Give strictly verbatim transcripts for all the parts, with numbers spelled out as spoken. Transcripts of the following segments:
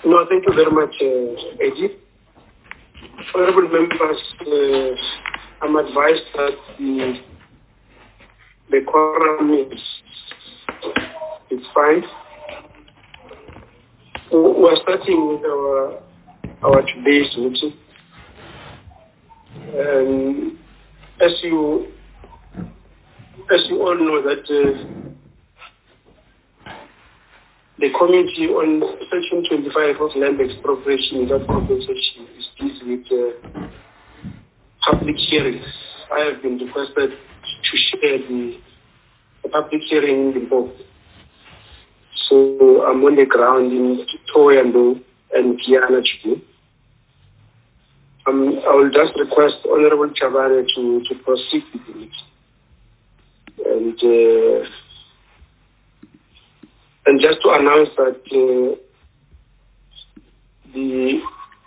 No, thank you very much, uh, Eddie. Honorable members, uh, I'm advised that the, the quorum is, is fine. We're starting with our, our today's meeting. Um, as you as you all know that uh, the Committee on Section twenty-five of Land Expropriation Without Compensation is busy with uh, public hearings. I have been requested to share the, the public hearing in both. So I'm on the ground in Toyando and Guyana today. Um, I will just request Honorable Chabane to, to proceed with the meeting. And, uh, and just to announce that uh, the,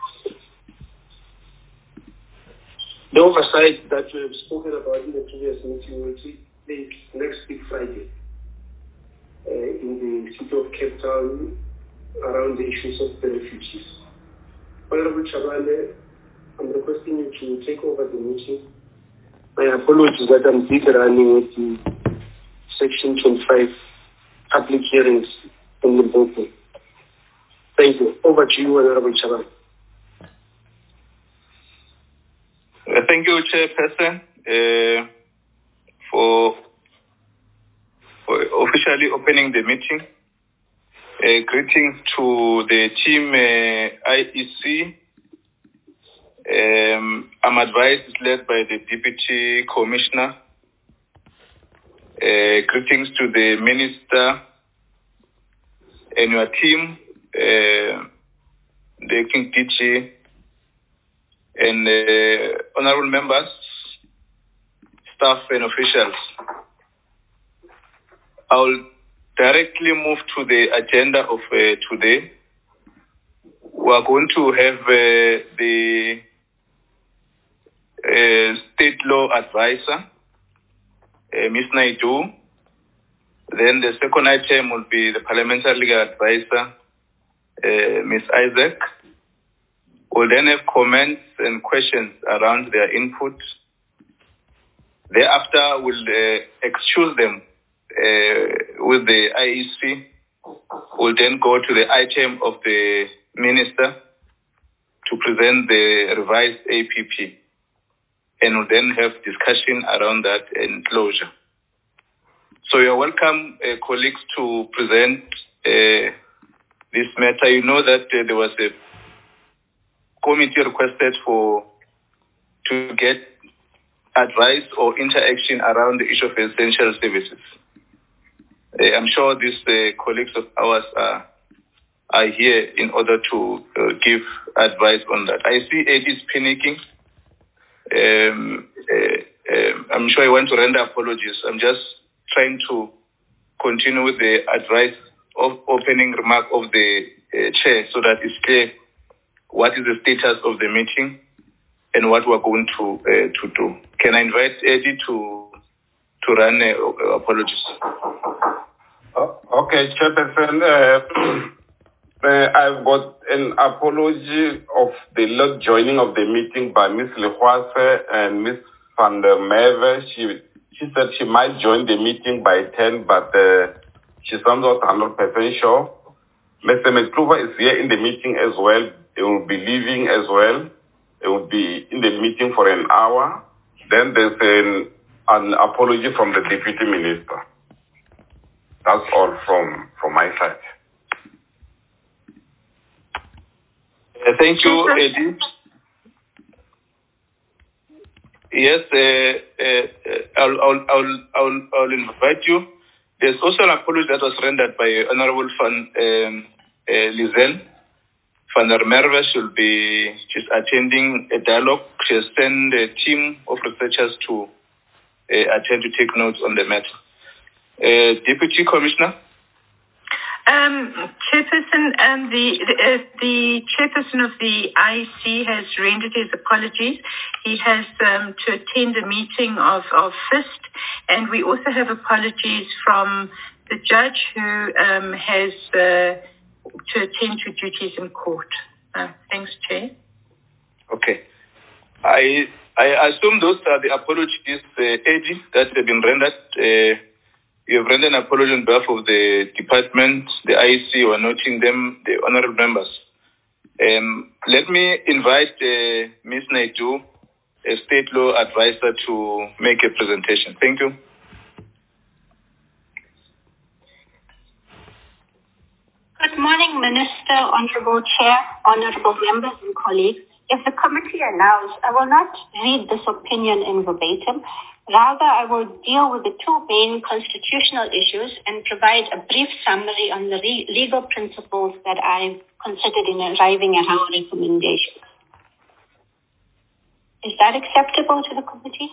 the oversight that we have spoken about in the previous meeting will take place next week Friday uh, in the city of Cape Town around the issues of the refugees. Honorable Chabane, I'm requesting you to take over the meeting. My apologies that I'm busy running with the Section twenty-five public hearings in Limpopo. Thank you. Over to you, Honorable Chabane. Uh, thank you, Chairperson, uh, for, for officially opening the meeting. Uh, greetings to the team uh, I E C. Um, I'm advised it's led by the Deputy Commissioner. Uh, greetings to the Minister and your team, uh, the King D G, and uh, honorable members, staff and officials. I'll directly move to the agenda of uh, today. We are going to have uh, the uh, State Law Advisor, uh, Miz Naidu. Then the second item will be the Parliamentary Legal Advisor, uh, Miz Isaac. We'll then have comments and questions around their input. Thereafter, we'll uh, excuse them uh, with the I E C. We'll then go to the item of the Minister to present the revised A P P. And we'll then have discussion around that and closure. So you're welcome, uh, colleagues, to present uh, this matter. You know that uh, there was a committee requested for to get advice or interaction around the issue of essential services. Uh, I'm sure these uh, colleagues of ours are, are here in order to uh, give advice on that. I see Eddie is panicking. Um, uh, uh, I'm sure I want to render apologies. I'm just trying to continue with the advice of opening remark of the uh, chair so that it's clear what is the status of the meeting and what we're going to uh, to do. Can I invite Eddie to to run uh, apologies? Uh, okay, Chairperson. Uh, uh, I've got an apology of the late joining of the meeting by Miz Lehwase and Miz Van der Merwe. She she said she might join the meeting by ten, but uh, she's not one hundred percent sure. Mister McCluver is here in the meeting as well. He will be leaving as well. He will be in the meeting for an hour. Then there's an, an apology from the Deputy Minister. That's all from, from my side. Uh, thank you, Eddie. Yes, uh, uh, I'll, I'll, I'll, I'll, I'll invite you. There's also an apology that was rendered by Honorable Van um, uh, Lizel. Van der Merwe should be, she's attending a dialogue. She has sent a team of researchers to uh, attend to take notes on the matter. Uh, Deputy Commissioner? Um, Chairperson, um, the the, uh, the chairperson of the I E C has rendered his apologies. He has um, to attend a meeting of, of FIST, and we also have apologies from the judge who um, has uh, to attend to duties in court. Uh, thanks, Chair. Okay. I I assume those are the apologies, uh, Eddie, that have been rendered. Uh, you have rendered an apology on behalf of the department, the I E C, or noting them, the honorable members. Um, let me invite uh, Miz Naidu, a state law advisor, to make a presentation. Thank you. Good morning, Minister, Honorable Chair, honorable members and colleagues. If the committee allows, I will not read this opinion in verbatim. Rather, I will deal with the two main constitutional issues and provide a brief summary on the re- legal principles that I've considered in arriving at our recommendations. Is that acceptable to the committee?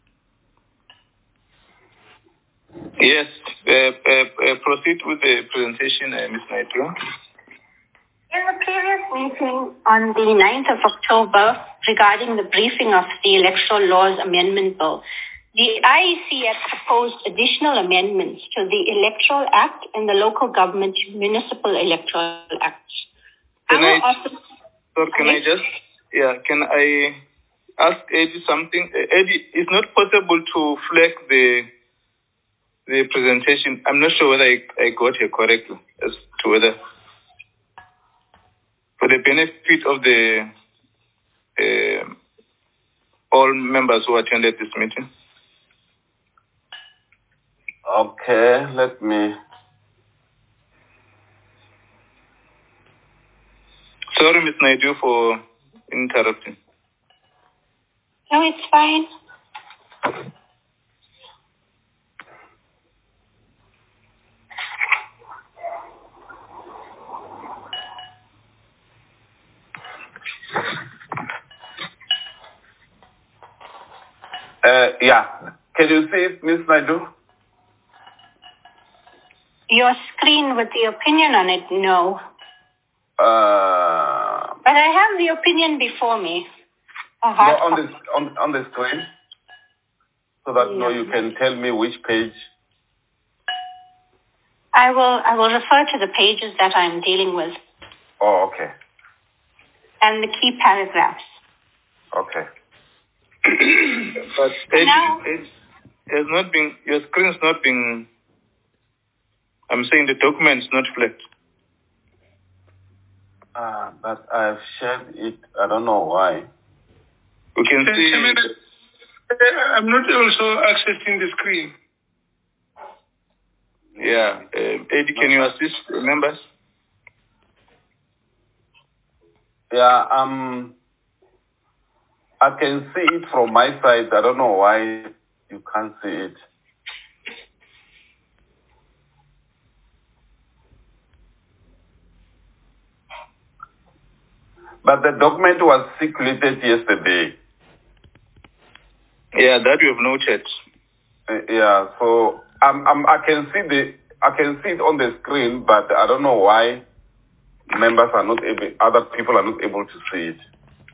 Yes, uh, uh, uh, proceed with the presentation, uh, Miz Naidu. In the previous meeting on the ninth of October regarding the briefing of the Electoral Laws Amendment Bill, the I E C had proposed additional amendments to the Electoral Act and the Local Government Municipal Electoral Act. Can Our I, office, sir, can I just, yeah, can I ask Eddie something? Uh, Eddie, it's not possible to flag the the presentation. I'm not sure whether I, I got it correctly as to whether, for the benefit of the uh, all members who attended this meeting. Okay, let me. Sorry, Miz Naidu, for interrupting. No, it's fine. Uh, yeah, can you see it, Miz Naidu? Your screen with the opinion on it, no. Uh, But I have the opinion before me. A no, hard on copy. the on, on the screen, so that no. no, you can tell me which page. I will I will refer to the pages that I'm dealing with. Oh, okay. And the key paragraphs. Okay. But it, now, it has not been, your screen has not been, I'm saying the document is not flagged. Uh, but I've shared it. I don't know why. We can see. I'm not also accessing the screen. Yeah. Uh, Eddie, can you assist the members? Yeah, um, I can see it from my side. I don't know why you can't see it. But the document was circulated yesterday. Yeah, that we have noted. Uh, yeah, so um, um, I can see the I can see it on the screen, but I don't know why members are not able, other people are not able to see it.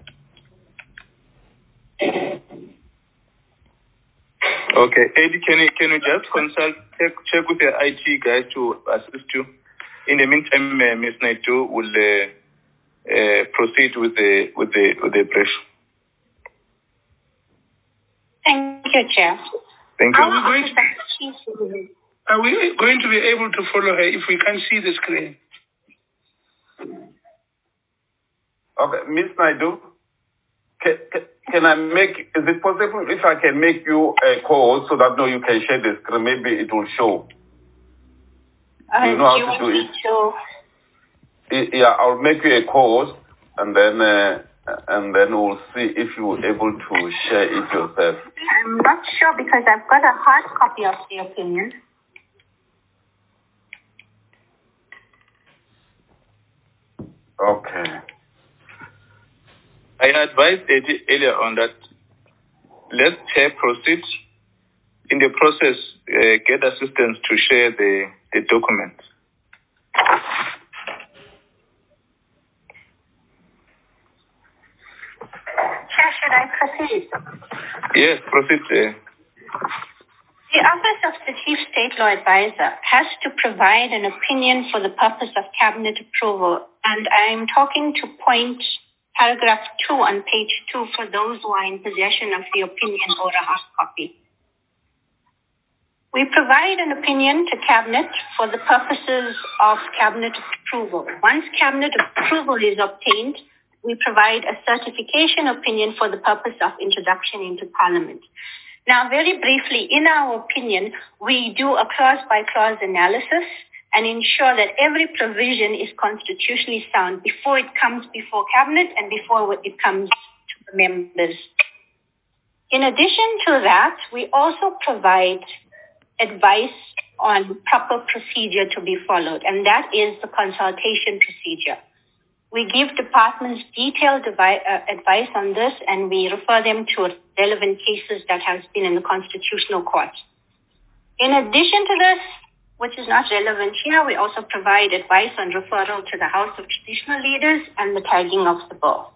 Okay, Eddie, can you can you just consult check check with the I T guys to assist you? In the meantime, uh, Miz Naidu will uh, uh, proceed with the with the with the brief. Thank you, Chair. Thank you. Are we, going to be, are we going to be able to follow her if we can't see the screen? Okay, Miz Naidu, can, can, can I make, is it possible if I can make you a call so that no, you can share the screen, maybe it will show. Uh, you know how do to you do want it? me to... Yeah, I'll make you a call and then uh, and then we'll see if you're able to share it yourself. I'm not sure because I've got a hard copy of the opinion. Okay. I advised Eddie earlier on that let Chair proceed. In the process, uh, get assistance to share the, the document. Chair, should I proceed? Yes, proceed. Uh, The The Office of the Chief State Law Advisor has to provide an opinion for the purpose of cabinet approval, and I'm talking to point paragraph two on page two for those who are in possession of the opinion or a hard copy. We provide an opinion to cabinet for the purposes of cabinet approval. Once cabinet approval is obtained, we provide a certification opinion for the purpose of introduction into Parliament. Now, very briefly, in our opinion, we do a clause-by-clause analysis and ensure that every provision is constitutionally sound before it comes before cabinet and before it comes to the members. In addition to that, we also provide advice on proper procedure to be followed, and that is the consultation procedure. We give departments detailed devi- uh, advice on this, and we refer them to relevant cases that have been in the Constitutional Court. In addition to this, which is not relevant here, we also provide advice on referral to the House of Traditional Leaders and the tagging of the bill.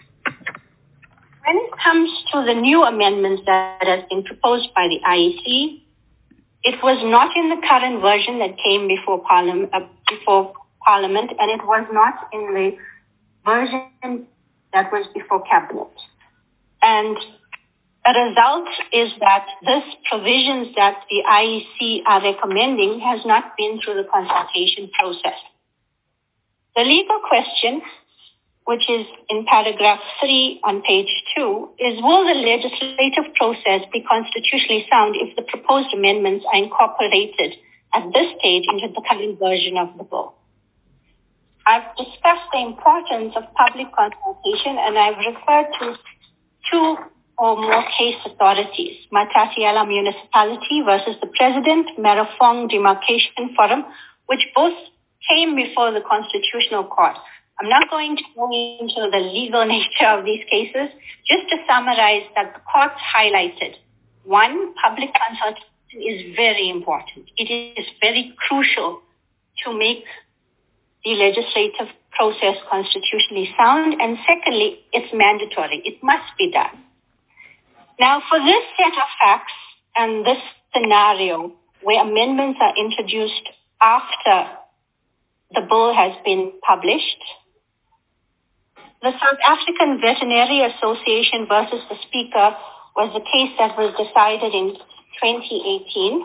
When it comes to the new amendments that has been proposed by the I E C, it was not in the current version that came before Parliament, uh, before Parliament, and it was not in the version that was before Cabinet. And a result is that this provisions that the I E C are recommending has not been through the consultation process. The legal question, which is in paragraph three on page two, is will the legislative process be constitutionally sound if the proposed amendments are incorporated at this stage into the current version of the bill? I've discussed the importance of public consultation, and I've referred to two or more case authorities, Matatiele Municipality versus the President Merafong Demarcation Forum, which both came before the Constitutional Court. I'm not going to go into the legal nature of these cases, just to summarize that the courts highlighted. One, public consultation is very important. It is very crucial to make the legislative process constitutionally sound. And secondly, it's mandatory. It must be done. Now, for this set of facts and this scenario where amendments are introduced after the bill has been published, the South African Veterinary Association versus the Speaker was the case that was decided in twenty eighteen.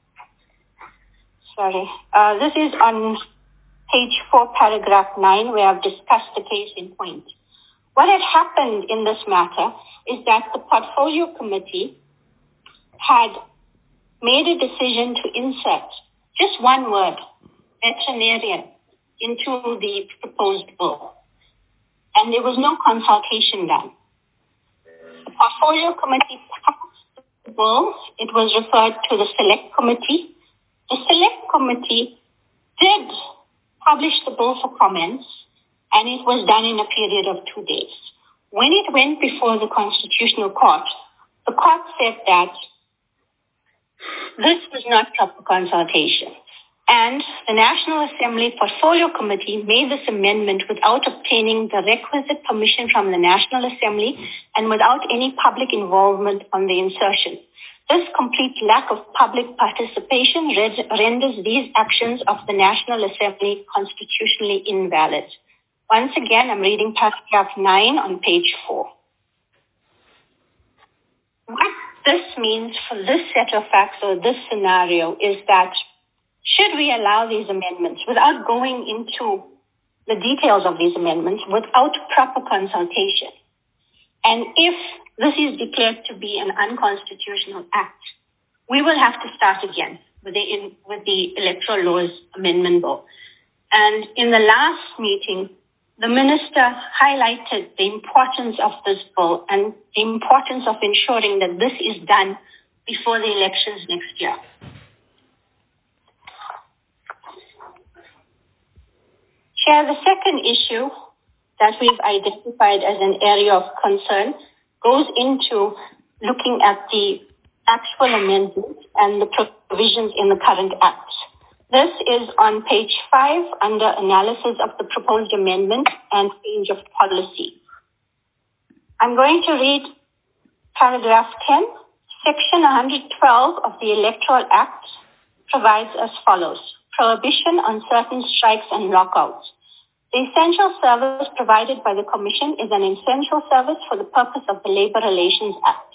Sorry. Uh, this is on page four, paragraph nine, where I've discussed the case in point. What had happened in this matter is that the Portfolio Committee had made a decision to insert just one word, veterinarian, into the proposed bill. And there was no consultation done. The Portfolio Committee passed the bill. It was referred to the Select Committee. The Select Committee did publish the bill for comments, and it was done in a period of two days. When it went before the Constitutional Court, the court said that this was not proper consultation. And the National Assembly Portfolio Committee made this amendment without obtaining the requisite permission from the National Assembly and without any public involvement on the insertion. This complete lack of public participation renders these actions of the National Assembly constitutionally invalid. Once again, I'm reading paragraph nine on page four. What this means for this set of facts or this scenario is that should we allow these amendments without going into the details of these amendments, without proper consultation, and if this is declared to be an unconstitutional act, we will have to start again with the, in, with the Electoral Laws Amendment Bill. And in the last meeting, the minister highlighted the importance of this bill and the importance of ensuring that this is done before the elections next year. Chair, the second issue that we've identified as an area of concern goes into looking at the actual amendments and the provisions in the current Act. This is on page five under analysis of the proposed amendment and change of policy. I'm going to read paragraph ten, Section one hundred twelve of the Electoral Act provides as follows: prohibition on certain strikes and lockouts. The essential service provided by the Commission is an essential service for the purpose of the Labour Relations Act.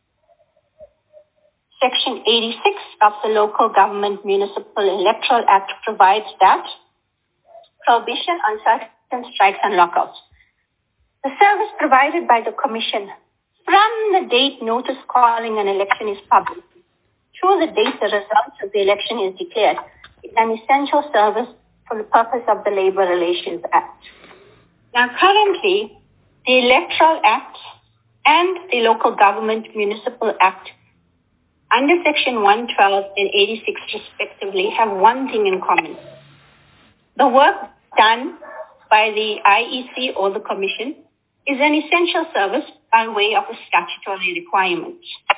Section eighty-six of the Local Government Municipal Electoral Act provides that prohibition on certain strikes and lockouts. The service provided by the Commission from the date notice calling an election is published to the date the results of the election is declared is an essential service for the purpose of the Labour Relations Act. Now, currently, the Electoral Act and the Local Government Municipal Act under Section one twelve and eighty-six respectively have one thing in common. The work done by the I E C or the Commission is an essential service by way of a statutory requirement.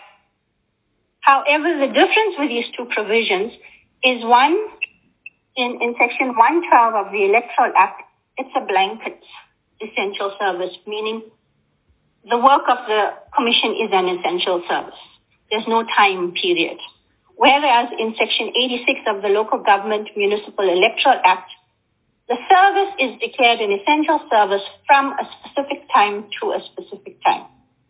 However, the difference with these two provisions is one, in, in Section one twelve of the Electoral Act, it's a blanket essential service, meaning the work of the Commission is an essential service. There's no time period. Whereas in Section eighty-six of the Local Government Municipal Electoral Act, the service is declared an essential service from a specific time to a specific time.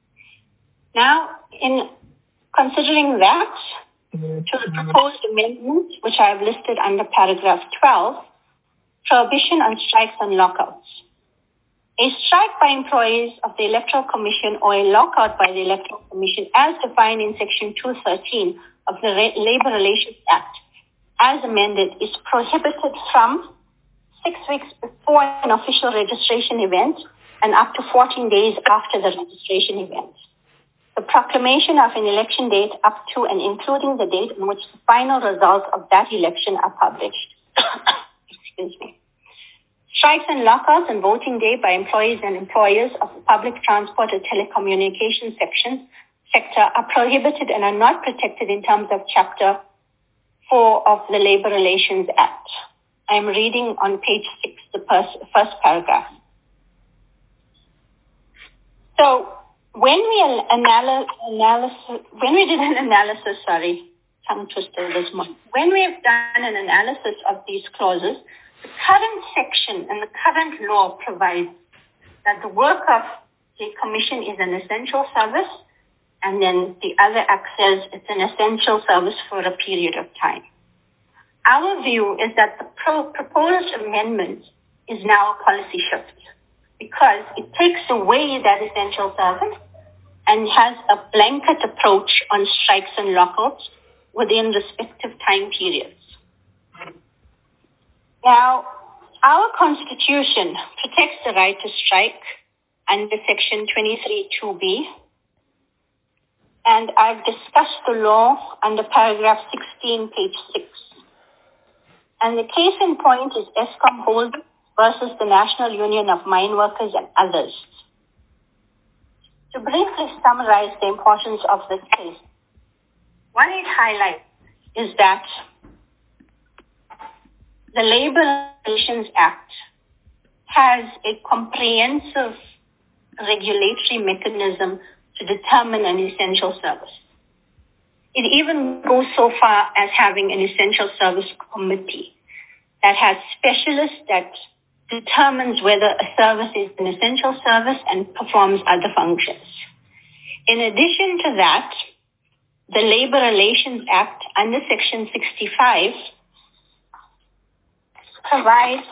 Now, in considering that, to the proposed amendments, which I have listed under paragraph twelve, prohibition on strikes and lockouts. A strike by employees of the Electoral Commission or a lockout by the Electoral Commission as defined in Section two thirteen of the Re- Labour Relations Act, as amended, is prohibited from six weeks before an official registration event and up to fourteen days after the registration event. The proclamation of an election date up to and including the date on which the final results of that election are published. Excuse me. Strikes and lockouts on voting day by employees and employers of the public transport or telecommunications section, sector are prohibited and are not protected in terms of Chapter four of the Labour Relations Act. I am reading on page six, the pers- first paragraph. So when we anal- analysis, when we did an analysis, sorry, tongue twister this morning. When we have done an analysis of these clauses, the current section and the current law provides that the work of the Commission is an essential service, and then the other act says it's an essential service for a period of time. Our view is that the pro- proposed amendment is now a policy shift because it takes away that essential service and has a blanket approach on strikes and lockouts within respective time periods. Now, our Constitution protects the right to strike under Section twenty-three two B, and I've discussed the law under paragraph sixteen, page six. And the case in point is Eskom Holdings versus the National Union of Mine Workers and others. To briefly summarize the importance of this case, what it highlights is that the Labour Relations Act has a comprehensive regulatory mechanism to determine an essential service. It even goes so far as having an essential service committee that has specialists that determines whether a service is an essential service and performs other functions. In addition to that, the Labour Relations Act under Section sixty-five provides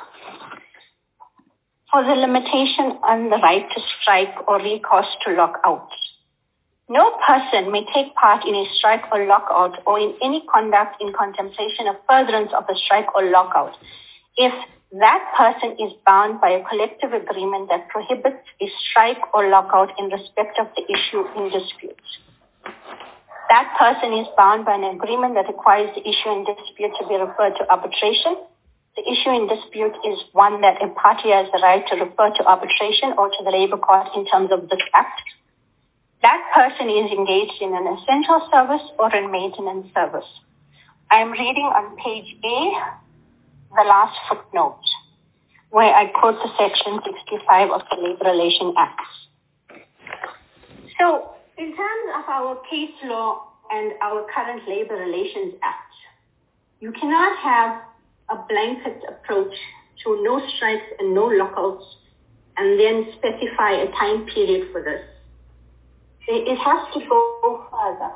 for the limitation on the right to strike or recourse to lockout. No person may take part in a strike or lockout or in any conduct in contemplation of furtherance of a strike or lockout if that person is bound by a collective agreement that prohibits a strike or lockout in respect of the issue in dispute. That person is bound by an agreement that requires the issue in dispute to be referred to arbitration. The issue in dispute is one that a party has the right to refer to arbitration or to the Labour Court in terms of this Act. That person is engaged in an essential service or a maintenance service. I am reading on page A, the last footnote, where I quote the Section sixty-five of the Labour Relations Act. So In terms of our case law and our current Labor Relations Act, you cannot have a blanket approach to no strikes and no lockouts and then specify a time period for this. It has to go further.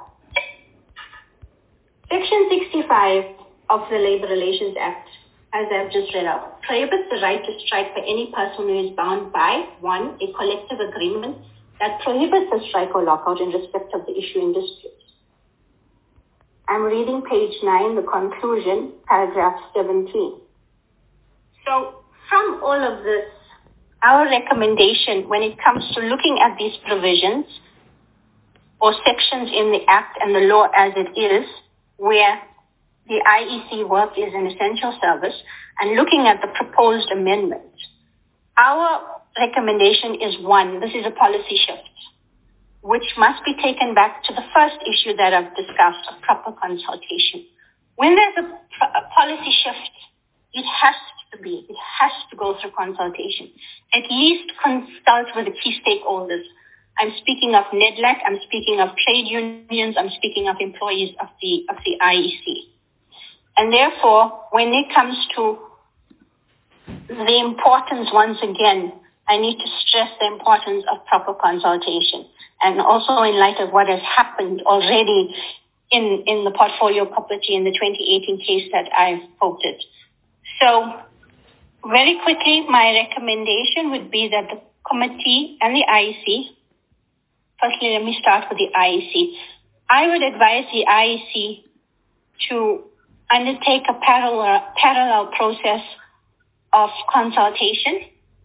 Section sixty-five of the Labor Relations Act, as I've just read out, prohibits the right to strike by any person who is bound by, one, a collective agreement that prohibits a strike or lockout in respect of the issue in dispute. I'm reading page nine, the conclusion, paragraph seventeen. So from all of this, our recommendation when it comes to looking at these provisions or sections in the Act and the law as it is, where the I E C work is an essential service, and looking at the proposed amendment, our recommendation is one, this is a policy shift, which must be taken back to the first issue that I've discussed, a proper consultation. When there's a, a policy shift, it has to be, it has to go through consultation. At least consult with the key stakeholders. I'm speaking of NEDLAC, I'm speaking of trade unions, I'm speaking of employees of the, of the I E C. And therefore, when it comes to the importance, once again, I need to stress the importance of proper consultation. And also in light of what has happened already in, in the portfolio property in the twenty eighteen case that I've quoted. So very quickly, my recommendation would be that the committee and the I E C, firstly, let me start with the I E C. I would advise the I E C to undertake a parallel, parallel process of consultation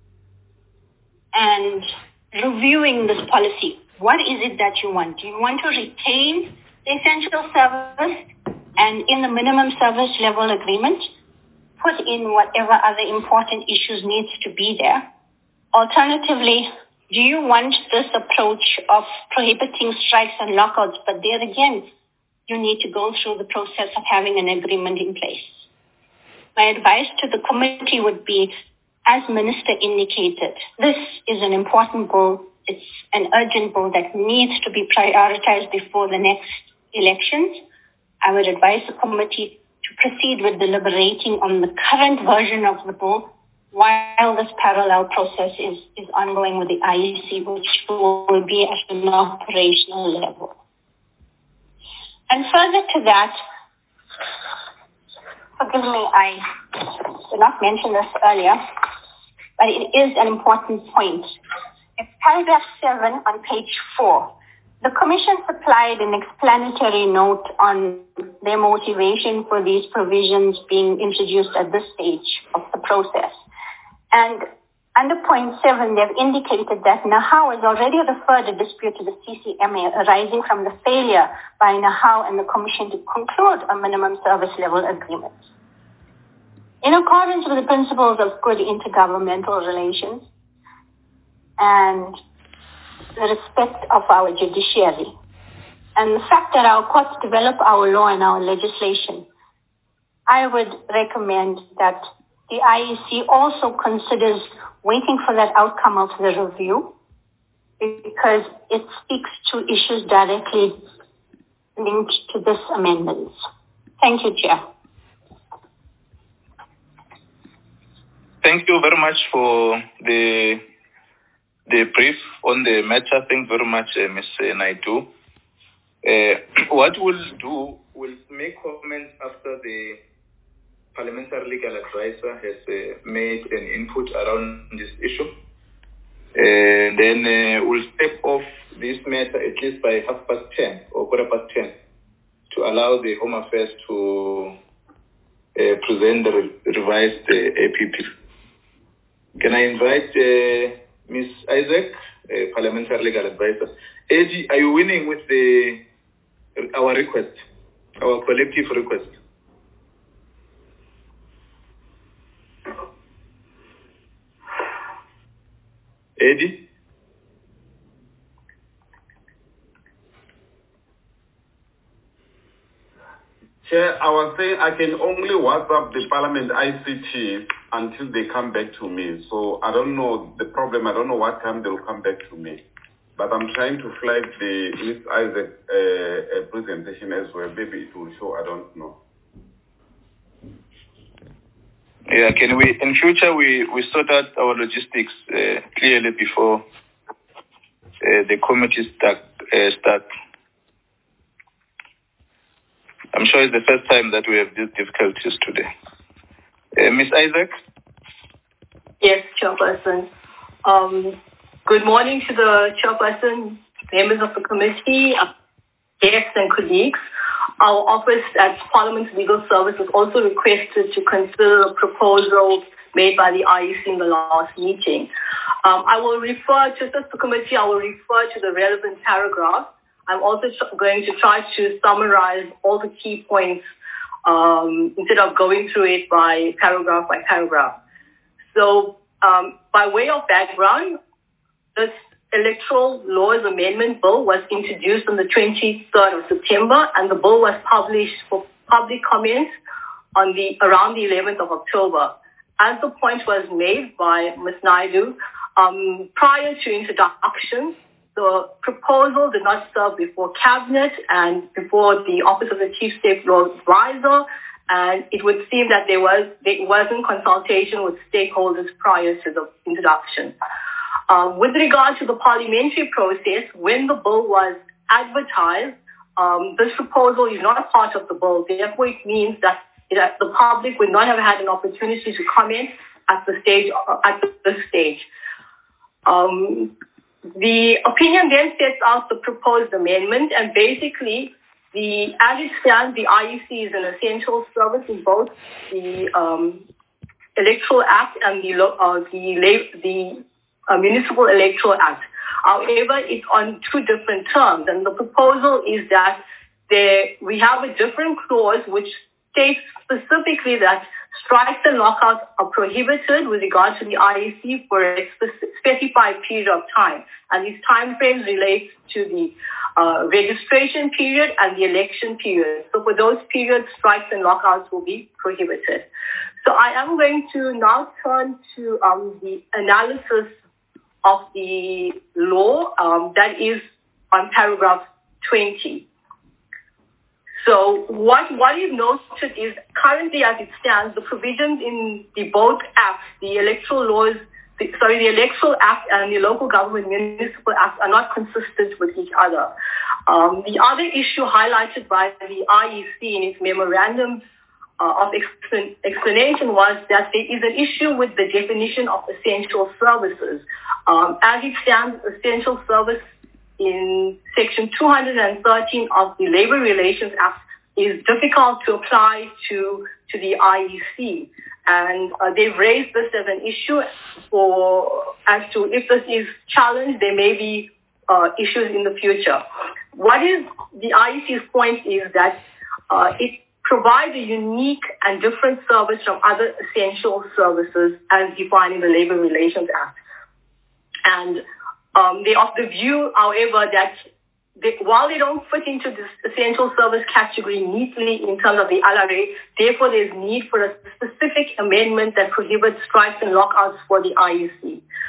and reviewing this policy. What is it that you want? Do you want to retain the essential service and in the minimum service level agreement, put in whatever other important issues needs to be there? Alternatively, do you want this approach of prohibiting strikes and lockouts? But there again, you need to go through the process of having an agreement in place. My advice to the committee would be, as Minister indicated, this is an important goal. It's an urgent goal that needs to be prioritized before the next elections. I would advise the committee to proceed with deliberating on the current version of the bill while this parallel process is, is ongoing with the I E C, which will be at an operational level. And further to that, forgive me, I did not mention this earlier, but it is an important point. In paragraph seven on page four, the Commission supplied an explanatory note on their motivation for these provisions being introduced at this stage of the process. And under point seven, they've indicated that Nahau has already referred a dispute to the C C M A arising from the failure by Nahau and the Commission to conclude a minimum service level agreement. In accordance with the principles of good intergovernmental relations and the respect of our judiciary, and the fact that our courts develop our law and our legislation, I would recommend that the I E C also considers waiting for that outcome of the review, because it speaks to issues directly linked to this amendment. Thank you, Chair. Thank you very much for the the brief on the matter. Thank you very much, uh, Miz Naidu. Uh, what we'll do, we'll make comments after the Parliamentary Legal Advisor has uh, made an input around this issue. And then uh, we'll step off this matter at least by half past ten or quarter past ten to allow the Home Affairs to uh, present the re- revised uh, A P P. Can I invite uh, Miz Isaac, uh, Parliamentary Legal Advisor? Eddie, are you winning with the our request, our collective request? Eddie? Chair, I was saying I can only WhatsApp the Parliament I C T until they come back to me. So I don't know the problem. I don't know what time they will come back to me. but I'm trying to flag the Miz Isaac uh, uh, presentation as well. Maybe it will show, I don't know. Yeah, can we, in future, we, we sort out our logistics uh, clearly before uh, the committee start, uh, start. I'm sure it's the first time that we have these difficulties today. Uh, Miz Isaac? Yes, Chairperson. Um, good morning to the Chairperson, members of the committee, guests and colleagues. Our office at Parliament's Legal Service was also requested to consider a proposal made by the I E C in the last meeting. Um, I will refer to this committee, I will refer to the relevant paragraph. I'm also going to try to summarize all the key points um, instead of going through it by paragraph by paragraph. So um, by way of background, this Electoral Laws Amendment Bill was introduced on the twenty-third of September, and the bill was published for public comment on the around the eleventh of October. As the point was made by Miz Naidu, um, prior to introduction, the proposal did not serve before Cabinet and before the Office of the Chief State Law Advisor, and it would seem that there was there wasn't consultation with stakeholders prior to the introduction. Um, with regard to the parliamentary process, when the bill was advertised, um, this proposal is not a part of the bill. Therefore, it means that it, the public would not have had an opportunity to comment at the stage at this stage. Um, the opinion then sets out the proposed amendment, and basically, the as it stands, the I E C is an essential service in both the um, Electoral Act and the uh, the the uh, Municipal Electoral Act. However, it's on two different terms, and the proposal is that there we have a different clause which states specifically that strikes and lockouts are prohibited with regard to the I E C for a specified period of time, and these time frames relate to the uh, registration period and the election period. So for those periods, strikes and lockouts will be prohibited. So I am going to now turn to um, the analysis of the law um, that is on paragraph twenty. So what, what is noted is currently as it stands, the provisions in the both acts, the electoral laws, the, sorry, the Electoral Act and the Local Government Municipal Act are not consistent with each other. Um, the other issue highlighted by the I E C in its memorandum uh, of explan- explanation was that there is an issue with the definition of essential services. Um, as it stands, essential service in section two hundred thirteen of the Labor Relations Act is difficult to apply to, to the I E C. And uh, they've raised this as an issue for, as to if this is challenged, there may be uh, issues in the future. What is the I E C's point is that uh, it provides a unique and different service from other essential services as defined in the Labor Relations Act. And Um, they are of the view, however, that they, while they don't fit into this essential service category neatly in terms of the L R A, therefore there's need for a specific amendment that prohibits strikes and lockouts for the I E C.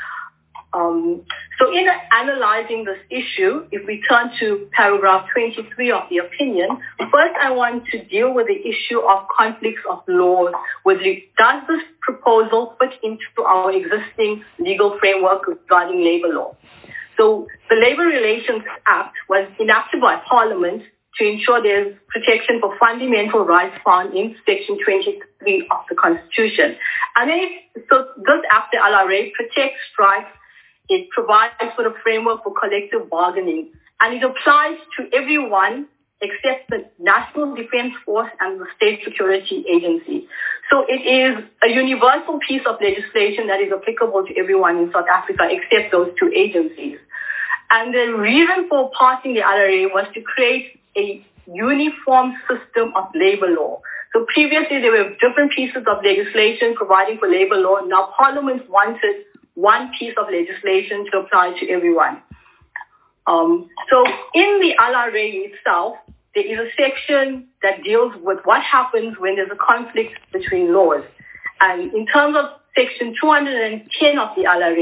Um, so in analyzing this issue, if we turn to paragraph twenty-three of the opinion, first I want to deal with the issue of conflicts of laws. With does this proposal fit into our existing legal framework regarding labor law? So the Labor Relations Act was enacted by Parliament to ensure there's protection for fundamental rights found in Section twenty-three of the Constitution. And then it, so this Act, the L R A, protects strikes. It provides for a framework for collective bargaining, and it applies to everyone except the National Defence Force and the State Security Agency. So it is a universal piece of legislation that is applicable to everyone in South Africa except those two agencies. And the reason for passing the L R A was to create a uniform system of labor law. So previously there were different pieces of legislation providing for labor law. Now Parliament wanted one piece of legislation to apply to everyone. Um, so in the L R A itself, there is a section that deals with what happens when there's a conflict between laws. And in terms of section two hundred ten of the L R A,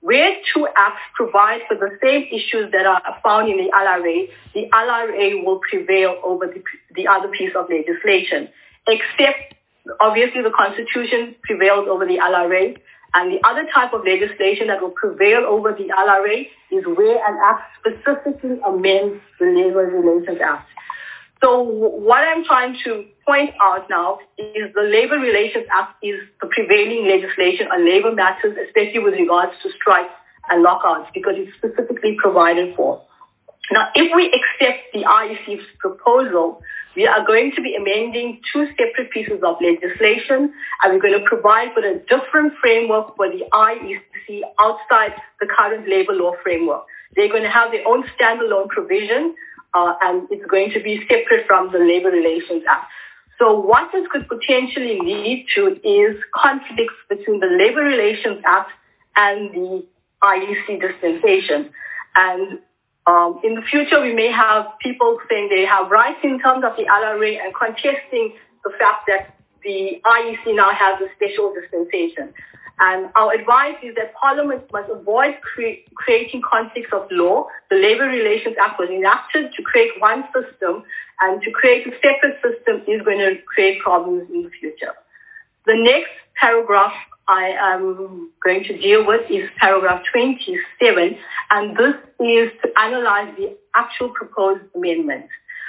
where two acts provide for the same issues that are found in the L R A, the L R A will prevail over the, the other piece of legislation, except obviously the Constitution prevails over the L R A, and the other type of legislation that will prevail over the L R A is where an act specifically amends the Labor Relations Act. So what I'm trying to point out now is the Labor Relations Act is the prevailing legislation on labor matters, especially with regards to strikes and lockouts, because it's specifically provided for. Now, if we accept the I E C's proposal, we are going to be amending two separate pieces of legislation, and we're going to provide for a different framework for the I E C outside the current labor law framework. They're going to have their own standalone provision, Uh, and it's going to be separate from the Labor Relations Act. So what this could potentially lead to is conflicts between the Labor Relations Act and the I E C dispensation. And um, in the future, we may have people saying they have rights in terms of the L R A and contesting the fact that the I E C now has a special dispensation. And our advice is that Parliament must avoid cre- creating conflicts of law. The Labor Relations Act was enacted to create one system, and to create a separate system is going to create problems in the future. The next paragraph I am going to deal with is paragraph twenty-seven, and this is to analyze the actual proposed amendment.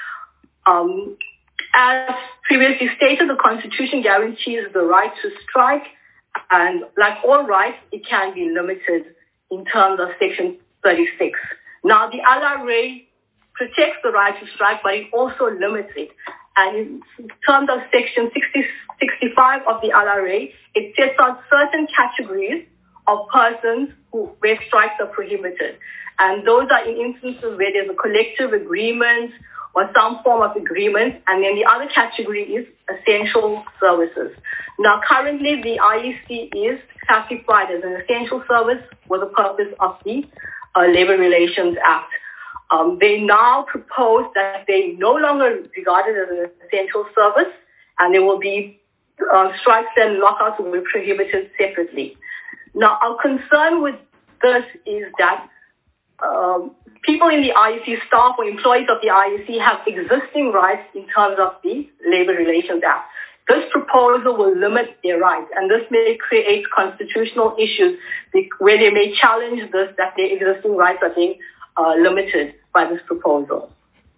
Um, as previously stated, the Constitution guarantees the right to strike, and like all rights, it can be limited in terms of Section thirty-six. Now, the L R A protects the right to strike, but it also limits it. And in terms of Section sixty, sixty-five of the L R A, it sets out certain categories of persons who, where strikes are prohibited. And those are in instances where there's a collective agreement or some form of agreement, and then the other category is essential services. Now, currently, the I E C is classified as an essential service for the purpose of the uh, Labor Relations Act. Um, they now propose that they no longer regarded as an essential service, and there will be uh, strikes and lockouts will be prohibited separately. Now, our concern with this is that um, people in the I E C, staff or employees of the I E C, have existing rights in terms of the Labor Relations Act. This proposal will limit their rights, and this may create constitutional issues where they may challenge this, that their existing rights are being uh, limited by this proposal.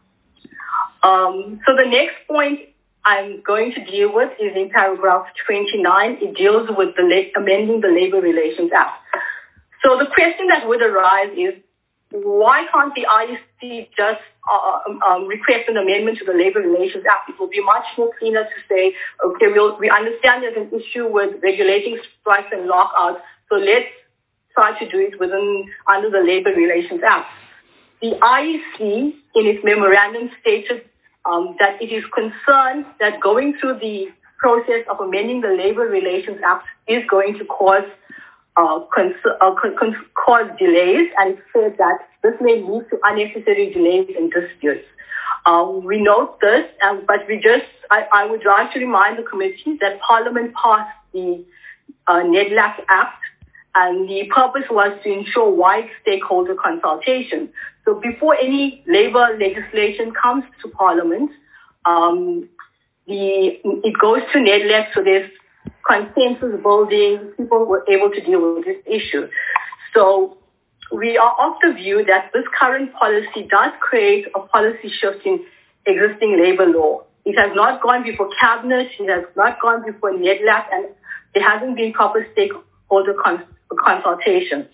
Um, so the next point I'm going to deal with is in paragraph twenty-nine. It deals with the la- amending the Labor Relations Act. So the question that would arise is, why can't the I E C just uh, um, request an amendment to the Labor Relations Act? It will be much more cleaner to say, okay, we'll, we understand there's an issue with regulating strikes and lockouts, so let's try to do it within under the Labor Relations Act. The I E C, in its memorandum, stated um, that it is concerned that going through the process of amending the Labor Relations Act is going to cause Uh, cons- uh, con- cause delays, and it says that this may lead to unnecessary delays and disputes. Um, we note this, um, but we just, I, I would like to remind the committee that Parliament passed the uh, NEDLAC Act, and the purpose was to ensure wide stakeholder consultation. So before any labour legislation comes to Parliament, um, the it goes to NEDLAC, so there's consensus building, people were able to deal with this issue. So we are of the view that this current policy does create a policy shift in existing labour law. It has not gone before Cabinet, it has not gone before NEDLAC, and there hasn't been proper stakeholder cons- consultation.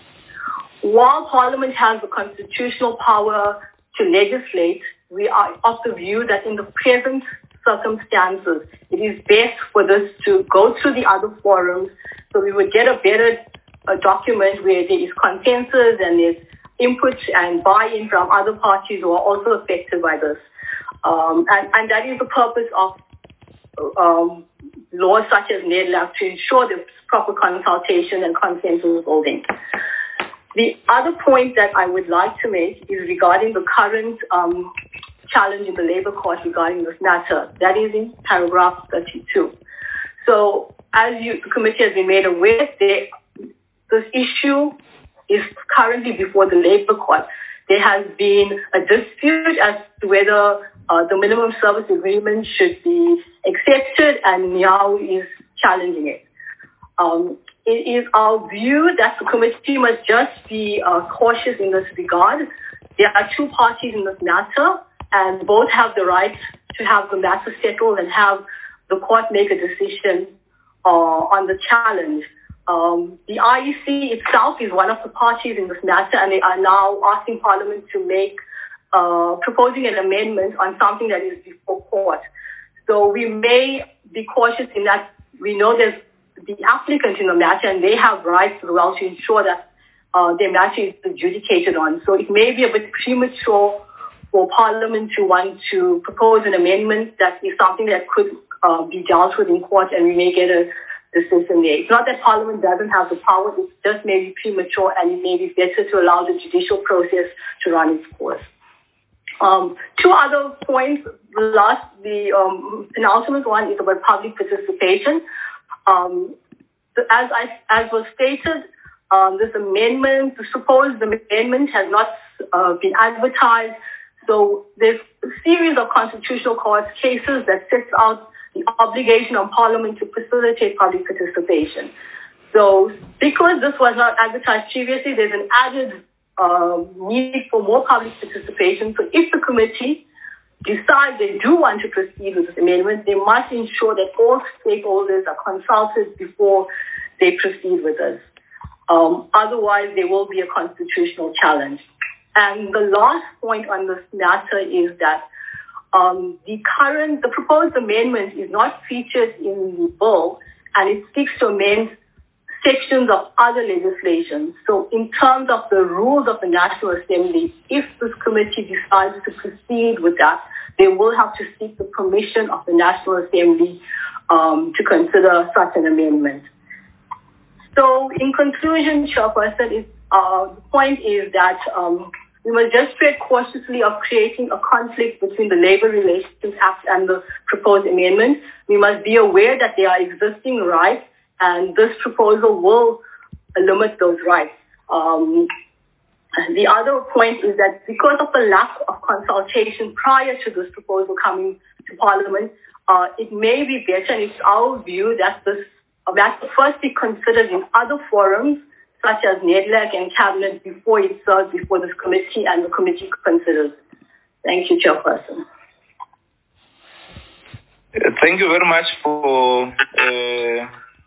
While Parliament has the constitutional power to legislate, we are of the view that in the present circumstances, it is best for this to go through the other forums, so we would get a better uh, document where there is consensus and there's input and buy-in from other parties who are also affected by this. Um, and, and that is the purpose of um, laws such as NEDLAC, to ensure the proper consultation and consensus building. The other point that I would like to make is regarding the current um, challenge in the Labour Court regarding this matter. That is in paragraph thirty-two. So, as you, the committee has been made aware, they, this issue is currently before the Labour Court. There has been a dispute as to whether uh, the minimum service agreement should be accepted, and Nyau is challenging it. Um, it is our view that the committee must just be uh, cautious in this regard. There are two parties in this matter, and both have the right to have the matter settled and have the court make a decision uh, on the challenge. Um, the I E C itself is one of the parties in this matter, and they are now asking Parliament to make, uh, proposing an amendment on something that is before court. So we may be cautious in that we know there's the applicant in the matter, and they have rights as well to ensure that uh, their matter is adjudicated on. So it may be a bit premature for Parliament to want to propose an amendment that is something that could uh, be dealt with in court, and we may get a decision there. It's not that Parliament doesn't have the power, it's just maybe premature, and it may be better to allow the judicial process to run its course. Um, two other points. The last, the um, penultimate one is about public participation. Um, as I, as was stated, um, this amendment, the supposed amendment has not uh, been advertised. So there's a series of constitutional court cases that sets out the obligation on Parliament to facilitate public participation. So because this was not advertised previously, there's an added uh, need for more public participation. So if the committee decide they do want to proceed with this amendment, they must ensure that all stakeholders are consulted before they proceed with this. Um, otherwise, there will be a constitutional challenge. And the last point on this matter is that um, the current, the proposed amendment is not featured in the bill, and it seeks to amend sections of other legislation. So in terms of the rules of the National Assembly, if this committee decides to proceed with that, they will have to seek the permission of the National Assembly um, to consider such an amendment. So in conclusion, Chairperson, is, uh, the point is that um, we must just tread cautiously of creating a conflict between the Labour Relations Act and the proposed amendment. We must be aware that there are existing rights, and this proposal will limit those rights. Um, the other point is that because of the lack of consultation prior to this proposal coming to Parliament, uh, it may be better, and it's our view that this uh, that first be considered in other forums, such as NEDLAC and Cabinet, before it's served before this committee and the committee considers. Thank you, Chairperson. Thank you very much for uh,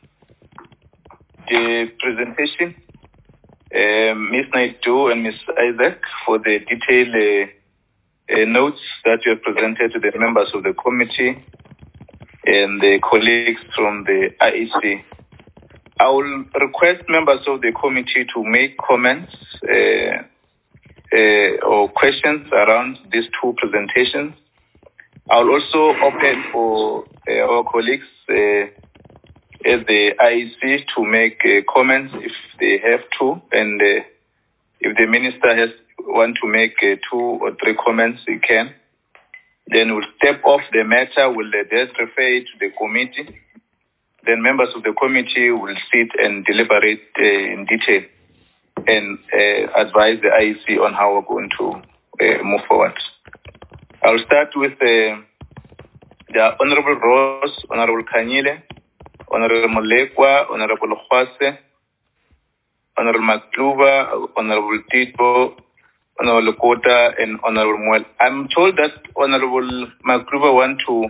the presentation, uh, Miz Naidoo and Miz Isaac, for the detailed uh, uh, notes that you have presented to the members of the committee and the colleagues from the I E C. I will request members of the committee to make comments uh, uh, or questions around these two presentations. I will also open for uh, our colleagues uh, at the I E C to make uh, comments if they have to, and uh, if the minister has want to make uh, two or three comments, he can. Then we'll step off the matter, we'll uh, just refer it to the committee. Then members of the committee will sit and deliberate uh, in detail and uh, advise the I E C on how we're going to uh, move forward. I'll start with uh, the Honorable Ross, Honorable Kanyile, Honorable Molekwa, Honorable Khwase, Honorable Makluba, Honorable Tito, Honorable Kota, and Honorable Muel. I'm told that Honorable Makluba want to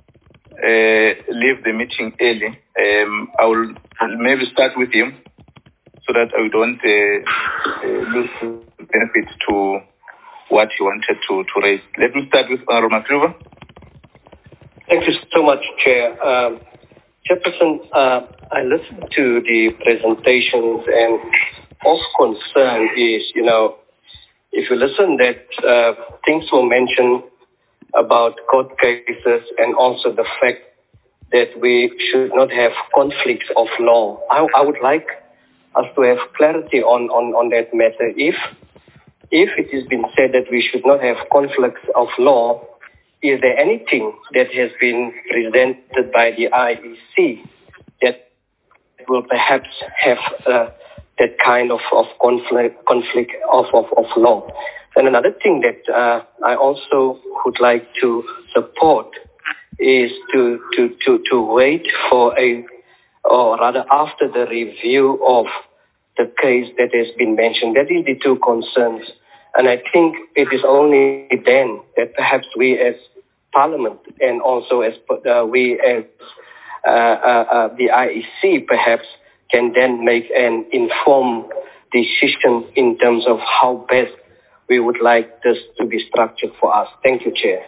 uh, leave the meeting early. Um, I will maybe start with him so that I don't uh, uh, lose benefit to what he wanted to, to raise. Let me start with Honorable Makluba. Thank you so much, Chair. Um, Chairperson, uh, I listened to the presentations, and of concern is, you know, if you listen that uh, things were mentioned about court cases and also the fact that we should not have conflicts of law. I, I would like us to have clarity on, on, on that matter. If, if it has been said that we should not have conflicts of law, is there anything that has been presented by the I E C that will perhaps have uh, that kind of, of conflict, conflict of, of, of law. And another thing that uh, I also would like to support is to, to, to, to wait for a, or rather after the review of the case that has been mentioned. That is the two concerns. And I think it is only then that perhaps we as Parliament and also as uh, we as uh, uh, uh, the I E C perhaps can then make an informed decision in terms of how best we would like this to be structured for us. Thank you, Chair.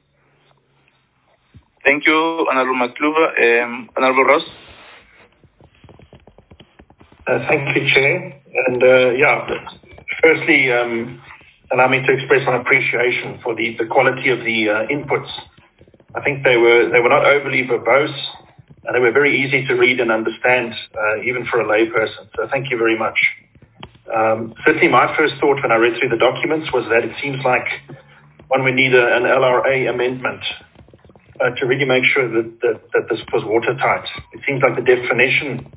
Thank you, Honorable McCluver. Um, Honorable Ross. Uh, thank you, Chair. And uh, yeah, firstly, um, allow me to express my appreciation for the, the quality of the uh, inputs. I think they were they were not overly verbose, and they were very easy to read and understand, uh, even for a layperson. So thank you very much. Um, certainly my first thought when I read through the documents was that it seems like one would need a, an L R A amendment uh, to really make sure that, that, that this was watertight. It seems like the definition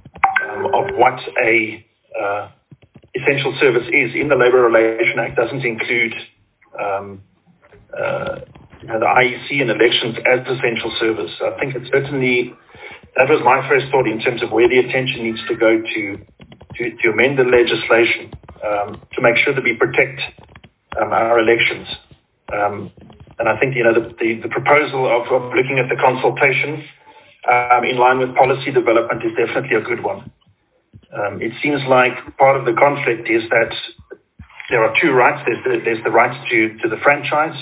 um, of what a uh, essential service is in the Labour Relations Act doesn't include um, uh, you know, the I E C and elections as essential service. I think it's certainly, that was my first thought in terms of where the attention needs to go to To, to amend the legislation um, to make sure that we protect um, our elections. Um, and I think, you know, the, the, the proposal of, of looking at the consultation um, in line with policy development is definitely a good one. Um, it seems like part of the conflict is that there are two rights. There's the, there's the right to, to the franchise,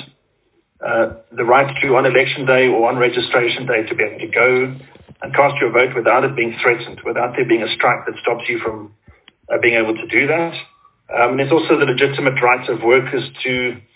uh, the right to on election day or on registration day to be able to go and cast your vote without it being threatened, without there being a strike that stops you from Uh, being able to do that. Um, and there's also the legitimate rights of workers to,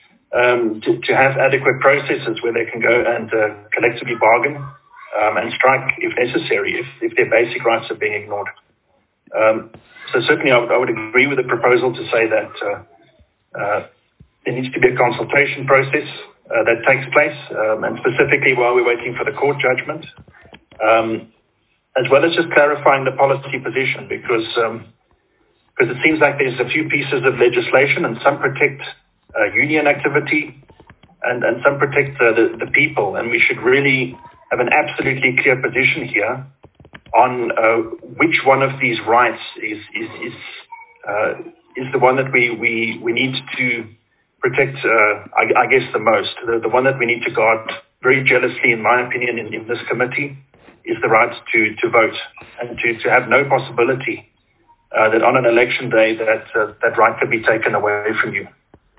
um, to to have adequate processes where they can go and uh, collectively bargain um, and strike if necessary, if, if their basic rights are being ignored. Um, so certainly I, I would agree with the proposal to say that uh, uh, there needs to be a consultation process uh, that takes place, um, and specifically while we're waiting for the court judgment, um, as well as just clarifying the policy position, because um, Because it seems like there's a few pieces of legislation, and some protect uh, union activity and, and some protect uh, the, the people. And we should really have an absolutely clear position here on uh, which one of these rights is is is, uh, is the one that we, we, we need to protect, uh, I, I guess, the most. The, the one that we need to guard very jealously, in my opinion, in, in this committee, is the right to, to vote and to, to have no possibility Uh, that on an election day that uh, that right could be taken away from you.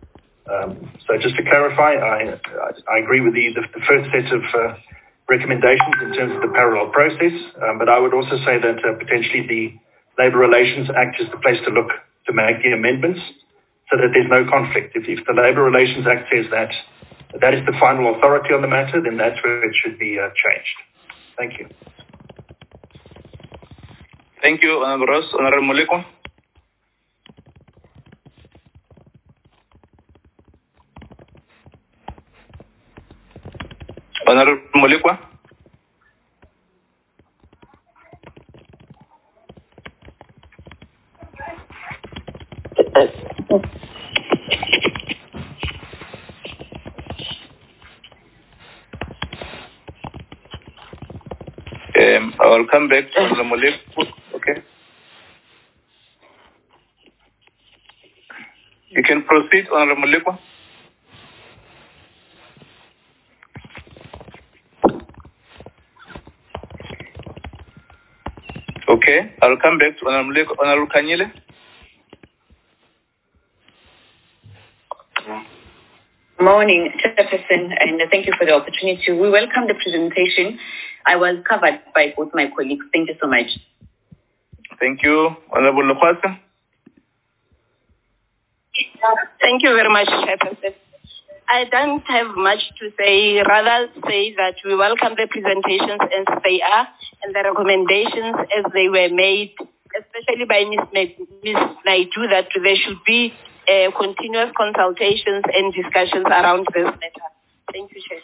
Um, so just to clarify, I, I, I agree with the, the, the first set of uh, recommendations in terms of the parallel process, um, but I would also say that uh, potentially the Labour Relations Act is the place to look to make the amendments so that there's no conflict. If, if the Labour Relations Act says that that is the final authority on the matter, then that's where it should be uh, changed. Thank you. Thank you, Honorable Ross. Honorable Molekwa. Honorable Molekwa. Um, I will come back to Honorable Molekwa. Okay. You can proceed, Honorable Molekwa. Okay, I'll come back to Honorable, Honorable Kanyile. Morning, Chairperson, and thank you for the opportunity. We welcome the presentation. I was covered by both my colleagues. Thank you so much. Thank you, Honorable Lokwasa. Thank you very much, Chairperson. I don't have much to say, rather say that we welcome the presentations as they are and the recommendations as they were made, especially by Miz Naidu, that there should be uh, continuous consultations and discussions around this matter. Thank you, Chair.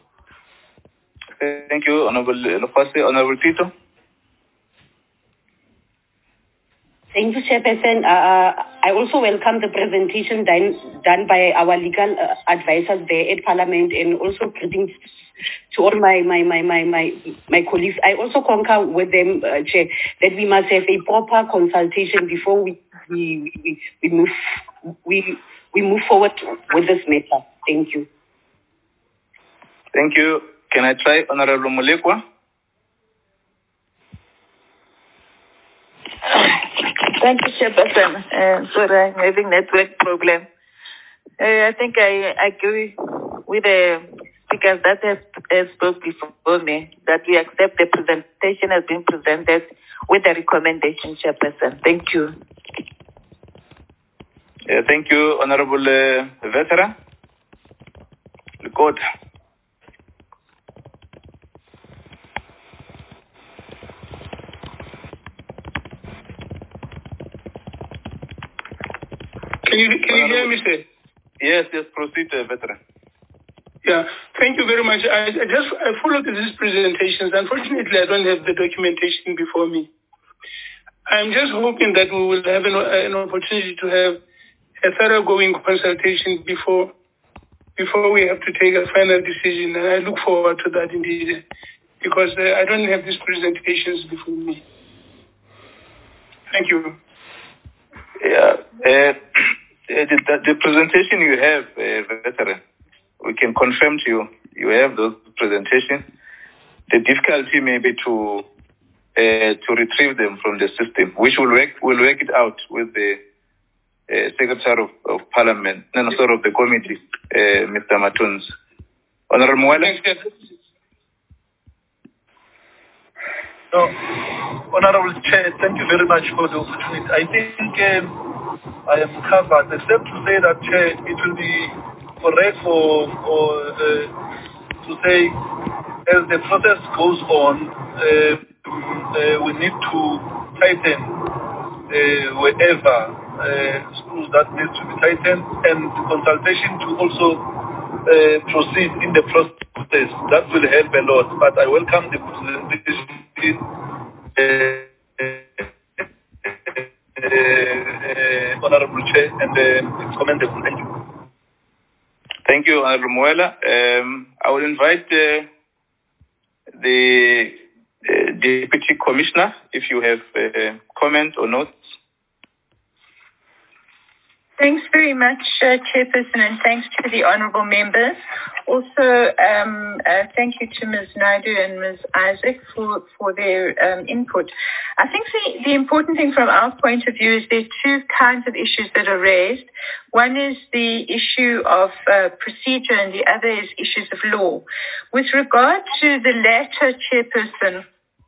Thank you, Honorable Lokwasa. Honorable Tito. Thank you, Chairperson. Uh, I also welcome the presentation done, done by our legal uh, advisors there at Parliament, and also greetings to all my my my my my, my colleagues. I also concur with them, uh, Chair, that we must have a proper consultation before we we we, we move we we move forward with this matter. Thank you. Thank you. Can I try Honorable Molekwa? Thank you, Chairperson. Uh, sorry, I'm having network problem. Uh, I think I, I agree with the speakers that have, have spoke before me, that we accept the presentation has been presented with the recommendation, Chairperson. Thank you. Yeah, thank you, Honorable uh, Veteran. Good. Can you, can you hear me, sir? Yes, yes, proceed, uh, Veteran. Yeah, thank you very much. I, I just I followed these presentations. Unfortunately, I don't have the documentation before me. I'm just hoping that we will have an, an opportunity to have a thoroughgoing consultation before before we have to take a final decision. And I look forward to that indeed, because uh, I don't have these presentations before me. Thank you. Yeah, uh, the, the presentation you have, uh, Veteran, we can confirm to you, you have those presentations. The difficulty may be to uh, to retrieve them from the system, which will work will work it out with the uh, Secretary of, of Parliament, no, no, sorry, of the committee, uh, Mister Matuns. Honorable Mwala. No, Honorable Chair, thank you very much for the opportunity. I think um, I am covered, except to say that, Chair, it will be correct for, for uh, to say, as the process goes on, uh, uh, we need to tighten uh, wherever uh, schools that need to be tightened, and consultation to also uh, proceed in the process. That will help a lot, but I welcome the presentation. Uh, uh, uh, Honorable Chair, and uh, it's commendable. Thank you. Thank you, Honorable Mwela. Um, I will invite uh, the uh, Deputy Commissioner if you have uh, comment or notes. Thanks very much, uh, Chairperson, and thanks to the honourable members. Also, um, uh, thank you to Miz Naidu and Miz Isaac for, for their um, input. I think the, the important thing from our point of view is there are two kinds of issues that are raised. One is the issue of uh, procedure and the other is issues of law. With regard to the latter, Chairperson,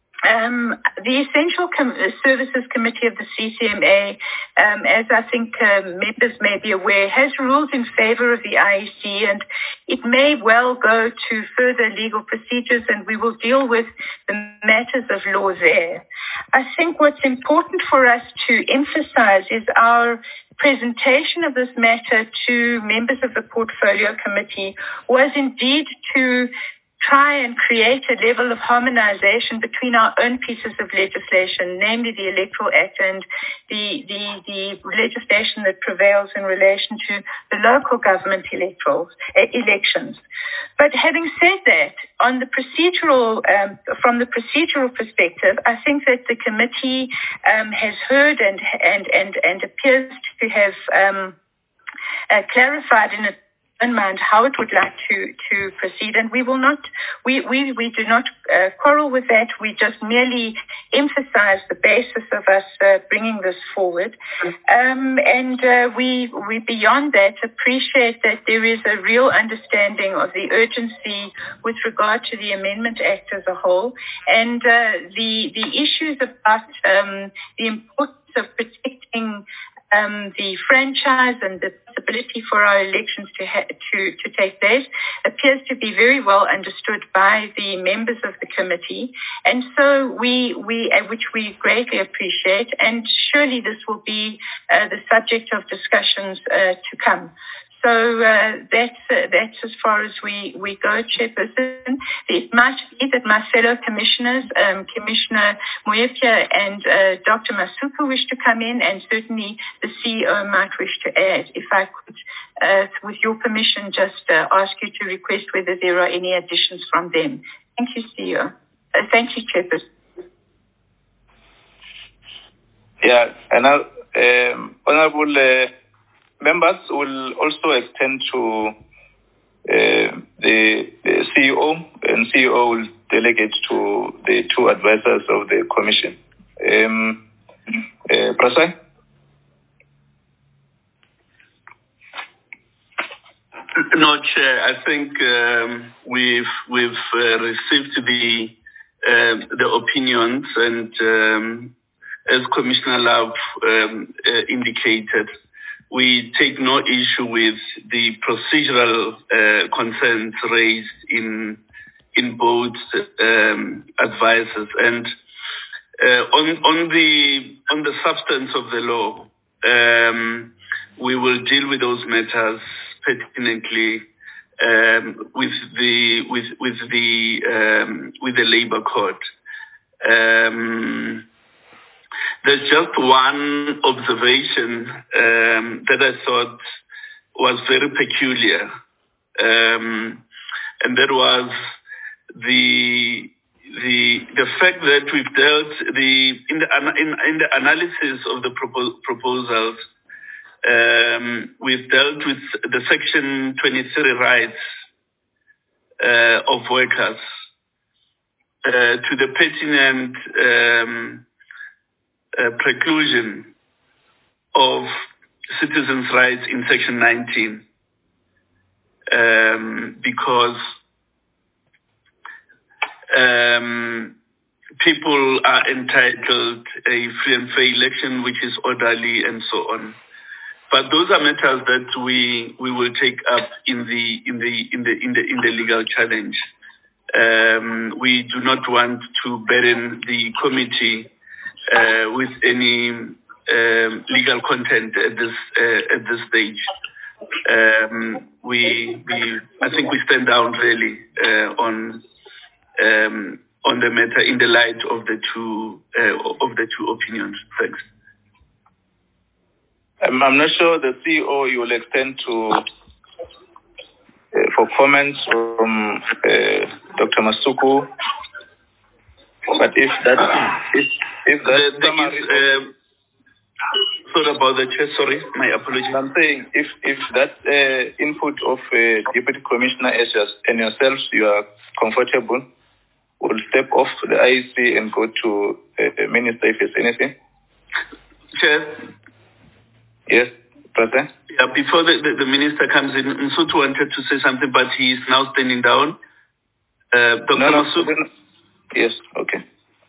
Um, the Essential Com- Services Committee of the C C M A, um, as I think uh, members may be aware, has ruled in favour of the I E C, and it may well go to further legal procedures, and we will deal with the matters of law there. I think what's important for us to emphasise is our presentation of this matter to members of the Portfolio Committee was indeed to try and create a level of harmonization between our own pieces of legislation, namely the Electoral Act and the, the, the legislation that prevails in relation to the local government electorals, uh, elections. But having said that, on the procedural, um, from the procedural perspective, I think that the committee um, has heard and, and, and, and appears to have um, uh, clarified in its in mind how it would like to, to proceed, and we will not, we, we, we do not uh, quarrel with that. We just merely emphasize the basis of us uh, bringing this forward. Um, and uh, we, we beyond that appreciate that there is a real understanding of the urgency with regard to the Amendment Act as a whole, and uh, the, the issues about um, the importance of protecting Um, the franchise and the possibility for our elections to, ha- to to take place appears to be very well understood by the members of the committee, and so we we uh, which we greatly appreciate, and surely this will be uh, the subject of discussions uh, to come. So so uh, that's uh, that's as far as we, we go, Chairperson. It might be that my fellow commissioners, um, Commissioner Moepia and uh, Doctor Masuku wish to come in, and certainly the C E O might wish to add. If I could, uh, with your permission, just uh, ask you to request whether there are any additions from them. Thank you, C E O. Uh, thank you, Chairperson. Yeah, and um, Honourable uh, members will also extend to uh, the, the C E O, and C E O will delegate to the two advisors of the Commission. Um, uh, Prasai? No, Chair. I think um, we've we've uh, received the uh, the opinions, and um, as Commissioner Love um, uh, indicated, we take no issue with the procedural uh, concerns raised in in both um, advices, and uh, on on the on the substance of the law, um, we will deal with those matters pertinently um, with the with with the um, with the Labour Code. Um, there's just one observation um, that I thought was very peculiar, um, and that was the the the fact that we've dealt the in the in, in the analysis of the propo- proposals. Um, we've dealt with the Section twenty-three rights uh, of workers uh, to the pertinent um, uh, preclusion of citizens' rights in Section nineteen, um, because um, people are entitled a free and fair election, which is orderly, and so on. But those are matters that we we will take up in the in the in the in the in the legal challenge. Um, we do not want to burden the committee uh, with any um, legal content at this uh, at this stage. Um, we we I think we stand down really uh, on um, on the matter in the light of the two uh, of the two opinions. Thanks. I'm, I'm not sure the C E O you will extend to uh, for comments from uh, Doctor Masuku, but if that if if that the thing is, uh, sorry about the chair. Sorry, my apologies. I'm saying if if that uh, input of uh, Deputy Commissioner Esjas and yourselves you are comfortable, will step off the I E C and go to uh, Minister if there's anything. Chair. Yes, President? Yeah, before the, the, the minister comes in, Msutu wanted to say something, but he is now standing down. Uh, Doctor No, no, Masutu? Yes, okay.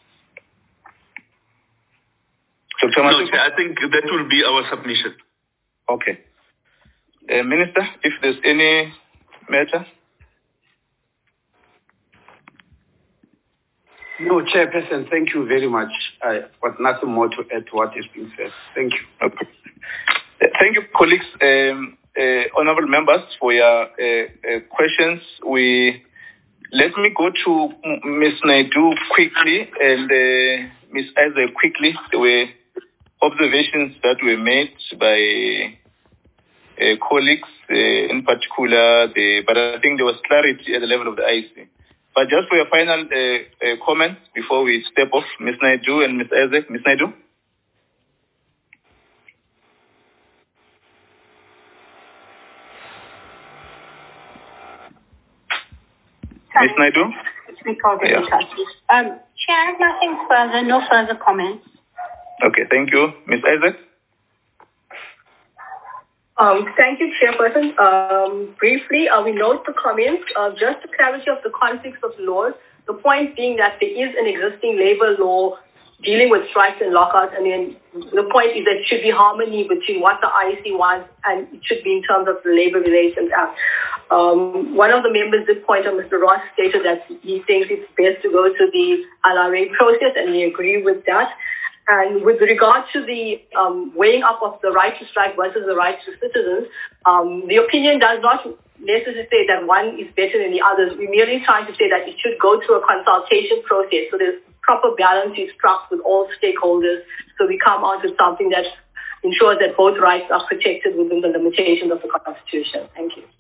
Doctor No, Masutu? I think that will be our submission. Okay. Uh, Minister, if there's any matter? No, Chairperson, thank you very much. I've got nothing more to add to what has been said. Thank you. Okay. Thank you, colleagues, um, uh, honorable members, for your uh, uh, questions. We let me go to Miz Naidu quickly and uh, Miz Isaac quickly. There were observations that were made by uh, colleagues, uh, in particular, the, but I think there was clarity at the level of the I E C. But just for your final uh, uh, comments before we step off, Miz Naidu and Miz Isaac. Miz Naidu? Miz Naidu? Yeah. Um, Chair, nothing further, no further comments. Okay, thank you. Miz Isaac? Um, thank you, Chairperson. Um, briefly, uh, we note the comments. Uh, just the clarity of the conflicts of laws. The point being that there is an existing labor law dealing with strikes and lockouts, and then the point is that it should be harmony between what the I E C wants and it should be in terms of the Labor Relations Act. Um, one of the members did point out, Mister Ross stated that he thinks it's best to go to the L R A process, and we agree with that. And with regard to the um, weighing up of the right to strike versus the right to citizens, um, the opinion does not necessarily say that one is better than the others. We're merely trying to say that it should go through a consultation process so there's proper balance is struck with all stakeholders so we come out with something that ensures that both rights are protected within the limitations of the Constitution. Thank you.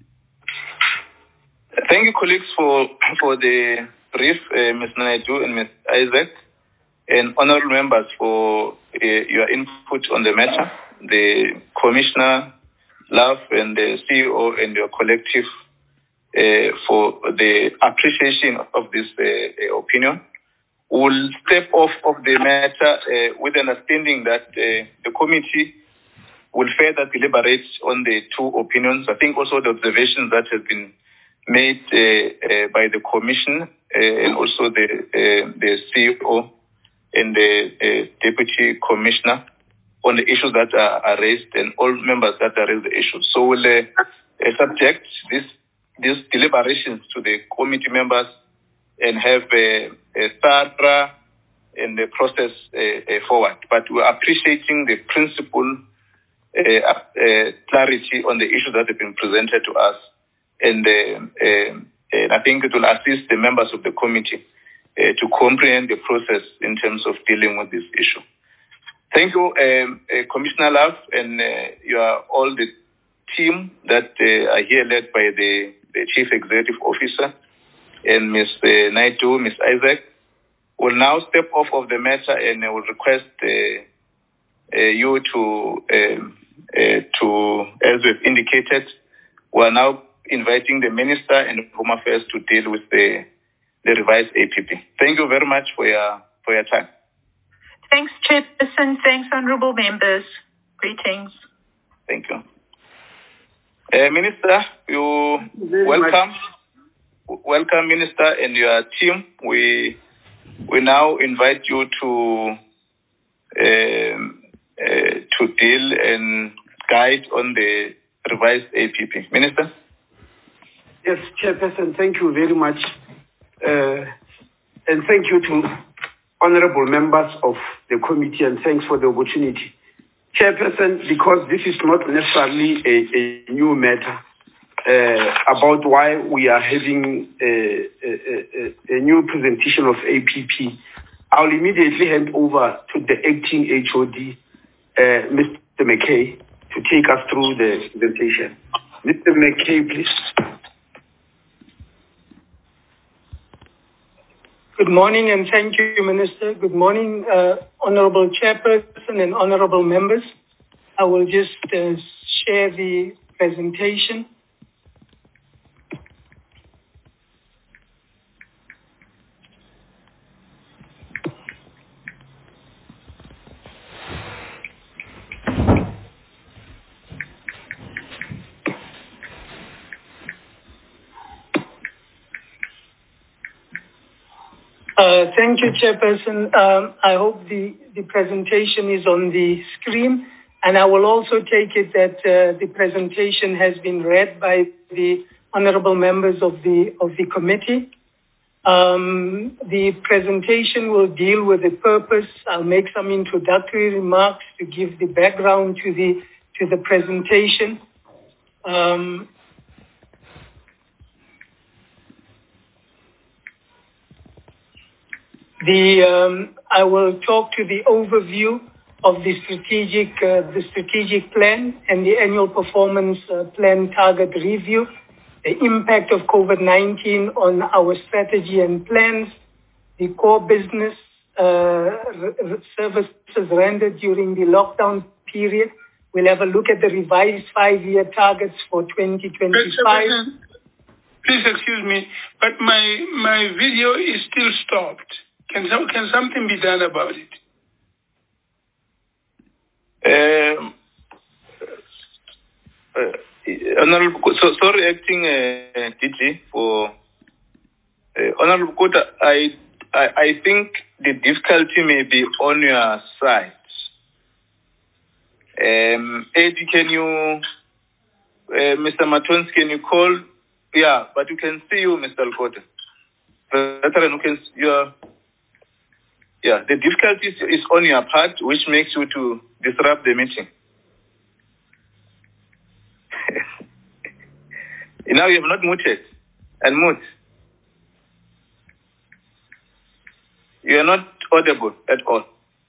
Thank you, colleagues, for, for the brief, uh, Miz Naidu and Miz Isaac, and honorable members for uh, your input on the matter. The Commissioner, Love, and the C E O and your collective uh, for the appreciation of this uh, opinion. We'll step off of the matter uh, with understanding that uh, the committee will further deliberate on the two opinions. I think also the observations that have been made uh, uh, by the Commission uh, and also the uh, the C E O and the uh, Deputy Commissioner on the issues that are, are raised and all members that are raised the issues. So we'll uh, uh, subject this, these deliberations to the committee members and have a, a thorough and the process uh, uh, forward. But we're appreciating the principle uh, uh, clarity on the issues that have been presented to us. And, uh, uh, and I think it will assist the members of the committee uh, to comprehend the process in terms of dealing with this issue. Thank you, um, uh, Commissioner Love, and uh, you are all the team that uh, are here led by the, the Chief Executive Officer and Miz Uh, Naidu, Miz Isaac. Will now step off of the matter and I will request uh, uh, you to, uh, uh, to, as we've indicated, we are now inviting the Minister and Home Affairs to deal with the, the revised A P P. Thank you very much for your, for your time. Thanks, Chairperson. Thanks, honourable members. Greetings. Thank you. Uh, Minister, you welcome. Much. Welcome, Minister, and your team. We we now invite you to um, uh, to deal and guide on the revised A P P. Minister? Yes, Chairperson, thank you very much. Uh, and thank you to honorable members of the committee, and thanks for the opportunity. Chairperson, because this is not necessarily a, a new matter uh, about why we are having a, a, a, a new presentation of A P P, I'll immediately hand over to the acting H O D, uh, Mister McKay, to take us through the presentation. Mister McKay, please. Good morning and thank you, Minister. Good morning, uh, Honourable Chairperson and Honourable members. I will just uh, share the presentation. Uh, thank you, Chairperson. Um, I hope the, the presentation is on the screen, and I will also take it that uh, the presentation has been read by the honourable members of the of the committee. Um, the presentation will deal with the purpose. I'll make some introductory remarks to give the background to the to the presentation. Um, The, um, I will talk to the overview of the strategic, uh, the strategic plan and the annual performance uh, plan target review, the impact of COVID nineteen on our strategy and plans, the core business uh, r- services rendered during the lockdown period. We'll have a look at the revised five-year targets for twenty twenty-five. Please excuse me, but my my video is still stopped. Can, some, can something be done about it? Um, uh, Honorable, so, sorry, acting uh, D G for uh, Honorable Kota. I, I I think the difficulty may be on your side. Um, Eddie, can you, uh, Mister Matons, can you call? Yeah, but you can see you, Mister Kota. Veteran, you can. You are. Yeah, the difficulty is, is on your part, which makes you to disrupt the meeting. Now you have not muted. And mute. You are not audible at all.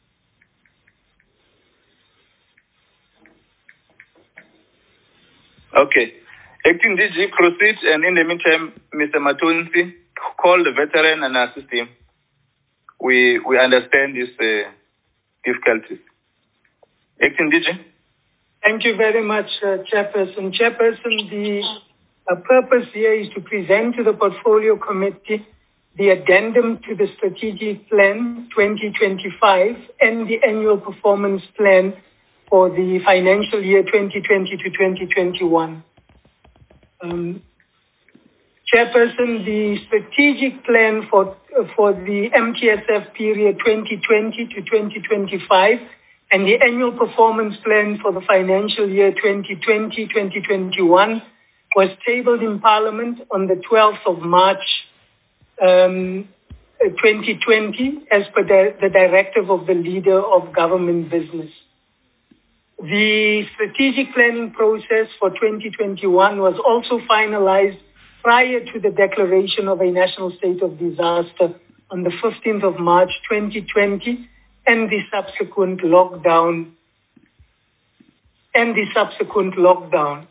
Okay. Acting D G, proceed, and in the meantime, Mister Matonsi, call the veteran and assist him. We we understand these uh, difficulties. Acting D G. Thank you very much, uh, Chairperson. Chairperson, the uh, purpose here is to present to the Portfolio Committee the addendum to the Strategic Plan twenty twenty-five and the Annual Performance Plan for the financial year twenty twenty to twenty twenty-one. Um, Chairperson, the Strategic Plan for, uh, for the M T S F period twenty twenty to twenty twenty-five and the Annual Performance Plan for the financial year twenty twenty to twenty twenty-one was tabled in Parliament on the twelfth of March um, twenty twenty as per the, the directive of the Leader of Government Business. The strategic planning process for twenty twenty-one was also finalized prior to the declaration of a national state of disaster on the fifteenth of March twenty twenty and the subsequent lockdown and the subsequent lockdown.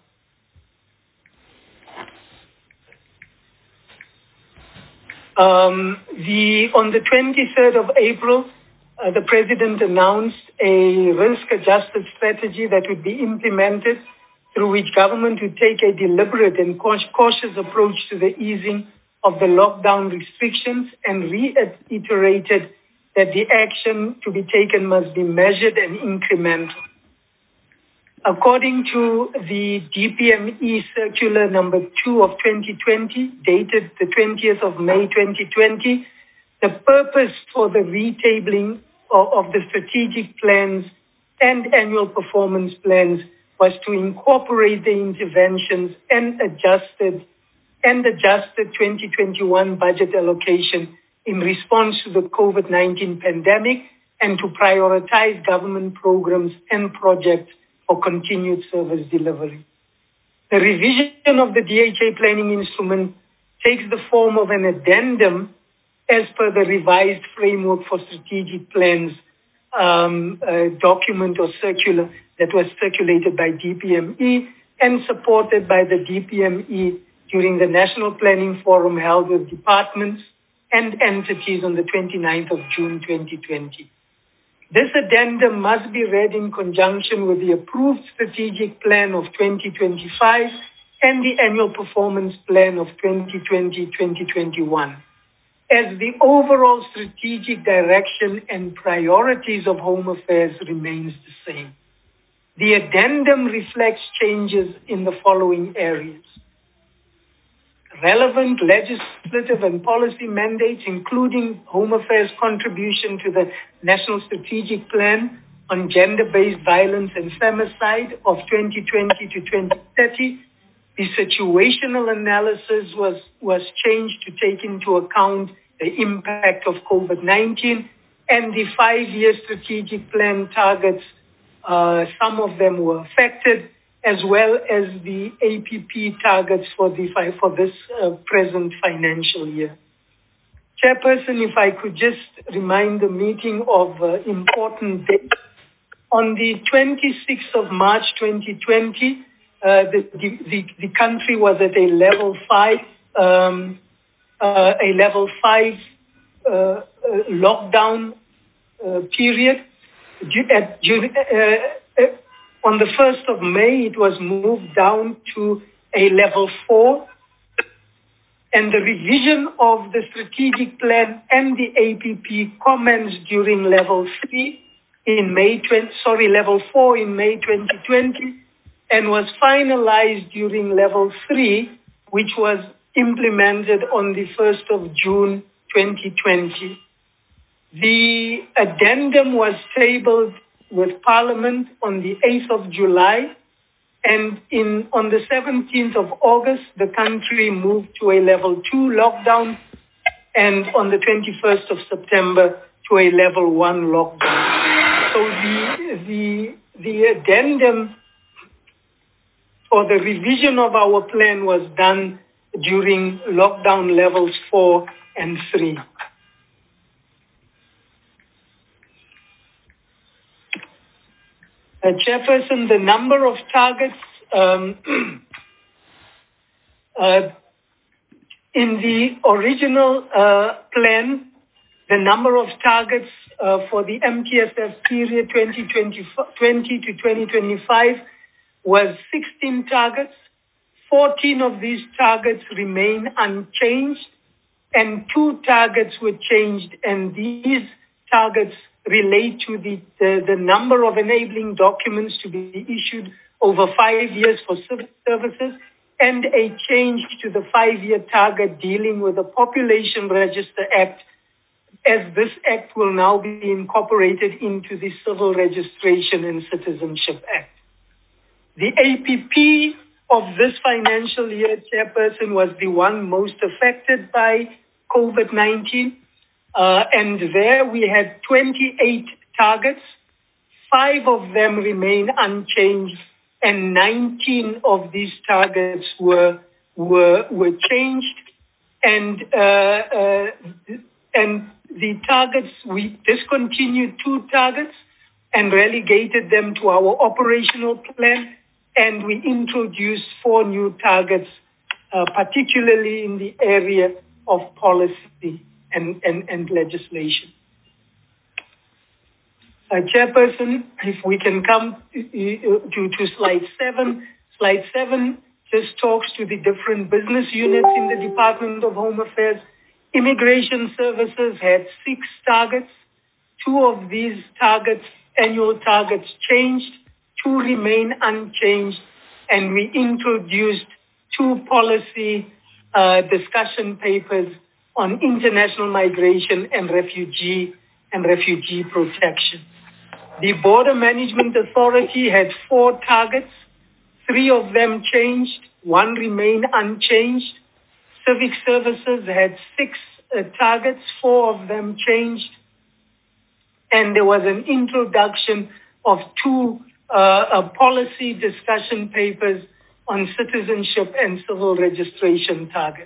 Um, the, on the twenty-third of April, uh, the President announced a risk-adjusted strategy that would be implemented through which government would take a deliberate and cautious approach to the easing of the lockdown restrictions and reiterated that the action to be taken must be measured and incremental. According to the D P M E Circular number two of twenty twenty, dated the twentieth of May twenty twenty, the purpose for the retabling of, of the strategic plans and annual performance plans was to incorporate the interventions and adjusted and adjusted twenty twenty-one budget allocation in response to the COVID nineteen pandemic and to prioritize government programs and projects for continued service delivery. The revision of the D H A planning instrument takes the form of an addendum as per the revised framework for strategic plans um, uh, document or circular that was circulated by D P M E and supported by the D P M E during the National Planning Forum held with departments and entities on the twenty-ninth of June twenty twenty. This addendum must be read in conjunction with the approved strategic plan of twenty twenty-five and the annual performance plan of twenty twenty to twenty twenty-one, as the overall strategic direction and priorities of Home Affairs remains the same. The addendum reflects changes in the following areas. Relevant legislative and policy mandates, including Home Affairs' contribution to the National Strategic Plan on Gender-Based Violence and Femicide of twenty twenty to twenty thirty. The situational analysis was, was changed to take into account the impact of COVID nineteen, and the five-year strategic plan targets, uh, some of them were affected, as well as the A P P targets for, the, for this uh, present financial year. Chairperson, if I could just remind the meeting of uh, important dates. On the twenty-sixth of March twenty twenty, uh, the, the, the country was at a level five, um, uh, a level five uh, uh, lockdown uh, period. At, uh, uh, On the first of May, it was moved down to a level four, and the revision of the strategic plan and the A P P commenced during level three in May twenty, sorry, level four in May twenty twenty, and was finalized during level three, which was implemented on the first of June twenty twenty. The addendum was tabled with Parliament on the eighth of July, and in, on the seventeenth of August, the country moved to a level two lockdown, and on the twenty-first of September, to a level one lockdown. So the, the, the addendum or the revision of our plan was done during lockdown levels four and three. Uh, Chairperson, the number of targets um, uh, in the original uh, plan, the number of targets uh, for the M T S F period twenty twenty to twenty twenty-five was sixteen targets. fourteen of these targets remain unchanged, and two targets were changed, and these targets relate to the, the, the number of enabling documents to be issued over five years for civil services, and a change to the five-year target dealing with the Population Register Act, as this act will now be incorporated into the Civil Registration and Citizenship Act. The A P P of this financial year, Chairperson, was the one most affected by COVID nineteen. Uh, and there we had twenty-eight targets. Five of them remain unchanged, and nineteen of these targets were were were changed. And uh, uh, and the targets, we discontinued two targets and relegated them to our operational plan, and we introduced four new targets, uh, particularly in the area of policy and, and, and legislation. Uh, Chairperson, if we can come to, to, to slide seven. Slide seven just talks to the different business units in the Department of Home Affairs. Immigration Services had six targets. Two of these targets, annual targets, changed. Two remain unchanged, and we introduced two policy uh, discussion papers on international migration and refugee and refugee protection. The Border Management Authority had four targets. Three of them changed. One remained unchanged. Civic Services had six uh, targets. Four of them changed. And there was an introduction of two uh, uh, policy discussion papers on citizenship and civil registration targets.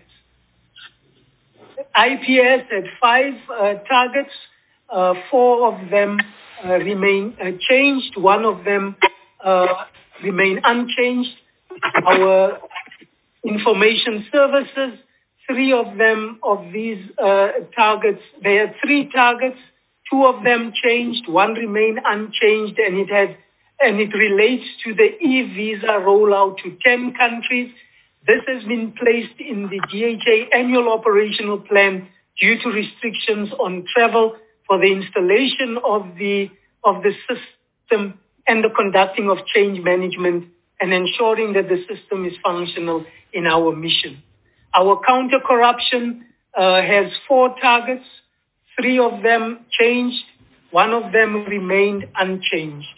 I P S had five uh, targets. Uh, four of them uh, remain uh, changed. One of them uh, remain unchanged. Our information services, three of them of these uh, targets, there are three targets. Two of them changed. One remained unchanged, and it had and it relates to the e-visa rollout to ten countries. This has been placed in the D H A annual operational plan due to restrictions on travel for the installation of the of the system and the conducting of change management and ensuring that the system is functional in our mission. Our counter-corruption uh, has four targets. Three of them changed. One of them remained unchanged.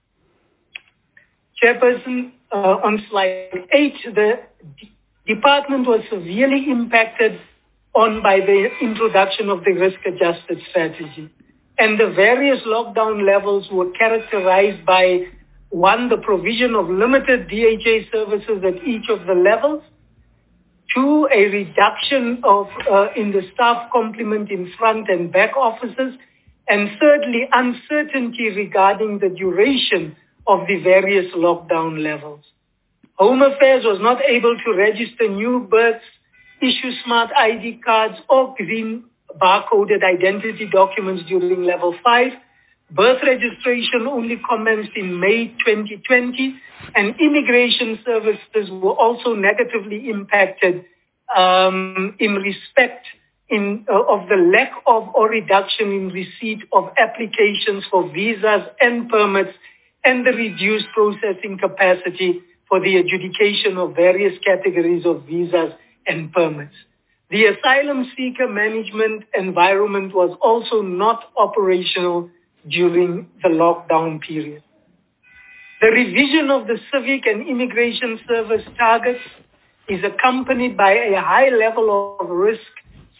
Chairperson, uh, on slide eight, the d- department was severely impacted on by the introduction of the risk-adjusted strategy. And the various lockdown levels were characterized by, one, the provision of limited D H A services at each of the levels, two, a reduction of uh, in the staff complement in front and back offices, and thirdly, uncertainty regarding the duration of the various lockdown levels. Home Affairs was not able to register new births, issue smart I D cards, or green barcoded identity documents during level five. Birth registration only commenced in May twenty twenty, and immigration services were also negatively impacted um, in respect in, uh, of the lack of or reduction in receipt of applications for visas and permits, and the reduced processing capacity for the adjudication of various categories of visas and permits. The asylum seeker management environment was also not operational during the lockdown period. The revision of the civic and immigration service targets is accompanied by a high level of risk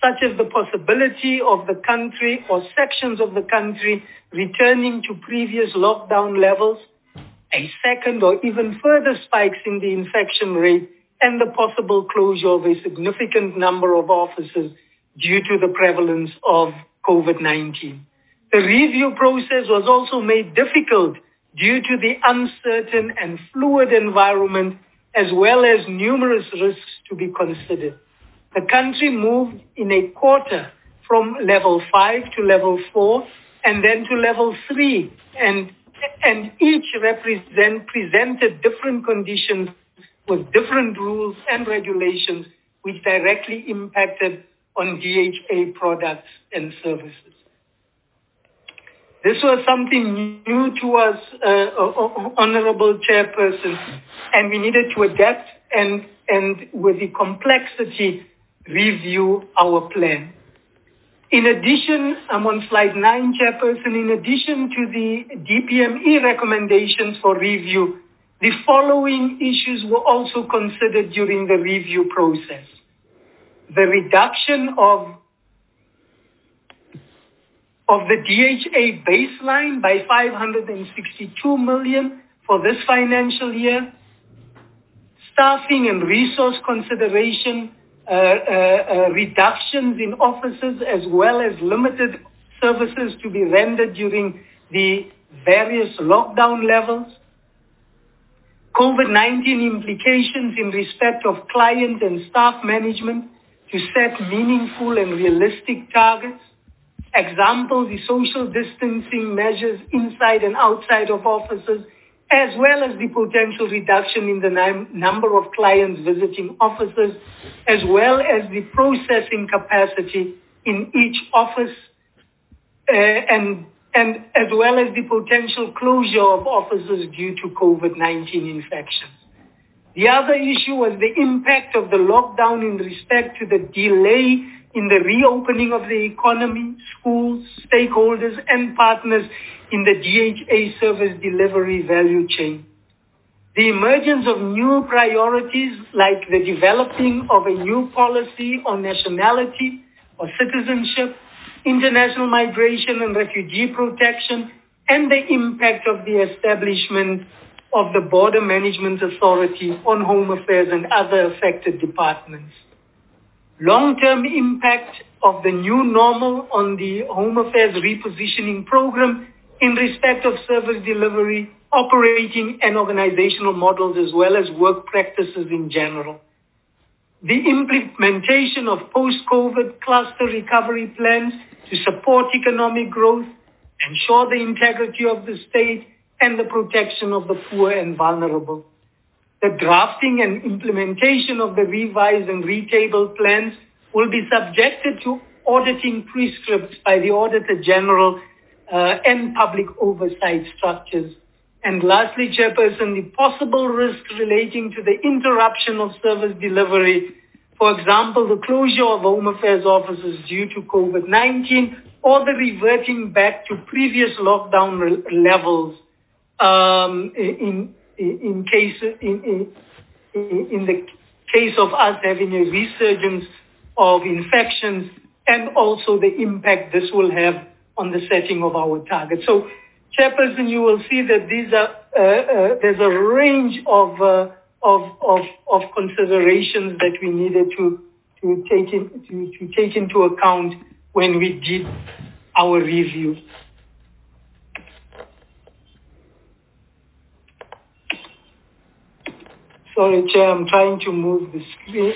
such as the possibility of the country or sections of the country returning to previous lockdown levels, a second or even further spikes in the infection rate, and the possible closure of a significant number of offices due to the prevalence of COVID nineteen. The review process was also made difficult due to the uncertain and fluid environment, as well as numerous risks to be considered. The country moved in a quarter from level five to level four and then to level three, and, and each represent, presented different conditions with different rules and regulations which directly impacted on D H A products and services. This was something new to us, uh, Honorable Chairperson, and we needed to adapt and, and with the complexity, review our plan. In addition, I'm on slide nine, Chairperson, in addition to the D P M E recommendations for review, the following issues were also considered during the review process. The reduction of, of the D H A baseline by five hundred sixty-two million for this financial year, staffing and resource consideration, uh, uh, uh, reductions in offices as well as limited services to be rendered during the various lockdown levels, COVID nineteen implications in respect of client and staff management to set meaningful and realistic targets. Example, the social distancing measures inside and outside of offices, as well as the potential reduction in the num- number of clients visiting offices, as well as the processing capacity in each office, uh, and and as well as the potential closure of offices due to COVID nineteen infections. The other issue was the impact of the lockdown in respect to the delay in the reopening of the economy, schools, stakeholders, and partners in the D H A service delivery value chain. The emergence of new priorities like the developing of a new policy on nationality or citizenship, international migration and refugee protection, and the impact of the establishment of the Border Management Authority on Home Affairs and other affected departments. Long-term impact of the new normal on the Home Affairs repositioning program in respect of service delivery, operating and organizational models, as well as work practices in general. The implementation of post-COVID cluster recovery plans to support economic growth, ensure the integrity of the state, and the protection of the poor and vulnerable. The drafting and implementation of the revised and retabled plans will be subjected to auditing prescripts by the Auditor General uh, and public oversight structures. And lastly, Chairperson, the possible risks relating to the interruption of service delivery, for example, the closure of Home Affairs offices due to COVID nineteen, or the reverting back to previous lockdown re- levels um, in, in, in, case, in, in, in the case of us having a resurgence of infections, and also the impact this will have on the setting of our targets. So, Chairperson, you will see that these are uh, uh, there's a range of, uh, of of of considerations that we needed to to take in, to, to take into account when we did our review. Sorry, Chair, I'm trying to move the screen.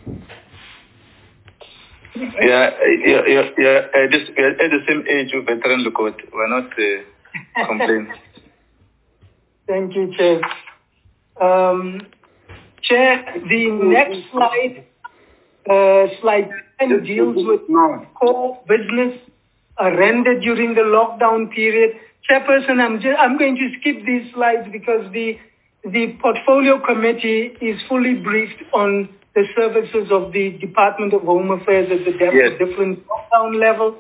Yeah, yeah, yeah, yeah. At, this, at the same age of veteran Lukot, we're not uh, complaining. Thank you, Chair. Um, Chair, the next slide, uh, slide ten, deals with core business uh, rendered during the lockdown period. Chairperson, I'm, just, I'm going to skip these slides because the the portfolio committee is fully briefed on the services of the Department of Home Affairs at the yes. different lockdown levels.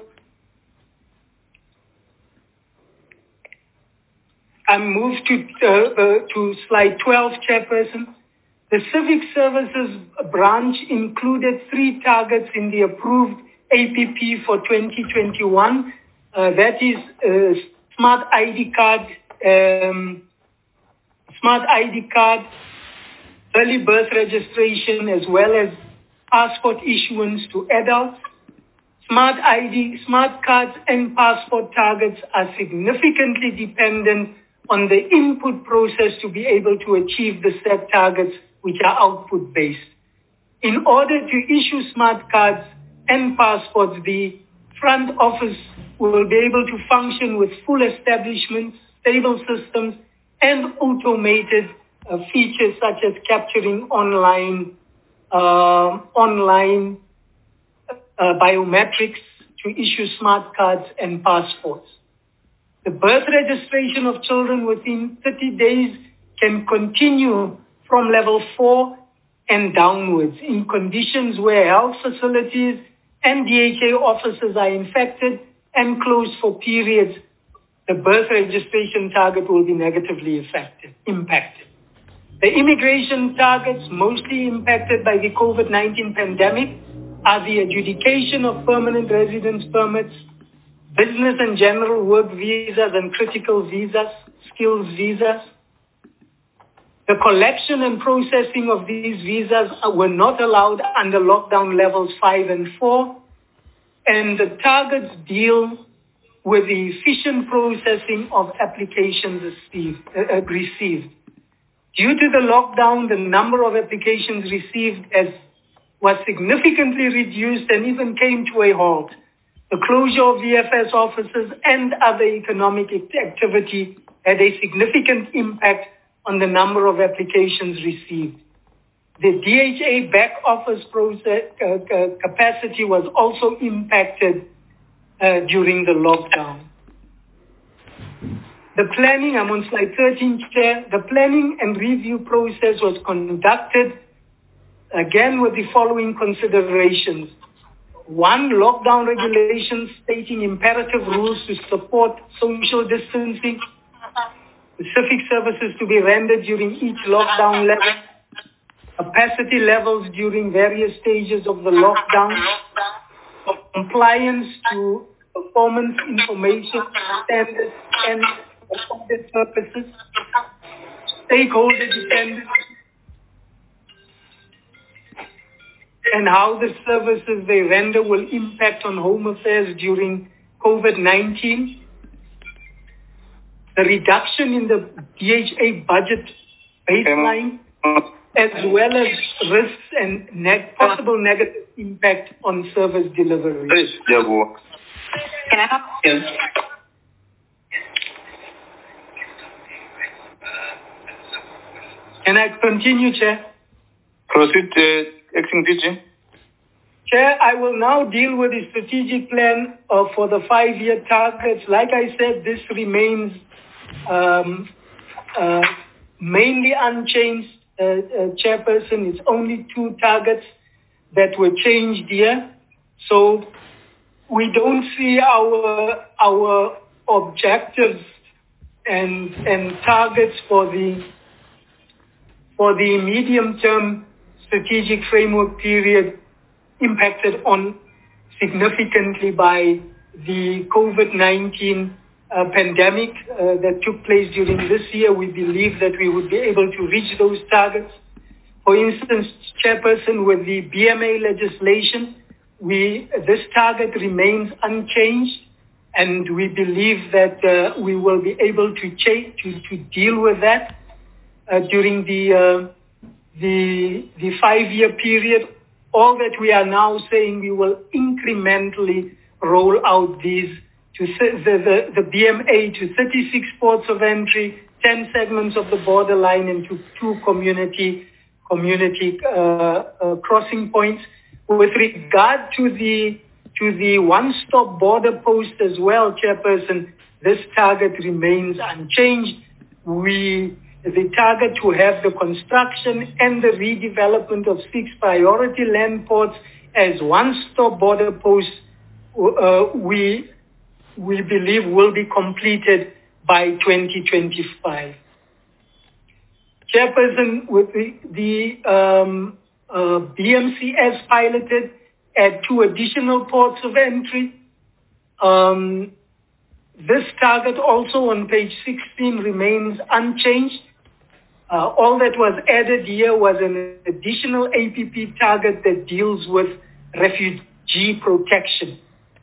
I move to uh, uh, to slide twelve, Chairperson. The Civic Services branch included three targets in the approved A P P for twenty twenty-one. Uh, that is uh, smart I D card, um, smart I D card, early birth registration, as well as passport issuance to adults. Smart I D, smart cards and passport targets are significantly dependent on the input process to be able to achieve the set targets, which are output-based. In order to issue smart cards and passports, the front office will be able to function with full establishments, stable systems, and automated uh, features such as capturing online, uh, online uh, biometrics to issue smart cards and passports. The birth registration of children within thirty days can continue from level four and downwards in conditions where health facilities and D H A offices are infected and closed for periods. The birth registration target will be negatively affected, impacted. The immigration targets mostly impacted by the COVID nineteen pandemic are the adjudication of permanent residence permits, business and general work visas and critical visas, skills visas. The collection and processing of these visas were not allowed under lockdown levels five and four, and the targets deal with the efficient processing of applications received. Uh, received. Due to the lockdown, the number of applications received as was significantly reduced and even came to a halt. The closure of V F S offices and other economic activity had a significant impact on the number of applications received. The D H A back office process, uh, capacity was also impacted uh, during the lockdown. The planning, I'm on slide thirteen, Chair. The planning and review process was conducted again with the following considerations. One, lockdown regulations stating imperative rules to support social distancing, specific services to be rendered during each lockdown level, capacity levels during various stages of the lockdown, compliance to performance information standards and audit purposes, stakeholder dependence, and how the services they render will impact on Home Affairs during COVID nineteen. The reduction in the D H A budget baseline, as well as risks and neg- possible negative impact on service delivery. Can I help? Yes. Can I continue, Chair? Proceed, uh, Acting D G. Chair, I will now deal with the strategic plan uh, for the five-year targets. Like I said, this remains um, uh, mainly unchanged, uh, uh, Chairperson. It's only two targets that were changed here. So we don't see our our objectives and and targets for the for the medium-term strategic framework period impacted on significantly by the COVID nineteen uh, pandemic uh, that took place during this year. We believe that we would be able to reach those targets. For instance, Chairperson, with the B M A legislation, we this target remains unchanged, and we believe that uh, we will be able to, cha- to, to deal with that uh, during the uh, the the five-year period. All that we are now saying, we will incrementally roll out these to the, the, the B M A to thirty-six ports of entry, ten segments of the borderline, and to two community community uh, uh, crossing points. With regard to the to the one-stop border post as well, Chairperson, this target remains unchanged. We the target to have the construction and the redevelopment of six priority land ports as one-stop border posts, uh, we, we believe will be completed by twenty twenty-five. Chairperson, with the, the um, uh, B M C as piloted add two additional ports of entry. Um, this target also on page sixteen remains unchanged. Uh, all that was added here was an additional A P P target that deals with refugee protection.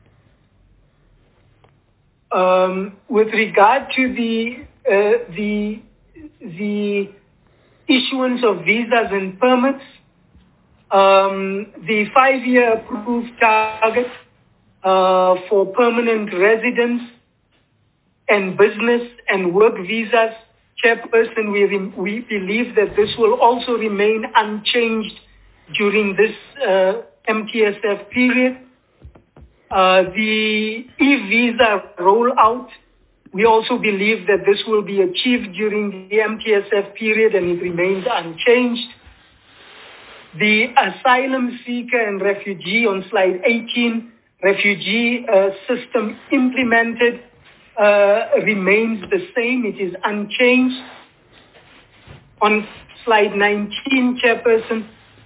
Um, with regard to the, uh, the, the issuance of visas and permits, um, the five-year approved target uh, for permanent residents and business and work visas, Chairperson, we, re- we believe that this will also remain unchanged during this uh, M T S F period. Uh, the e-visa rollout, we also believe that this will be achieved during the M T S F period and it remains unchanged. The asylum seeker and refugee on slide eighteen, refugee uh, system implemented uh, remains the same. It is unchanged. On slide nineteen, Chairperson,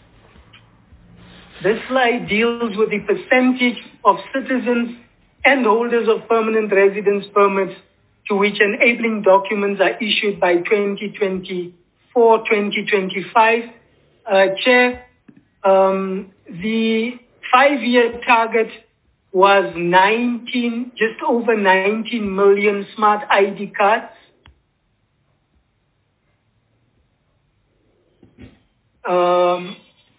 this slide deals with the percentage of citizens and holders of permanent residence permits to which enabling documents are issued by twenty twenty-four twenty twenty-five. Uh, Chair, um, the five-year target was nineteen, just over nineteen million smart I D cards. Um,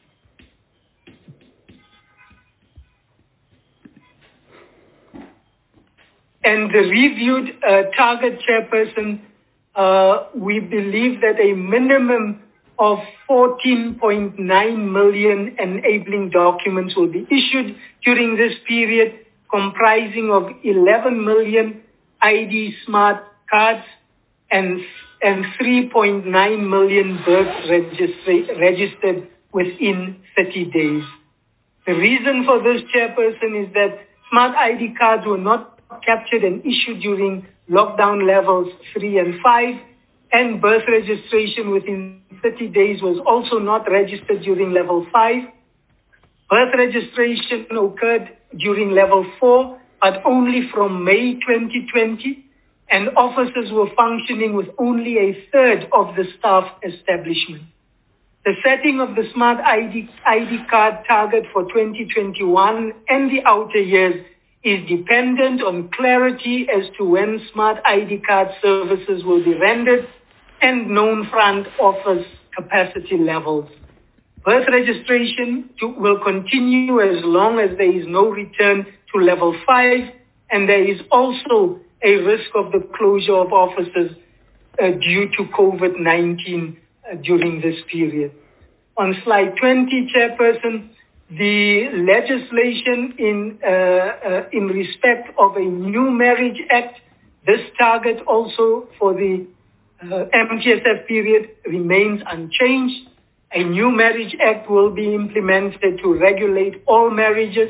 and the reviewed uh, target, Chairperson, uh, we believe that a minimum of fourteen point nine million enabling documents will be issued during this period, comprising of eleven million I D smart cards and, and three point nine million births registra- registered within thirty days. The reason for this, Chairperson, is that smart I D cards were not captured and issued during lockdown levels three and five, and birth registration within thirty days was also not registered during level five. Birth registration occurred during level four, but only from May twenty twenty, and officers were functioning with only a third of the staff establishment. The setting of the smart I D, I D card target for twenty twenty-one and the outer years is dependent on clarity as to when smart I D card services will be rendered and known front office capacity levels. Birth registration to, will continue as long as there is no return to level five, and there is also a risk of the closure of offices uh, due to COVID nineteen uh, during this period. On slide twenty, Chairperson, the legislation in, uh, uh, in respect of a new Marriage Act, this target also for the uh, M T S F period remains unchanged. A new Marriage Act will be implemented to regulate all marriages.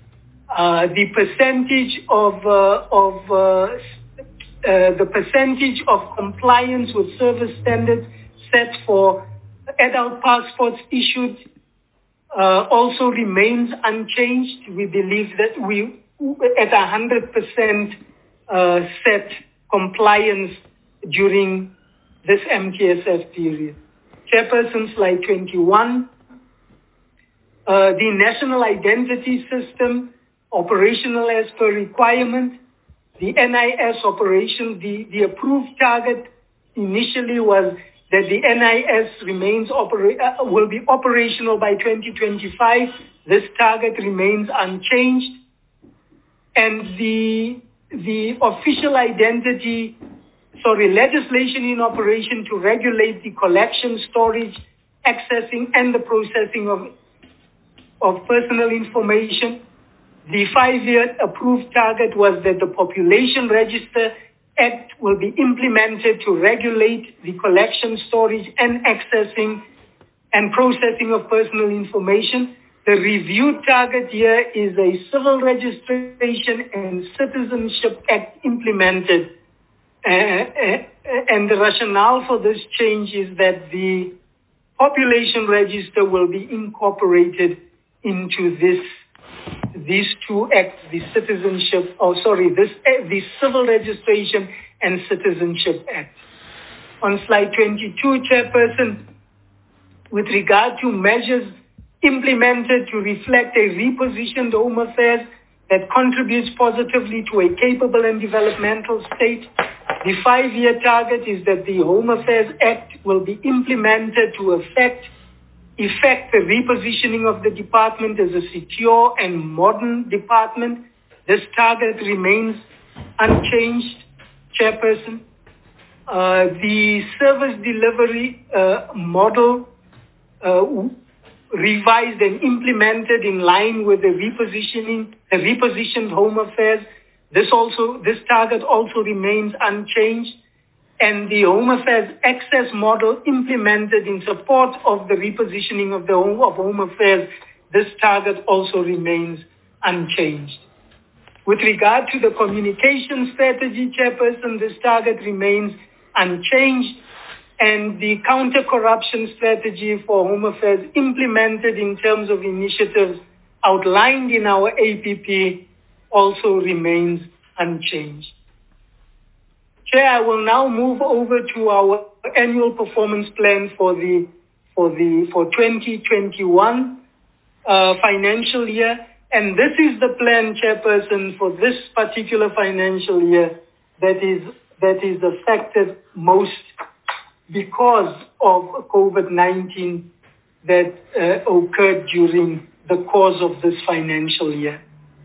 Uh, the percentage of, uh, of uh, uh, the percentage of compliance with service standards set for adult passports issued Uh, also remains unchanged. We believe that we, at one hundred percent uh, set compliance during this M T S F period. Chairperson, slide twenty-one. Uh, the National Identity System, operational as per requirement. The N I S operation, the, the approved target initially was that the N I S remains opera- uh, will be operational by twenty twenty-five. This target remains unchanged. And the, the official identity, sorry, legislation in operation to regulate the collection, storage, accessing, and the processing of, of personal information. The five-year approved target was that the Population Register Act will be implemented to regulate the collection, storage, and accessing and processing of personal information. The reviewed target here is a Civil Registration and Citizenship Act implemented. Uh, uh, and the rationale for this change is that the population register will be incorporated into this these two acts, the citizenship, oh sorry, this the Civil Registration and Citizenship Act. On slide twenty-two, Chairperson, with regard to measures implemented to reflect a repositioned Home Affairs that contributes positively to a capable and developmental state, the five-year target is that the Home Affairs Act will be implemented to effect, effect the repositioning of the department as a secure and modern department. This target remains unchanged, Chairperson. Uh, the service delivery uh, model uh, revised and implemented in line with the repositioning, the repositioned Home Affairs. This also, this target also remains unchanged, and the Home Affairs access model implemented in support of the repositioning of the Home, of Home Affairs, this target also remains unchanged. With regard to the communication strategy, Chairperson, this target remains unchanged, and the counter-corruption strategy for Home Affairs implemented in terms of initiatives outlined in our A P P also remains unchanged. Chair, I will now move over to our annual performance plan for the for the for twenty twenty-one uh, financial year, and this is the plan, Chairperson, for this particular financial year that is that is affected most because of COVID nineteen that uh, occurred during the course of this financial year.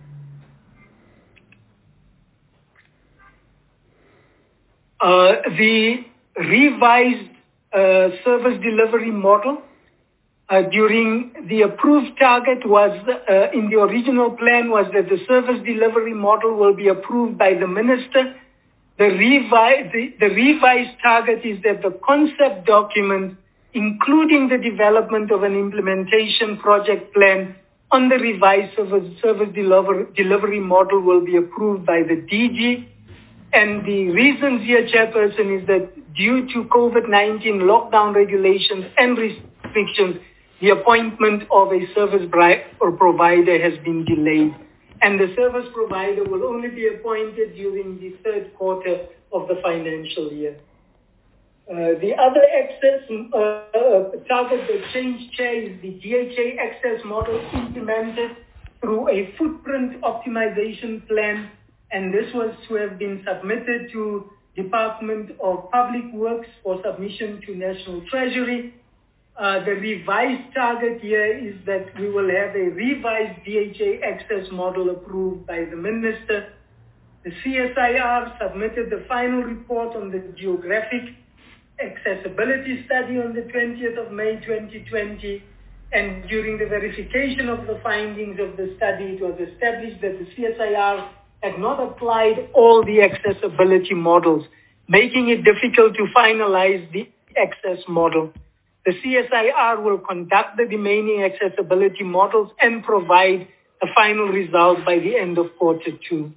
Uh, the revised uh, service delivery model uh, during the approved target was, uh, in the original plan, was that the service delivery model will be approved by the minister. The revised, the, the revised target is that the concept document, including the development of an implementation project plan on the revised service, service deliver, delivery model, will be approved by the D G. And the reasons here, Chairperson, is that due to COVID nineteen lockdown regulations and restrictions, the appointment of a service or provider has been delayed. And the service provider will only be appointed during the third quarter of the financial year. Uh, the other access uh, uh, target that changed, Chair, is the D H A access model implemented through a footprint optimization plan, and this was to have been submitted to Department of Public Works for submission to National Treasury. Uh, the revised target here is that we will have a revised D H A access model approved by the Minister. The C S I R submitted the final report on the geographic accessibility study on the twentieth of May twenty twenty, and during the verification of the findings of the study, it was established that the C S I R had not applied all the accessibility models, making it difficult to finalize the access model. The C S I R will conduct the remaining accessibility models and provide a final result by the end of quarter two.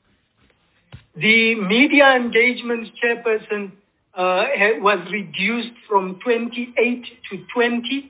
The media engagement, Chairperson, uh, was reduced from twenty-eight to twenty.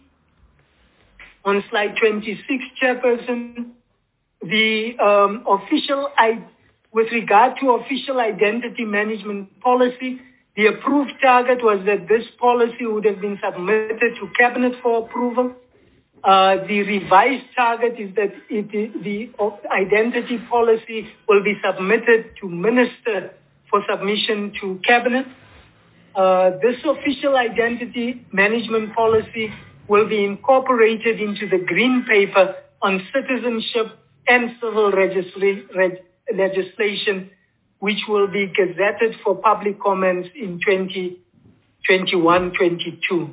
On slide twenty-six, Chairperson, the um, official, I, with regard to official identity management policy, the approved target was that this policy would have been submitted to Cabinet for approval. Uh, the revised target is that it, the identity policy will be submitted to Minister for submission to Cabinet. Uh, this official identity management policy will be incorporated into the Green Paper on Citizenship and Civil registry, reg, Legislation, which will be gazetted for public comments in twenty twenty-one twenty-two.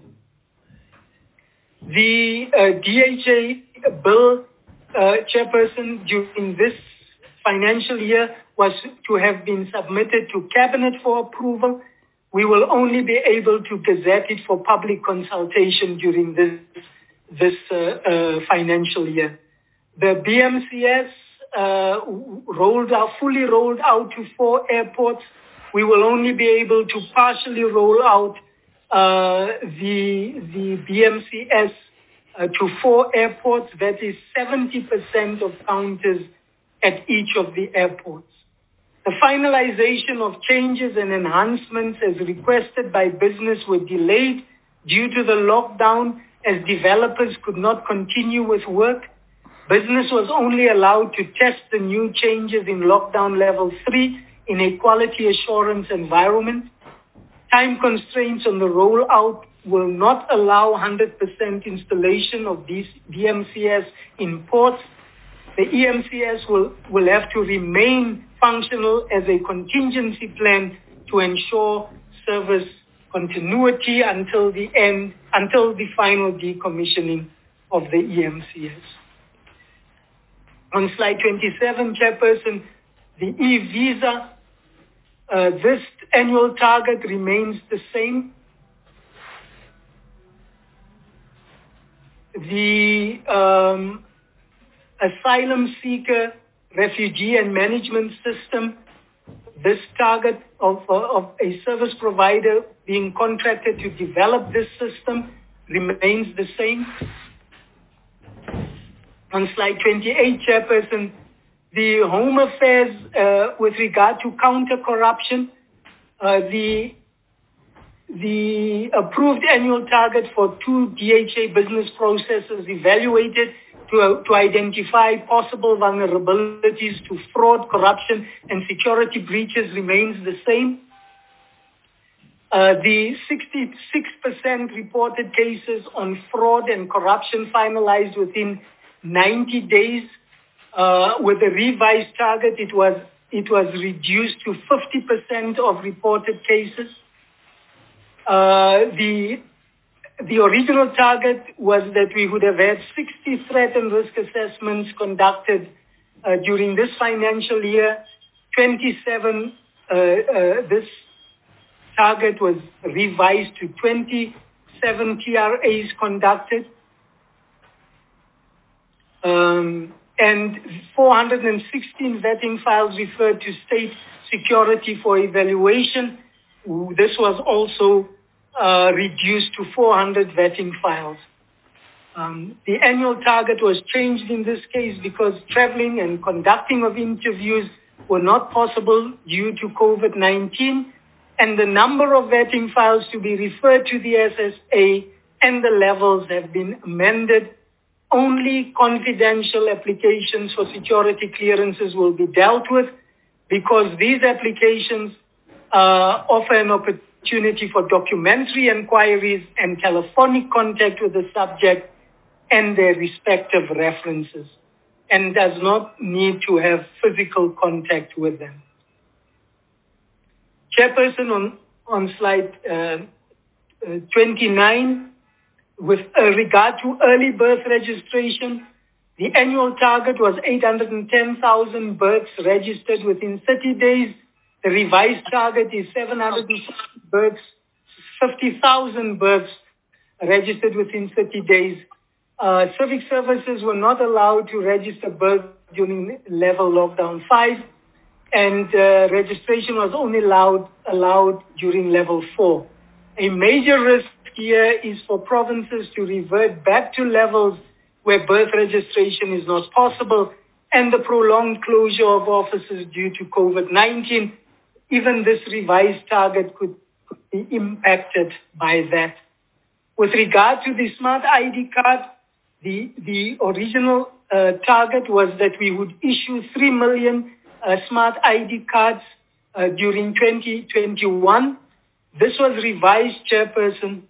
The uh, D H A bill, uh, Chairperson, during this financial year was to have been submitted to Cabinet for approval. We will only be able to gazette it for public consultation during this, this uh, uh, financial year. The B M C S uh, rolled out, fully rolled out to four airports. We will only be able to partially roll out uh, the, the B M C S uh, to four airports. That is seventy percent of counters at each of the airports. The finalization of changes and enhancements as requested by business were delayed due to the lockdown as developers could not continue with work. Business was only allowed to test the new changes in lockdown level three in a quality assurance environment. Time constraints on the rollout will not allow one hundred percent installation of these D M C S in ports. The E M C S will, will have to remain functional as a contingency plan to ensure service continuity until the end, until the final decommissioning of the E M C S. On slide twenty-seven, Chairperson, the e-visa, uh, this annual target remains the same. The um, asylum seeker, refugee and management system, this target of, uh, of a service provider being contracted to develop this system remains the same. On slide twenty-eight, Chairperson, the Home Affairs uh, with regard to counter-corruption, uh, the, the approved annual target for two D H A business processes evaluated to, uh, to identify possible vulnerabilities to fraud, corruption, and security breaches remains the same. Uh, the sixty-six percent reported cases on fraud and corruption finalized within ninety days. Uh, with a revised target, it was it was reduced to fifty percent of reported cases. Uh, the the original target was that we would have had sixty threat and risk assessments conducted uh, during this financial year. twenty-seven, uh, uh, this target was revised to twenty-seven T R As conducted. Um, and four hundred sixteen vetting files referred to state security for evaluation. This was also uh, reduced to four hundred vetting files. Um, the annual target was changed in this case because traveling and conducting of interviews were not possible due to COVID nineteen, and the number of vetting files to be referred to the S S A and the levels have been amended. Only confidential applications for security clearances will be dealt with because these applications uh, offer an opportunity for documentary inquiries and telephonic contact with the subject and their respective references, and does not need to have physical contact with them. Chairperson, on, on slide uh, uh, twenty-nine, with uh, regard to early birth registration, the annual target was eight hundred ten thousand births registered within thirty days. The revised target is seven hundred births, fifty thousand births registered within thirty days. Uh, civic services were not allowed to register births during level lockdown five, and uh, registration was only allowed, allowed during level four. A major risk here is for provinces to revert back to levels where birth registration is not possible, and the prolonged closure of offices due to COVID nineteen. Even this revised target could be impacted by that. With regard to the smart I D card, the, the original uh, target was that we would issue three million uh, smart I D cards uh, during twenty twenty-one. This was revised, Chairperson,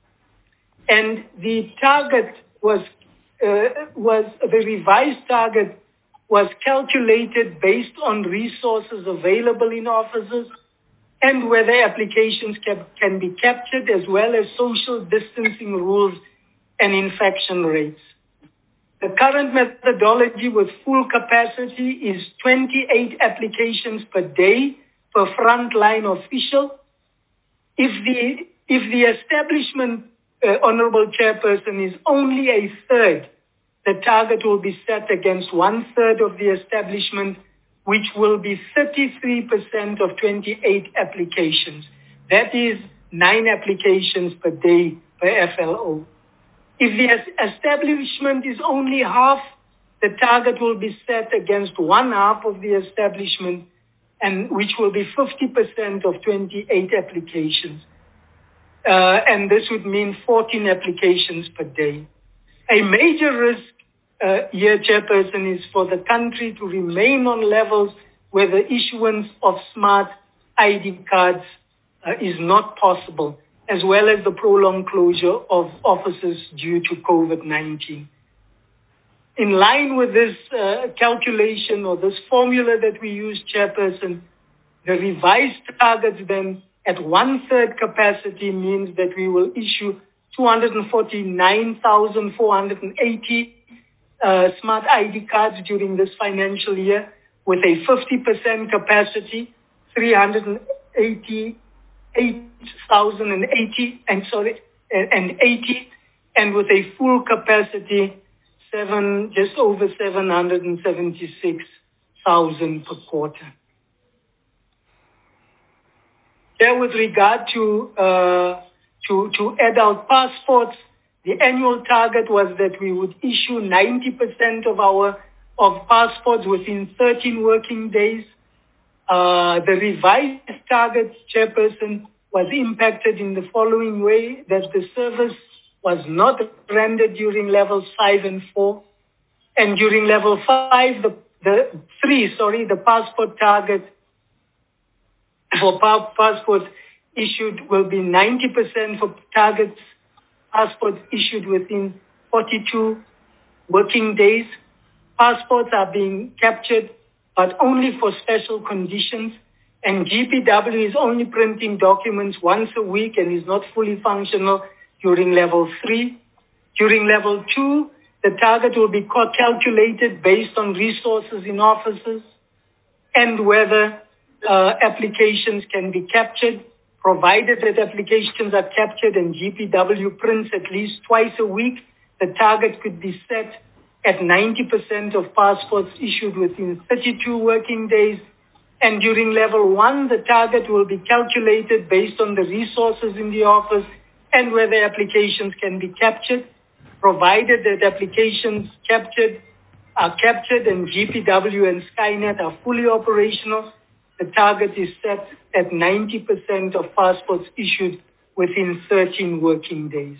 and the target was, uh, was the revised target was calculated based on resources available in offices and whether applications can, can be captured, as well as social distancing rules and infection rates. The current methodology with full capacity is twenty-eight applications per day per frontline official. If the, if the establishment, uh, Honorable Chairperson, is only a third, the target will be set against one third of the establishment, which will be thirty-three percent of twenty-eight applications. That is nine applications per day per F L O. If the es- establishment is only half, the target will be set against one half of the establishment, and which will be fifty percent of twenty-eight applications. Uh, and this would mean fourteen applications per day. A major risk uh, here, Chairperson, is for the country to remain on levels where the issuance of smart I D cards uh, is not possible, as well as the prolonged closure of offices due to COVID nineteen. In line with this uh, calculation or this formula that we use, Chairperson, the revised targets then at one-third capacity means that we will issue two hundred forty-nine thousand four hundred eighty uh, smart I D cards during this financial year, with a fifty percent capacity, three hundred eighty-eight thousand eighty, and sorry, and eighty, and with a full capacity, seven, just over seven hundred seventy-six thousand per quarter. There, with regard to, uh, to, to adult passports, the annual target was that we would issue ninety percent of our, of passports within thirteen working days. Uh, the revised target, Chairperson, was impacted in the following way, that the service was not rendered during levels five and four. And during level five, the, the three, sorry, the passport target for pa- passports issued will be ninety percent for targets, passports issued within forty-two working days. Passports are being captured, but only for special conditions. And G P W is only printing documents once a week and is not fully functional during level three. During level two, the target will be calculated based on resources in offices and whether uh, applications can be captured. Provided that applications are captured and G P W prints at least twice a week, the target could be set at ninety percent of passports issued within thirty-two working days. And during level one, the target will be calculated based on the resources in the office and whether applications can be captured. Provided that applications captured are captured and G P W and Skynet are fully operational, the target is set at ninety percent of passports issued within thirteen working days.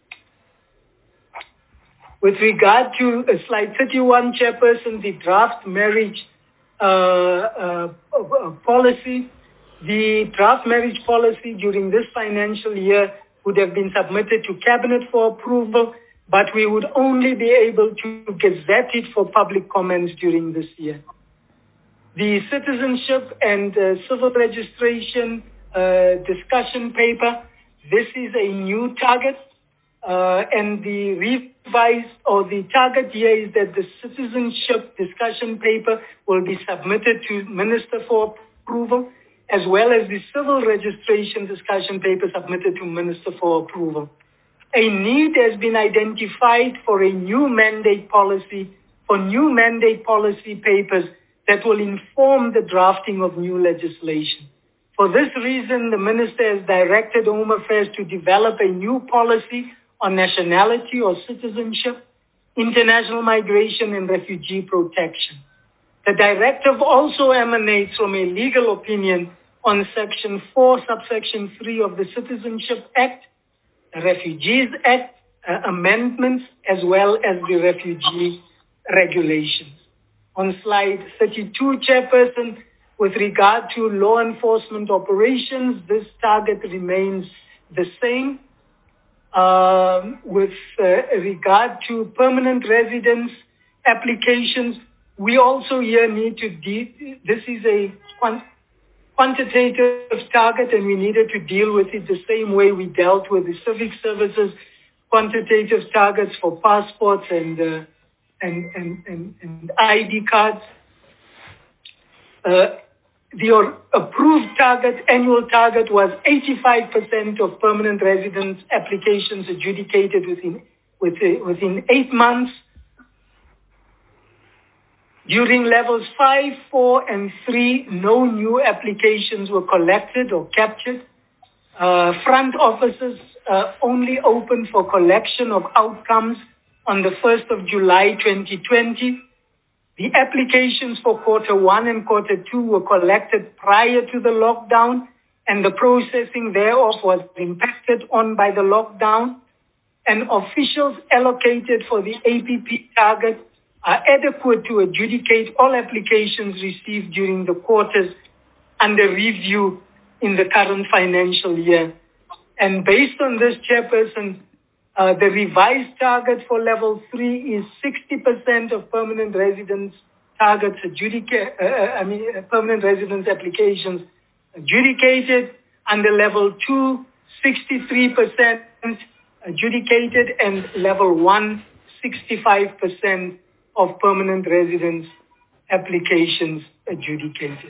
With regard to uh, slide thirty-one, Chairperson, the draft marriage uh, uh, uh, policy, the draft marriage policy during this financial year would have been submitted to Cabinet for approval, but we would only be able to gazette it for public comments during this year. The citizenship and uh, civil registration uh, discussion paper, this is a new target, uh, and the revised or the target here is that the citizenship discussion paper will be submitted to Minister for approval, as well as the civil registration discussion paper submitted to Minister for approval. A need has been identified for a new mandate policy, for new mandate policy papers that will inform the drafting of new legislation. For this reason, the Minister has directed Home Affairs to develop a new policy on nationality or citizenship, international migration, and refugee protection. The directive also emanates from a legal opinion on Section four, Subsection three of the Citizenship Act, the Refugees Act uh, amendments, as well as the refugee regulations. On slide thirty-two, Chairperson, with regard to law enforcement operations, this target remains the same. Um, with uh, regard to permanent residence applications, we also here need to deal, this is a quant- quantitative target, and we needed to deal with it the same way we dealt with the civic services quantitative targets for passports and uh, and, and, and, and I D cards. Uh, the approved target, annual target, was eighty-five percent of permanent residence applications adjudicated within, within, within eight months. During levels five, four, and three, no new applications were collected or captured. Uh, front offices uh, only opened for collection of outcomes on the first of July twenty twenty. The applications for quarter one and quarter two were collected prior to the lockdown, and the processing thereof was impacted on by the lockdown. And officials allocated for the A P P target are adequate to adjudicate all applications received during the quarters under review in the current financial year. And based on this, Chairperson, uh, the revised target for level three is sixty percent of permanent residence targets adjudicated, uh, I mean, uh, permanent residence applications adjudicated. Under level two, sixty-three percent adjudicated, and level one, sixty-five percent of permanent residence applications adjudicated.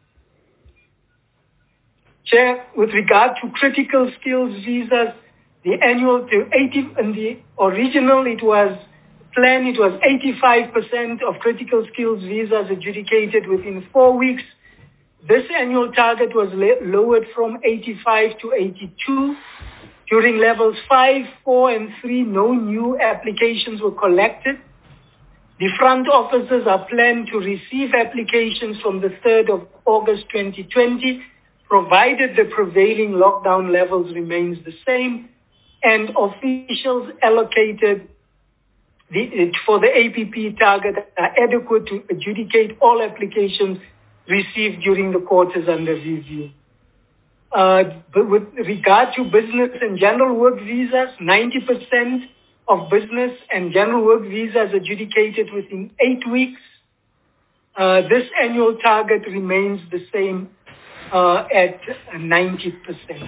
Chair, with regard to critical skills visas, the annual to eighty, in the original it was planned, it was eighty-five percent of critical skills visas adjudicated within four weeks. This annual target was lowered from eighty-five to eighty-two. During levels five, four, and three, no new applications were collected. The front offices are planned to receive applications from the third of August twenty twenty, provided the prevailing lockdown levels remains the same, and officials allocated the, for the A P P target are adequate to adjudicate all applications received during the quarters under review. Uh, but with regard to business and general work visas, ninety percent of business and general work visas adjudicated within eight weeks. Uh, this annual target remains the same uh, at ninety percent.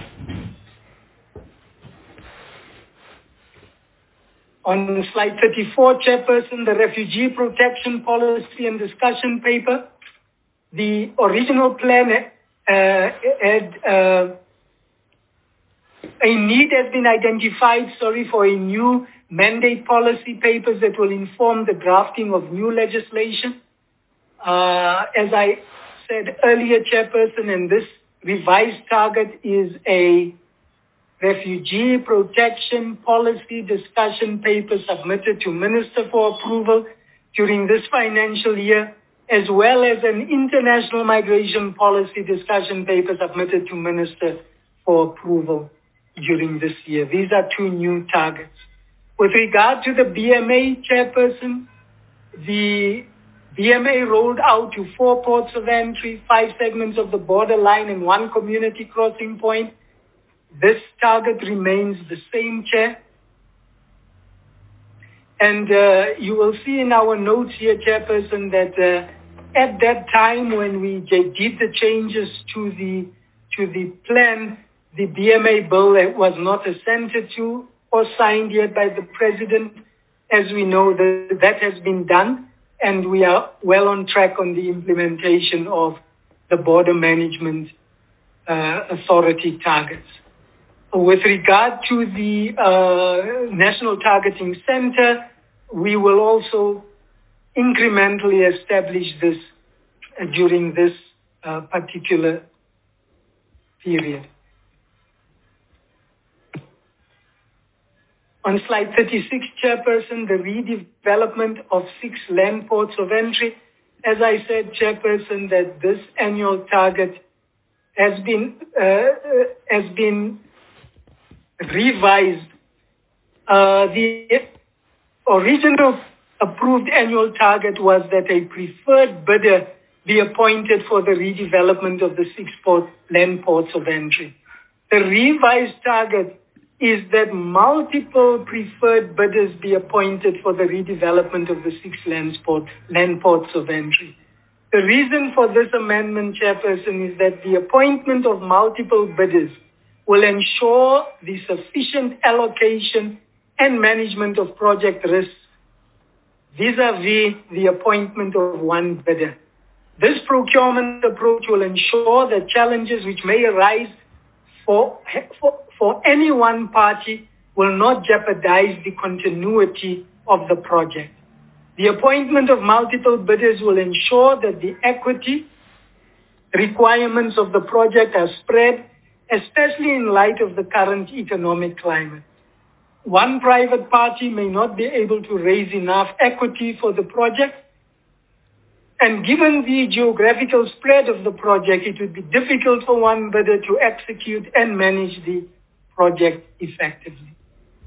On slide thirty-four, Chairperson, the Refugee Protection Policy and Discussion Paper. The original plan uh, had uh, a need has been identified, sorry, for a new mandate policy papers that will inform the drafting of new legislation. Uh, as I said earlier, Chairperson, and this revised target is a Refugee Protection Policy Discussion Paper submitted to Minister for approval during this financial year, as well as an International Migration Policy Discussion Paper submitted to Minister for approval during this year. These are two new targets. With regard to the B M A, Chairperson, the B M A rolled out to four ports of entry, five segments of the borderline, and one community crossing point. This target remains the same, Chair. And uh, you will see in our notes here, Chairperson, that uh, at that time when we did the changes to the to the plan, the B M A bill was not assented to or signed yet by the President. As we know, that, that has been done, and we are well on track on the implementation of the Border Management uh, Authority targets. With regard to the uh, National Targeting Center, we will also incrementally establish this uh, during this uh, particular period. On slide thirty-six, Chairperson, the redevelopment of six land ports of entry. As I said, Chairperson, that this annual target has been uh, has been revised. Uh, the original approved annual target was that a preferred bidder be appointed for the redevelopment of the six port, land ports of entry. The revised target is that multiple preferred bidders be appointed for the redevelopment of the six land, port, land ports of entry. The reason for this amendment, Chairperson, is that the appointment of multiple bidders will ensure the sufficient allocation and management of project risks vis-a-vis the appointment of one bidder. This procurement approach will ensure that challenges which may arise for, for, for any one party will not jeopardize the continuity of the project. The appointment of multiple bidders will ensure that the equity requirements of the project are spread especially in light of the current economic climate. One private party may not be able to raise enough equity for the project, and given the geographical spread of the project, it would be difficult for one bidder to execute and manage the project effectively.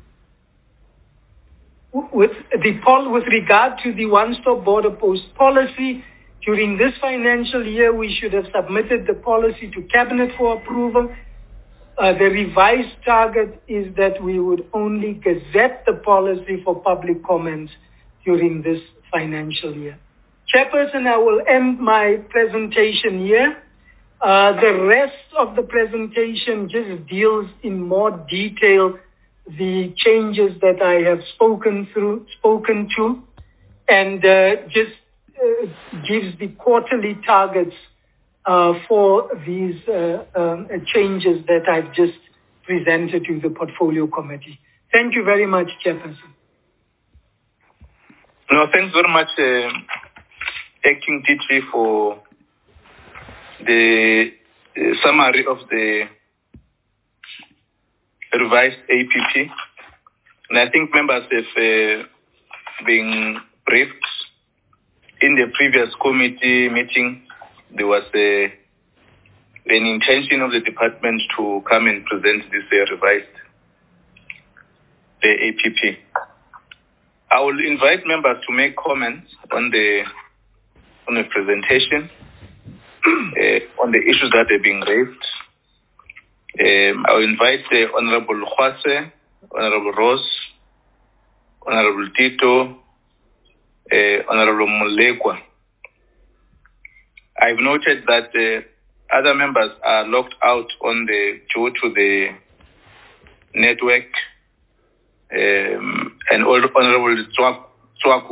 With, the pol- with regard to the one-stop border post policy, during this financial year, we should have submitted the policy to Cabinet for approval. Uh, the revised target is that we would only gazette the policy for public comments during this financial year. Chairperson, I will end my presentation here. Uh, the rest of the presentation just deals in more detail the changes that I have spoken through, spoken to, and uh, just uh, gives the quarterly targets uh, for these uh, um, changes that I've just presented to the Portfolio Committee. Thank you very much, Chairperson. No, thanks very much, uh, Acting D G, for the uh, summary of the revised A P P. And I think members have uh, been briefed. In the previous committee meeting, there was a, an intention of the department to come and present this uh, revised the A P P. I will invite members to make comments on the on the presentation, uh, on the issues that are being raised. Um, I will invite the uh, Honorable Khwase, Honorable Rose, Honorable Tito, uh, Honorable Mulekwa. I've noted that uh, other members are locked out on the due to the network, um, and Honorable Tswaku.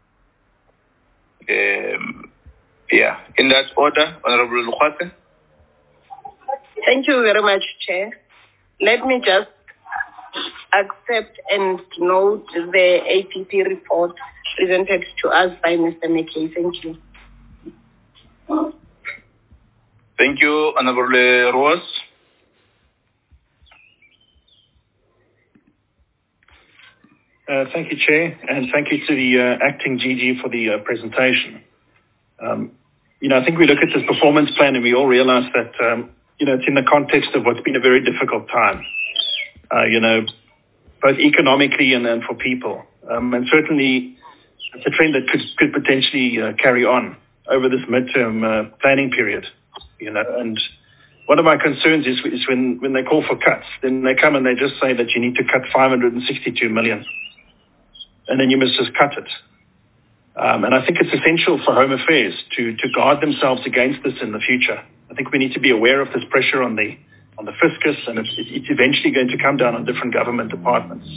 Um, yeah, in that order, Honorable Khwase. Thank you very much, Chair. Let me just accept and note the A P P report presented to us by Mister McKay. Thank you. Thank you, Honorable Rose. Uh, thank you, Chair, and thank you to the uh, Acting G G for the uh, presentation. Um, you know, I think we look at this performance plan and we all realize that, um, you know, it's in the context of what's been a very difficult time, uh, you know, both economically and, and for people. Um, and certainly it's a trend that could, could potentially uh, carry on over this midterm uh, planning period, you know, and one of my concerns is, is when, when they call for cuts, then they come and they just say that you need to cut five hundred sixty-two million. And then you must just cut it. Um, and I think it's essential for Home Affairs to, to guard themselves against this in the future. I think we need to be aware of this pressure on the on the fiscus, and it's, it's eventually going to come down on different government departments.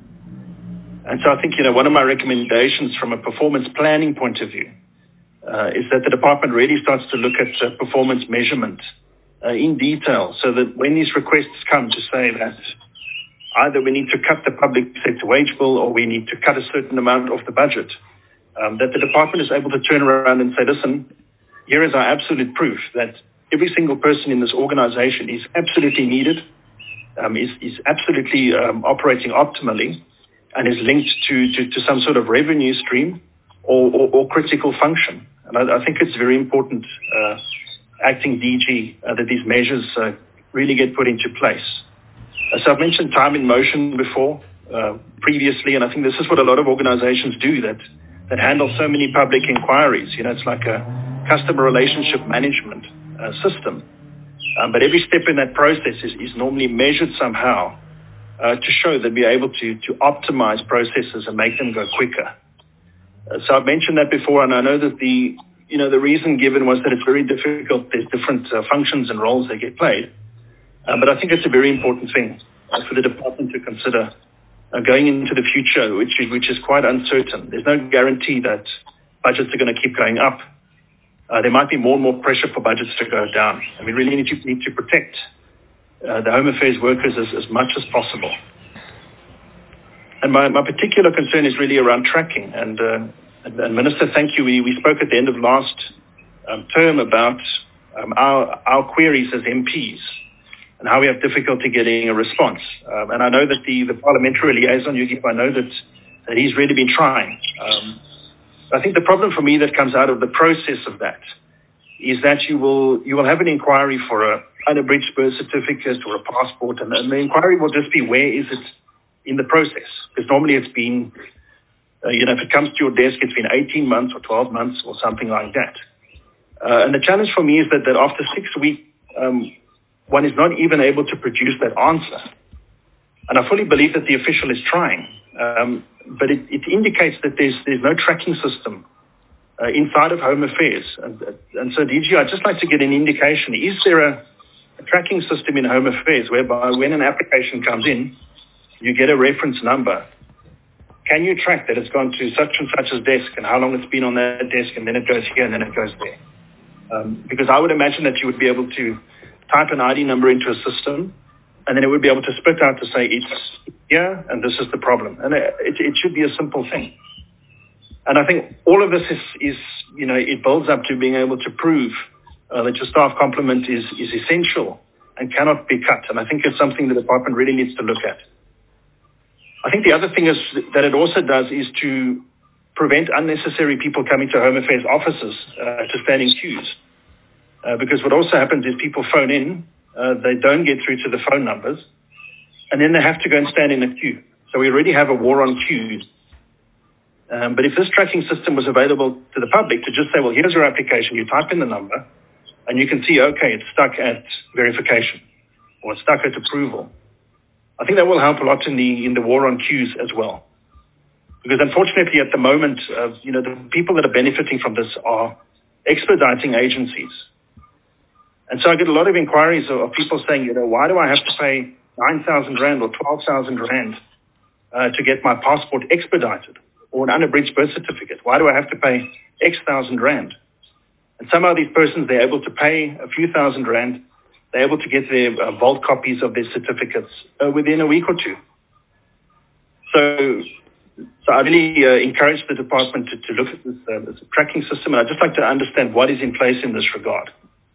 And so I think, you know, one of my recommendations from a performance planning point of view uh, is that the department really starts to look at uh, performance measurement uh, in detail, so that when these requests come to say that either we need to cut the public sector wage bill or we need to cut a certain amount of the budget, um, that the department is able to turn around and say, listen, here is our absolute proof that every single person in this organization is absolutely needed, um, is, is absolutely um, operating optimally, and is linked to, to, to some sort of revenue stream or, or, or critical function. And I, I think it's very important, uh, Acting D G, uh, that these measures uh, really get put into place. Uh, so I've mentioned time in motion before, uh, previously, and I think this is what a lot of organizations do that, that handle so many public inquiries. You know, it's like a customer relationship management uh, system. Um, but every step in that process is, is normally measured somehow uh, to show that we're able to, to optimize processes and make them go quicker. Uh, so I've mentioned that before, and I know that the, you know, the reason given was that it's very difficult. There's different uh, functions and roles that get played. Um, but I think it's a very important thing uh, for the department to consider uh, going into the future, which is, which is quite uncertain. There's no guarantee that budgets are going to keep going up. Uh, there might be more and more pressure for budgets to go down. And we really need to, need to protect uh, the Home Affairs workers as, as much as possible. And my, my particular concern is really around tracking. And, uh, and, and Minister, thank you. We, we spoke at the end of last um, term about um, our, our queries as M Ps. and how we have difficulty getting a response. Um, and I know that the, the parliamentary liaison, Yugip, I know that, that he's really been trying. Um, I think the problem for me that comes out of the process of that is that you will you will have an inquiry for a unabridged birth certificate or a passport, and, and the inquiry will just be where is it in the process? Because normally it's been, uh, you know, if it comes to your desk, it's been eighteen months or twelve months or something like that. Uh, and the challenge for me is that, that after six weeks, um, one is not even able to produce that answer. And I fully believe that the official is trying, um, but it, it indicates that there's there's no tracking system uh, inside of Home Affairs. And, and so, D G, I'd just like to get an indication. Is there a, a tracking system in Home Affairs whereby when an application comes in, you get a reference number? Can you track that it's gone to such and such a desk and how long it's been on that desk, and then it goes here and then it goes there? Um, because I would imagine that you would be able to type an I D number into a system, and then it would be able to spit out to say it's here and this is the problem. And it, it should be a simple thing. And I think all of this is, is you know, it builds up to being able to prove uh, that your staff complement is, is essential and cannot be cut. And I think it's something the department really needs to look at. I think the other thing is that it also does is to prevent unnecessary people coming to Home Affairs offices uh, to stand in queues. Uh, because what also happens is people phone in, uh, they don't get through to the phone numbers, and then they have to go and stand in a queue. So we already have a war on queues. Um, but if this tracking system was available to the public to just say, well, here's your application, you type in the number, and you can see, okay, it's stuck at verification, or it's stuck at approval. I think that will help a lot in the in the war on queues as well. Because unfortunately at the moment, uh, you know, the people that are benefiting from this are expediting agencies. And so I get a lot of inquiries of, of people saying, you know, why do I have to pay nine thousand rand or twelve thousand rand uh, to get my passport expedited or an unabridged birth certificate? Why do I have to pay X thousand rand? And somehow these persons, they're able to pay a few thousand rand. They're able to get their uh, vault copies of their certificates uh, within a week or two. So, so I really uh, encourage the department to, to look at this, uh, this tracking system, and I'd just like to understand what is in place in this regard.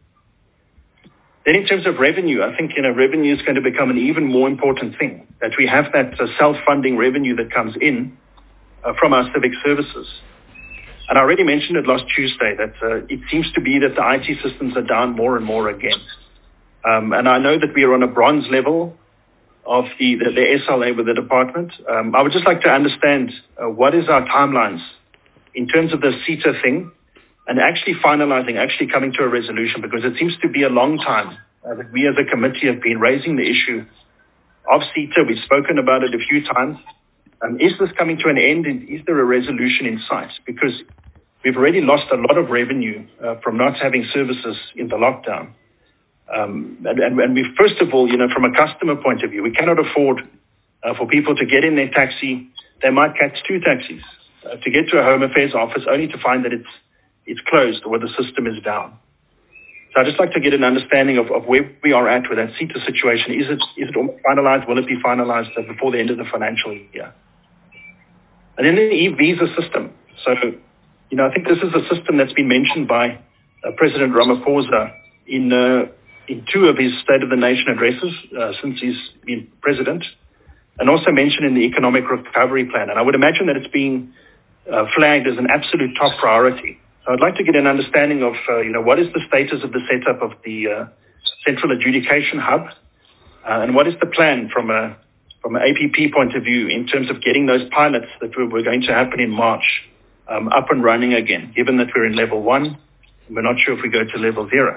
Then in terms of revenue, I think, you know, revenue is going to become an even more important thing, that we have that uh, self-funding revenue that comes in uh, from our civic services. And I already mentioned it last Tuesday that uh, it seems to be that the I T systems are down more and more again. Um, and I know that we are on a bronze level of the, the, the S L A with the department. Um, I would just like to understand uh, what is our timelines in terms of the CETA thing and actually finalizing, actually coming to a resolution, because it seems to be a long time uh, that we as a committee have been raising the issue of CETA. We've spoken about it a few times. Um, is this coming to an end, and is there a resolution in sight? Because we've already lost a lot of revenue uh, from not having services in the lockdown. Um, and, and, and we, first of all, you know, from a customer point of view, we cannot afford uh, for people to get in their taxi. They might catch two taxis uh, to get to a Home Affairs office only to find that it's it's closed or the system is down. So I'd just like to get an understanding of, of where we are at with that CETA situation. Is it is it almost finalized? Will it be finalized uh, before the end of the financial year? And then the e-visa system. So, you know, I think this is a system that's been mentioned by uh, President Ramaphosa in uh, in two of his State of the Nation addresses uh, since he's been president, and also mentioned in the Economic Recovery Plan. And I would imagine that it's being uh, flagged as an absolute top priority. So I'd like to get an understanding of, uh, you know, what is the status of the setup of the uh, Central Adjudication Hub, uh, and what is the plan from a from an A P P point of view in terms of getting those pilots that were, were going to happen in March um, up and running again, given that we're in level one, and we're not sure if we go to level zero.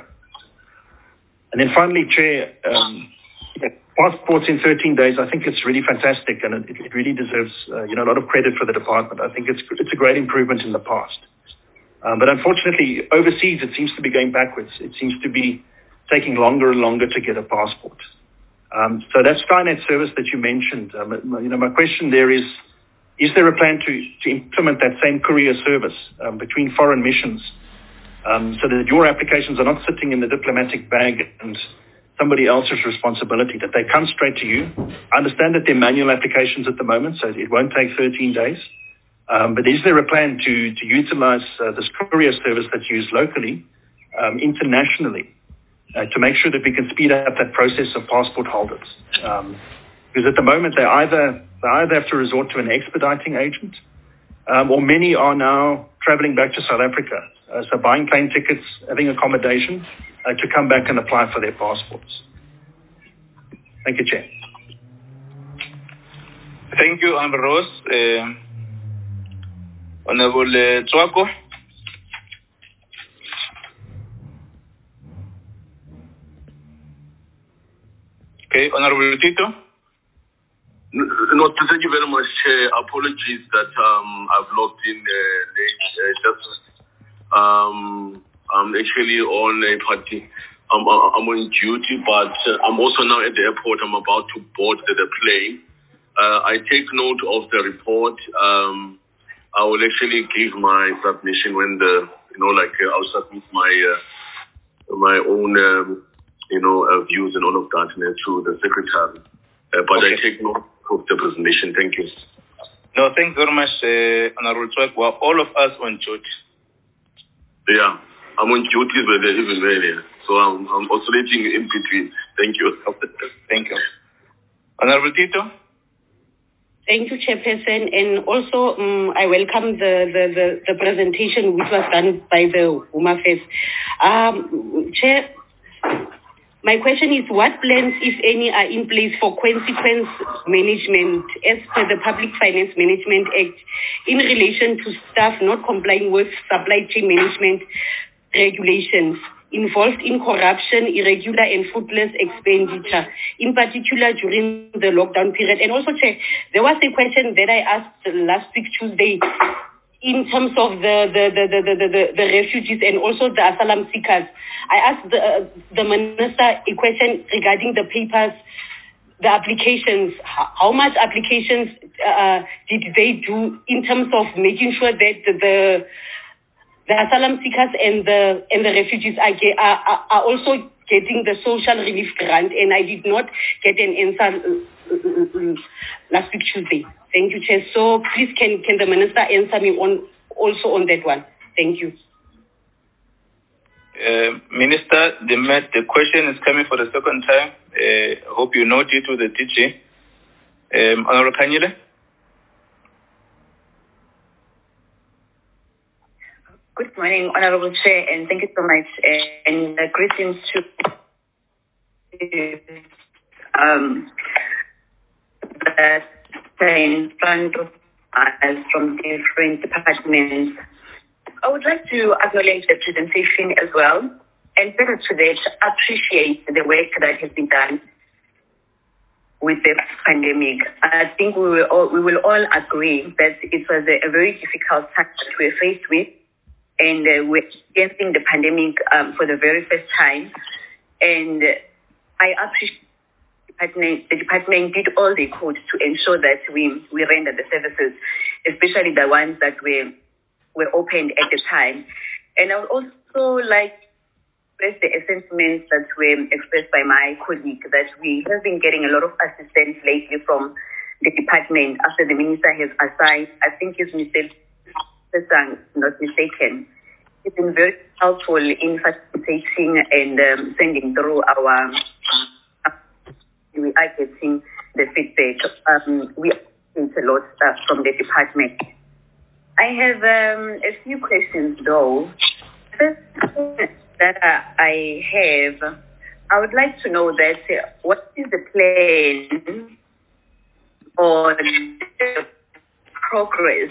And then finally, Chair, um, passports in thirteen days, I think it's really fantastic, and it, it really deserves uh, you know, a lot of credit for the department. I think it's it's a great improvement in the past. Um, but unfortunately, overseas, it seems to be going backwards. It seems to be taking longer and longer to get a passport. Um, so that Skynet service that you mentioned, um, you know, my question there is, is there a plan to, to implement that same courier service um, between foreign missions um, so that your applications are not sitting in the diplomatic bag and somebody else's responsibility, that they come straight to you? I understand that they're manual applications at the moment, so it won't take thirteen days. Um, but is there a plan to, to utilize uh, this courier service that's used locally, um, internationally, uh, to make sure that we can speed up that process of passport holders. Um, because at the moment, they either, they either have to resort to an expediting agent, um, or many are now traveling back to South Africa. Uh, so buying plane tickets, having accommodation, uh, to come back and apply for their passports. Thank you, Chair. Thank you, Honorable Rose. Uh, Honorable uh, Tswako. Okay, Honorable Tito. No, thank you very much, Chair. Apologies that um, I've logged in uh, late. Uh, just, um, I'm actually on a party. I'm, I'm on duty, but uh, I'm also now at the airport. I'm about to board the, the plane. Uh, I take note of the report. Um, I will actually give my submission when the, you know, like uh, I'll submit my uh, my own, um, you know, uh, views and all of that uh, to the secretary. Uh, but okay. I take note of the presentation. Thank you. No, thanks very much, uh, Honorable Tswako. Well, all of us on duty. Yeah, I'm on duty, but they're even there. So I'm, I'm oscillating in between. Thank you. Thank you. Honorable Tito. Thank you, Chairperson. And also, um, I welcome the, the, the, the presentation which was done by the Home Affairs. Um, Chair, my question is, what plans, if any, are in place for consequence management as per the Public Finance Management Act in relation to staff not complying with supply chain management regulations involved in corruption, irregular and fruitless expenditure, in particular during the lockdown period? And also, Chair, there was a question that I asked last week, Tuesday, in terms of the, the, the, the, the, the, the refugees and also the asylum seekers. I asked the, uh, the Minister a question regarding the papers, the applications. How, how much applications uh, did they do in terms of making sure that the, the, the asylum seekers and the, and the refugees are, are, are also getting the social relief grant? And I did not get an answer last week, Tuesday. Thank you, Chair. So please, can, can the Minister answer me on also on that one? Thank you. Uh, Minister, the, the question is coming for the second time. I uh, hope you note it to the D G. Um, Honorable Khanyile. Good morning, Honorable Chair, and thank you so much. And uh, greetings to um, the in front of us from different departments. I would like to acknowledge the presentation as well, and further to that, appreciate the work that has been done with the pandemic. I think we will all, we will all agree that it was a, a very difficult time that we were faced with, and uh, we're experiencing the pandemic um, for the very first time. And I appreciate Department, the department did all they could to ensure that we, we render the services, especially the ones that were were opened at the time. And I would also like to express the sentiments that were expressed by my colleague that we have been getting a lot of assistance lately from the department after the minister has assigned, I think it's Mister Sesang, not mistaken. It's been very helpful in facilitating and um, sending through our we are getting the feedback. Um, we appreciate a lot uh, from the department. I have um, a few questions though. The first that uh, I have, I would like to know that uh, what is the plan or the progress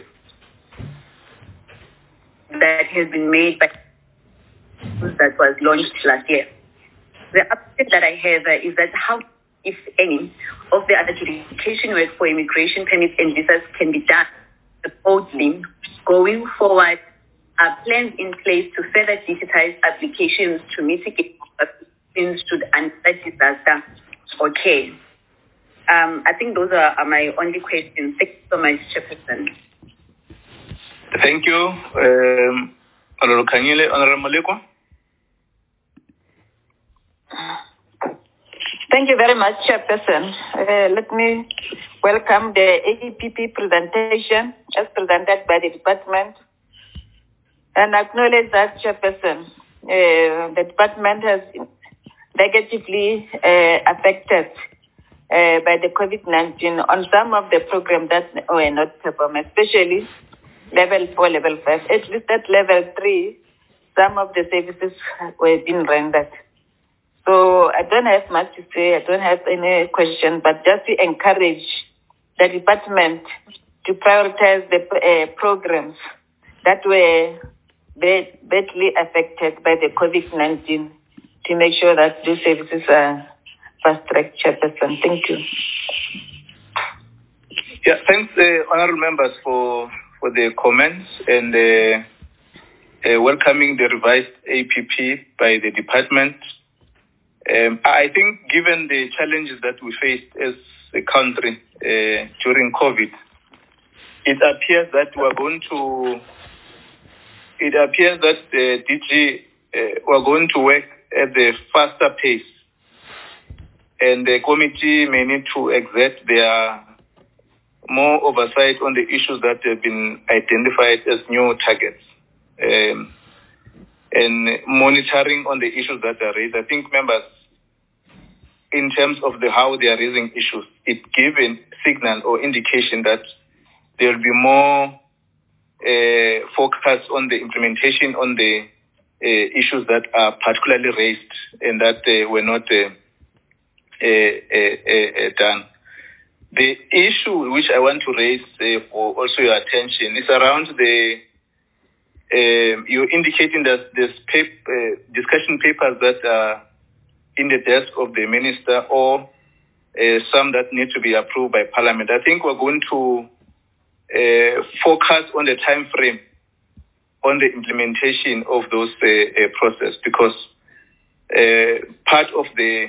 that has been made by that was launched last year? The update that I have uh, is that how, if any, of the adjudication work for immigration permits and visas can be done remotely going forward. Are plans in place to further digitize applications to mitigate applications should another disaster occur? Um, I think those are, are my only questions. Thank you so much, Chairperson. Thank you, um, Honorable Khanyile. Honorable Maleko. Thank you very much, Chairperson. Uh, let me welcome the A P P presentation as presented by the department and acknowledge that, Chairperson, uh, the department has negatively uh, affected uh, by the COVID nineteen on some of the programs that were not performed, especially level four, level five. At least at level three, some of the services were being rendered. So I don't have much to say. I don't have any question, but just to encourage the department to prioritize the uh, programs that were bad, badly affected by the COVID nineteen to make sure that these services are fast-tracked, Chairperson. Thank you. Yeah, thanks, uh, honourable members, for, for the comments and uh, uh, welcoming the revised A P P by the department. Um, I think given the challenges that we faced as a country uh, during COVID, it appears that we are going to, it appears that the D G uh, we're going to work at the faster pace, and the committee may need to exert their more oversight on the issues that have been identified as new targets, um, and monitoring on the issues that are raised. I think members, in terms of the how they are raising issues, it gives a signal or indication that there will be more uh, focus on the implementation on the uh, issues that are particularly raised and that uh, were not uh, uh, uh, uh, done. The issue which I want to raise uh, for also your attention is around the, uh, you're indicating that there's pap- uh, discussion papers that are in the desk of the minister or uh, some that need to be approved by Parliament. I think we're going to uh, focus on the time frame on the implementation of those uh, uh, process, because uh, part of the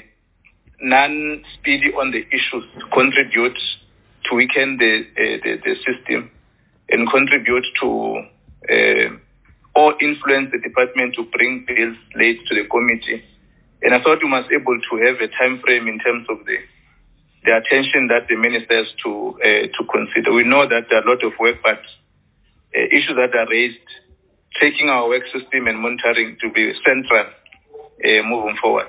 non-speedy on the issues contribute to weaken the, uh, the, the system and contribute to uh, or influence the department to bring bills late to the committee. And I thought we must be able to have a time frame in terms of the the attention that the minister has to uh, to consider. We know that there are a lot of work, but uh, issues that are raised, taking our work system and monitoring to be central uh, moving forward.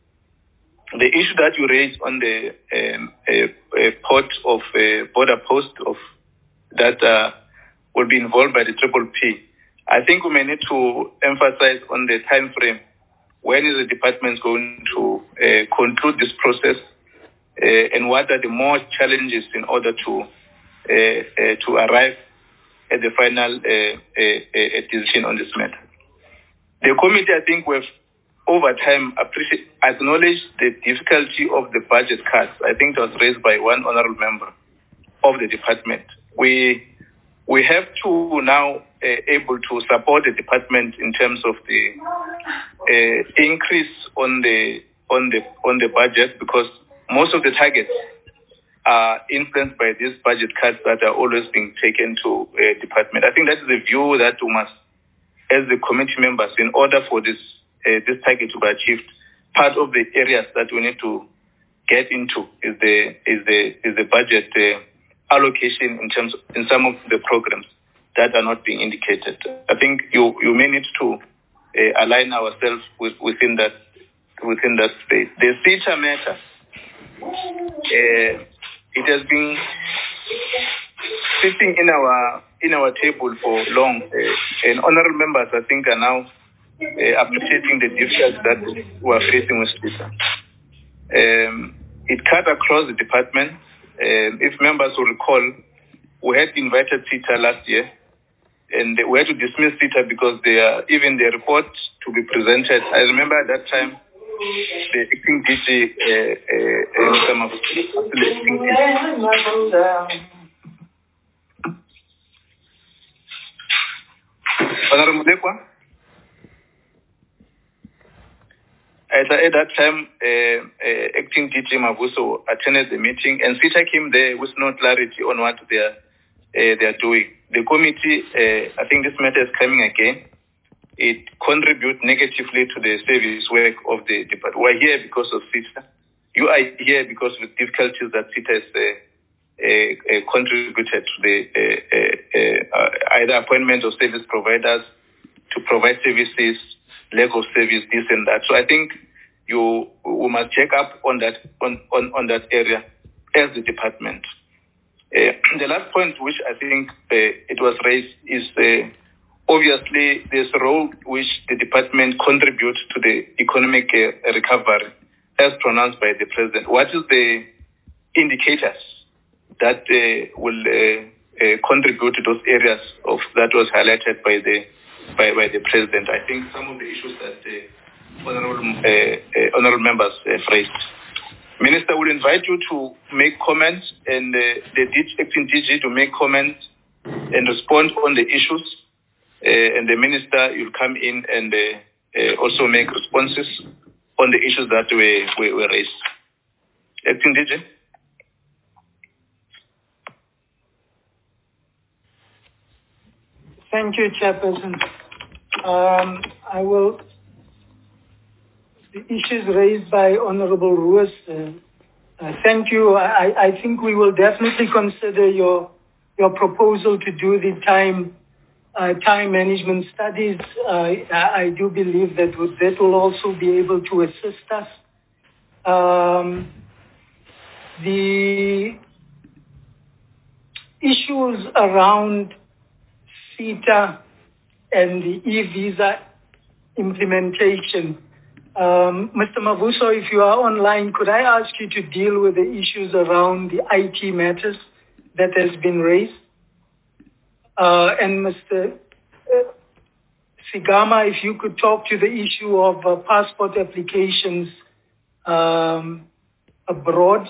The issue that you raised on the um, uh, uh, port of uh, border post of that uh, will be involved by the Triple P, I think we may need to emphasize on the time frame. When is the department going to uh, conclude this process, uh, and what are the more challenges in order to uh, uh, to arrive at the final uh, uh, uh, decision on this matter? The committee, I think, we've over time appreciate, acknowledged the difficulty of the budget cuts. I think it was raised by one honourable member of the department. We we have to now uh, able to support the department in terms of the uh, increase on the on the on the budget, because most of the targets are influenced by these budget cuts that are always being taken to a uh, department. I think that is the view that we must, as the committee members, in order for this uh, this target to be achieved, part of the areas that we need to get into is the is the is the budget uh, allocation in terms of, in some of the programs that are not being indicated. I think you you may need to uh, align ourselves with, within that within that space. The CETA matter, uh, it has been sitting in our in our table for long, uh, and honourable members, I think, are now uh, appreciating the difficulties that we are facing with CETA. Um, it cut across the department. Um, if members will recall, we had invited CETA last year, and we had to dismiss CETA because they are, even the report to be presented. I remember at that time, the acting D G, uh, uh, uh, some of the acting D G. Honorable Mulekwa? At, at that time, uh, uh, acting D G Mavuso attended the meeting, and CETA came there with no clarity on what they are, uh, they are doing. The committee, uh, I think this matter is coming again. It contributes negatively to the service work of the department. We're here because of CETA. You are here because of the difficulties that CETA has uh, uh, uh, contributed to the uh, uh, uh, either appointment of service providers to provide services, lack of service, this and that. So I think you we must check up on that on, on, on that area as the department. Uh, the last point which I think uh, it was raised is uh, obviously there's a role which the department contributes to the economic uh, recovery as pronounced by the president. What is the indicators that uh, will uh, uh, contribute to those areas of that was highlighted by the by, by the president? I think some of the issues that uh, honorable, uh, uh, honorable members uh, raised. Minister, will invite you to make comments and uh, the acting D G to make comments and respond on the issues. Uh, and the minister, you'll come in and uh, uh, also make responses on the issues that were, were, were raised. Acting D G. Thank you, Chairperson. Um, I will. The issues raised by Honorable Ruiz, uh, uh, thank you. I, I think we will definitely consider your your proposal to do the time uh, time management studies. Uh, I, I do believe that would, that will also be able to assist us. Um, the issues around CETA and the e-visa implementation. Um, Mister Mavuso, if you are online, could I ask you to deal with the issues around the I T matters that has been raised? Uh, and Mister Uh, Sigama, if you could talk to the issue of uh, passport applications um, abroad.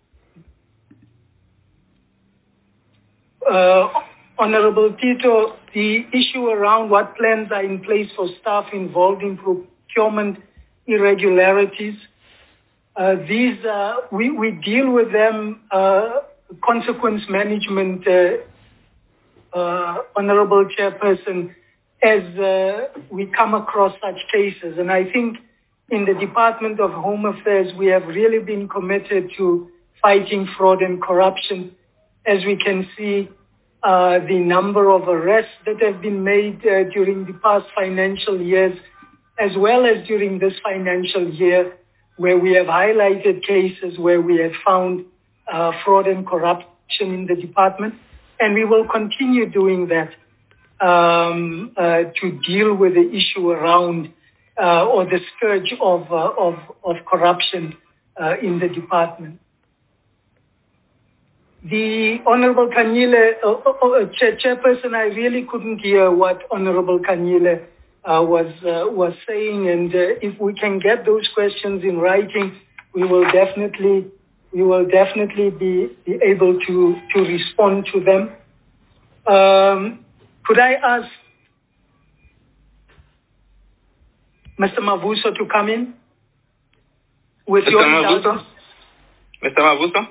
Uh, Honorable Tito, the issue around what plans are in place for staff involved in procurement irregularities. Uh, these, uh, we, we deal with them, uh, consequence management, uh, uh, Honorable Chairperson, as uh, we come across such cases. And I think in the Department of Home Affairs, we have really been committed to fighting fraud and corruption. As we can see, uh, the number of arrests that have been made uh, during the past financial years, as well as during this financial year, where we have highlighted cases where we have found uh, fraud and corruption in the department. And we will continue doing that um, uh, to deal with the issue around uh, or the scourge of, uh, of, of corruption uh, in the department. The Honorable Kanyile, uh, uh, Chair, Chairperson, I really couldn't hear what Honorable Kanyile Uh, was uh, was saying, and uh, if we can get those questions in writing, we will definitely we will definitely be, be able to to respond to them. Um, could I ask Mister Mavuso to come in with Mister your Mavuso? Mister Mavuso?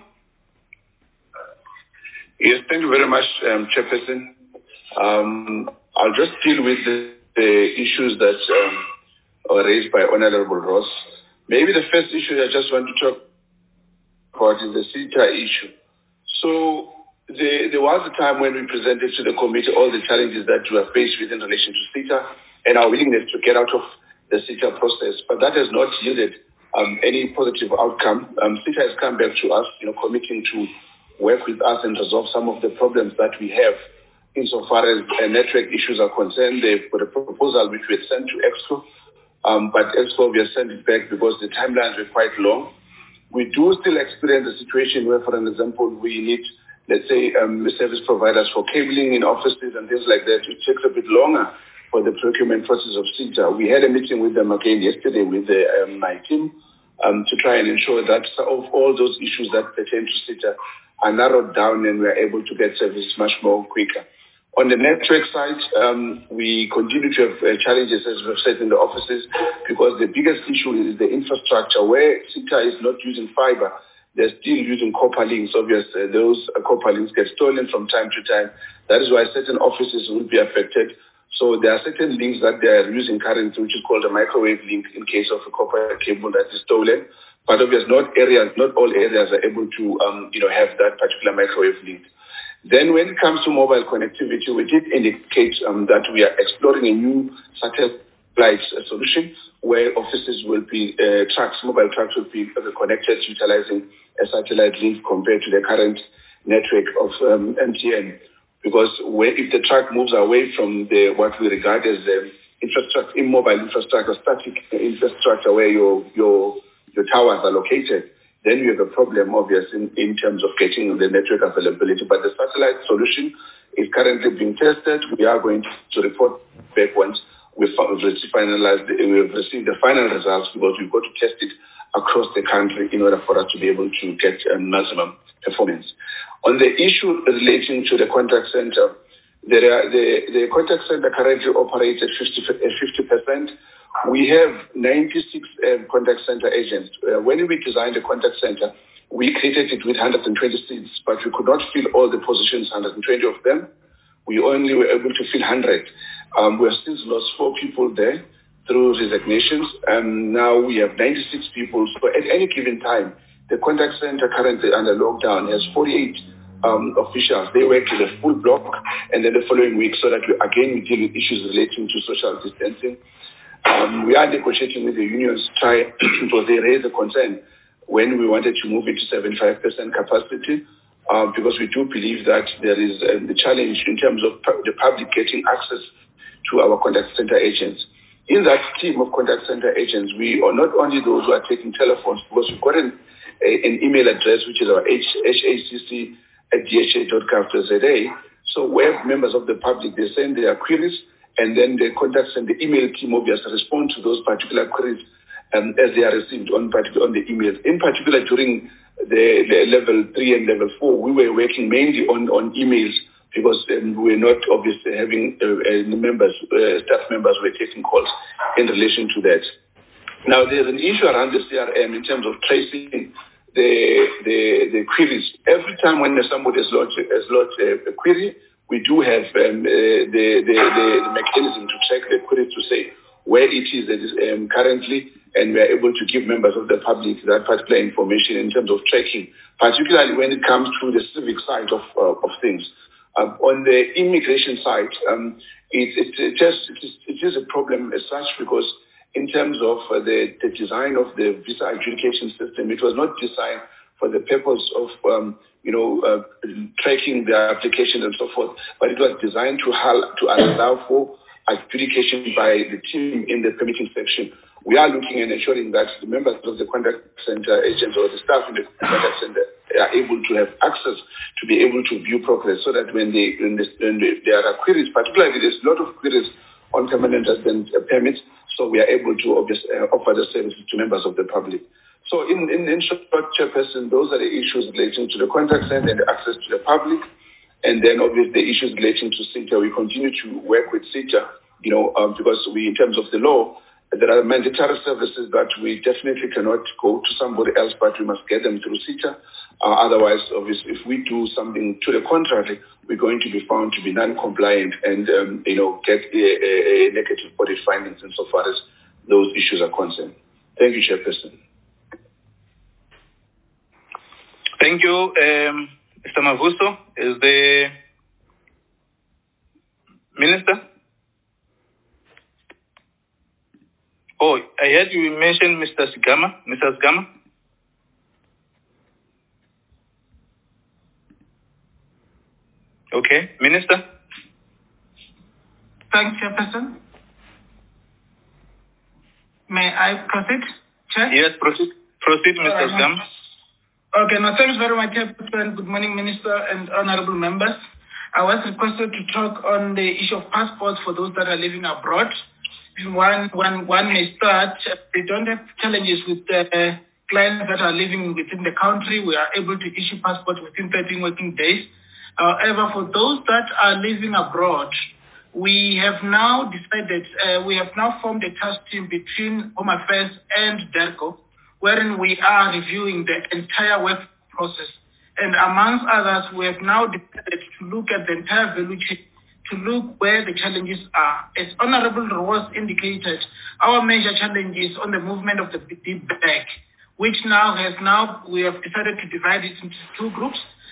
Yes, thank you very much, um, Chairperson. Um, I'll just deal with the the issues that um, are raised by Honorable Ross. Maybe the first issue I just want to talk about is the CETA issue. So the, there was a time when we presented to the committee all the challenges that we are faced with in relation to CETA and our willingness to get out of the CETA process, but that has not yielded um, any positive outcome. Um, CETA has come back to us, you know, committing to work with us and resolve some of the problems that we have. Insofar as uh, network issues are concerned, they've got a proposal which we had sent to EXCO, um, but EXCO, we have sent it back because the timelines were quite long. We do still experience a situation where, for an example, we need, let's say, um, service providers for cabling in offices and things like that. It takes a bit longer for the procurement process of CETA. We had a meeting with them again yesterday with the, um, my team um, to try and ensure that of all those issues that pertain to CETA are narrowed down and we are able to get service much more quicker. On the network side, um, we continue to have uh, challenges, as we've said, in the offices, because the biggest issue is the infrastructure. Where CETA is not using fiber, they're still using copper links. Obviously, those uh, copper links get stolen from time to time. That is why certain offices will be affected. So there are certain links that they are using currently, which is called a microwave link in case of a copper cable that is stolen. But obviously, not areas, not all areas are able to, um, you know, have that particular microwave link. Then when it comes to mobile connectivity, we did indicate um, that we are exploring a new satellite uh, solution where offices will be, uh, trucks, mobile trucks will be uh, connected utilizing a satellite link compared to the current network of um, M T N. Because where, if the truck moves away from the what we regard as the infrastructure, immobile infrastructure, static infrastructure where your your your towers are located, then you have a problem, obviously, in, in terms of getting the network availability. But the satellite solution is currently being tested. We are going to report back once we've finalized, we've received the final results, because we've got to test it across the country in order for us to be able to get a maximum performance. On the issue relating to the contact center, there are, the, the contact center currently operates at fifty percent. We have ninety-six uh, contact center agents. Uh, when we designed the contact center, we created it with one hundred twenty seats, but we could not fill all the positions, one hundred twenty of them. We only were able to fill one hundred. Um, we have since lost four people there through resignations, and now we have ninety-six people. So at any given time, the contact center currently under lockdown has forty-eight um, officials. They work to the full block, and then the following week, so that we, again, we deal with issues relating to social distancing. Um, we are negotiating with the unions to try, because they raised a concern when we wanted to move it to seventy-five percent capacity, uh, because we do believe that there is uh, the challenge in terms of pu- the public getting access to our contact center agents. In that team of contact center agents, we are not only those who are taking telephones, because we've got an, a, an email address, which is our H A C C at d h a dot gov dot z a. So where members of the public, they send their queries, and then the contact and the email team obviously respond to those particular queries um, as they are received on particular on the emails. In particular, during the, the level three and level four, we were working mainly on, on emails, because um, we were not obviously having uh, uh, members, uh, staff members were taking calls in relation to that. Now, there's an issue around the C R M in terms of tracing the the, the queries. Every time when somebody has lodged, has lodged a, a query, we do have um, uh, the, the, the, the mechanism to check the query to say where it is that is um, currently, and we are able to give members of the public that particular information in terms of tracking, particularly when it comes to the civic side of, uh, of things. Uh, on the immigration side, um, it, it, it, just, it, is, it is a problem as such, because in terms of uh, the, the design of the visa adjudication system, it was not designed for the purpose of, um, you know, uh, tracking the application and so forth, but it was designed to, hal- to allow for adjudication by the team in the permitting section. We are looking and ensuring that the members of the contact center agents or the staff in the contact center are able to have access to be able to view progress, so that when, they, when, they, when they, there are queries, particularly there's a lot of queries on permanent resident permits, so we are able to obviously uh, offer the services to members of the public. So in, in, in short, Chairperson, those are the issues relating to the contact center and the access to the public. And then obviously the issues relating to SITA, we continue to work with SITA, you know, um, because we, in terms of the law, there are mandatory services that we definitely cannot go to somebody else, but we must get them through SITA. Uh, otherwise, obviously, if we do something to the contrary, we're going to be found to be non-compliant and, um, you know, get a, a, a negative audit findings insofar as those issues are concerned. Thank you, Chairperson. Thank you, um, Mister Mavuso. Is the Minister? Oh, I heard you mention Mister Sigama, Mister Sigama. Okay, Minister. Thanks, Chairperson. May I proceed, Chair? Yes, proceed. Proceed, Mister Right. Sigama. Okay, now thanks very much, Chairperson. Good morning, Minister and honorable members. I was requested to talk on the issue of passports for those that are living abroad. One, one, one may start, we don't have challenges with the clients that are living within the country. We are able to issue passports within thirteen working days. However, for those that are living abroad, we have now decided, uh, we have now formed a task team between Home Affairs and DERCO, wherein we are reviewing the entire work process. And amongst others, we have now decided to look at the entire value chain, to look where the challenges are. As Honorable Ross indicated, our major challenge is on the movement of the B D bag, which now has now, we have decided to divide it into two groups.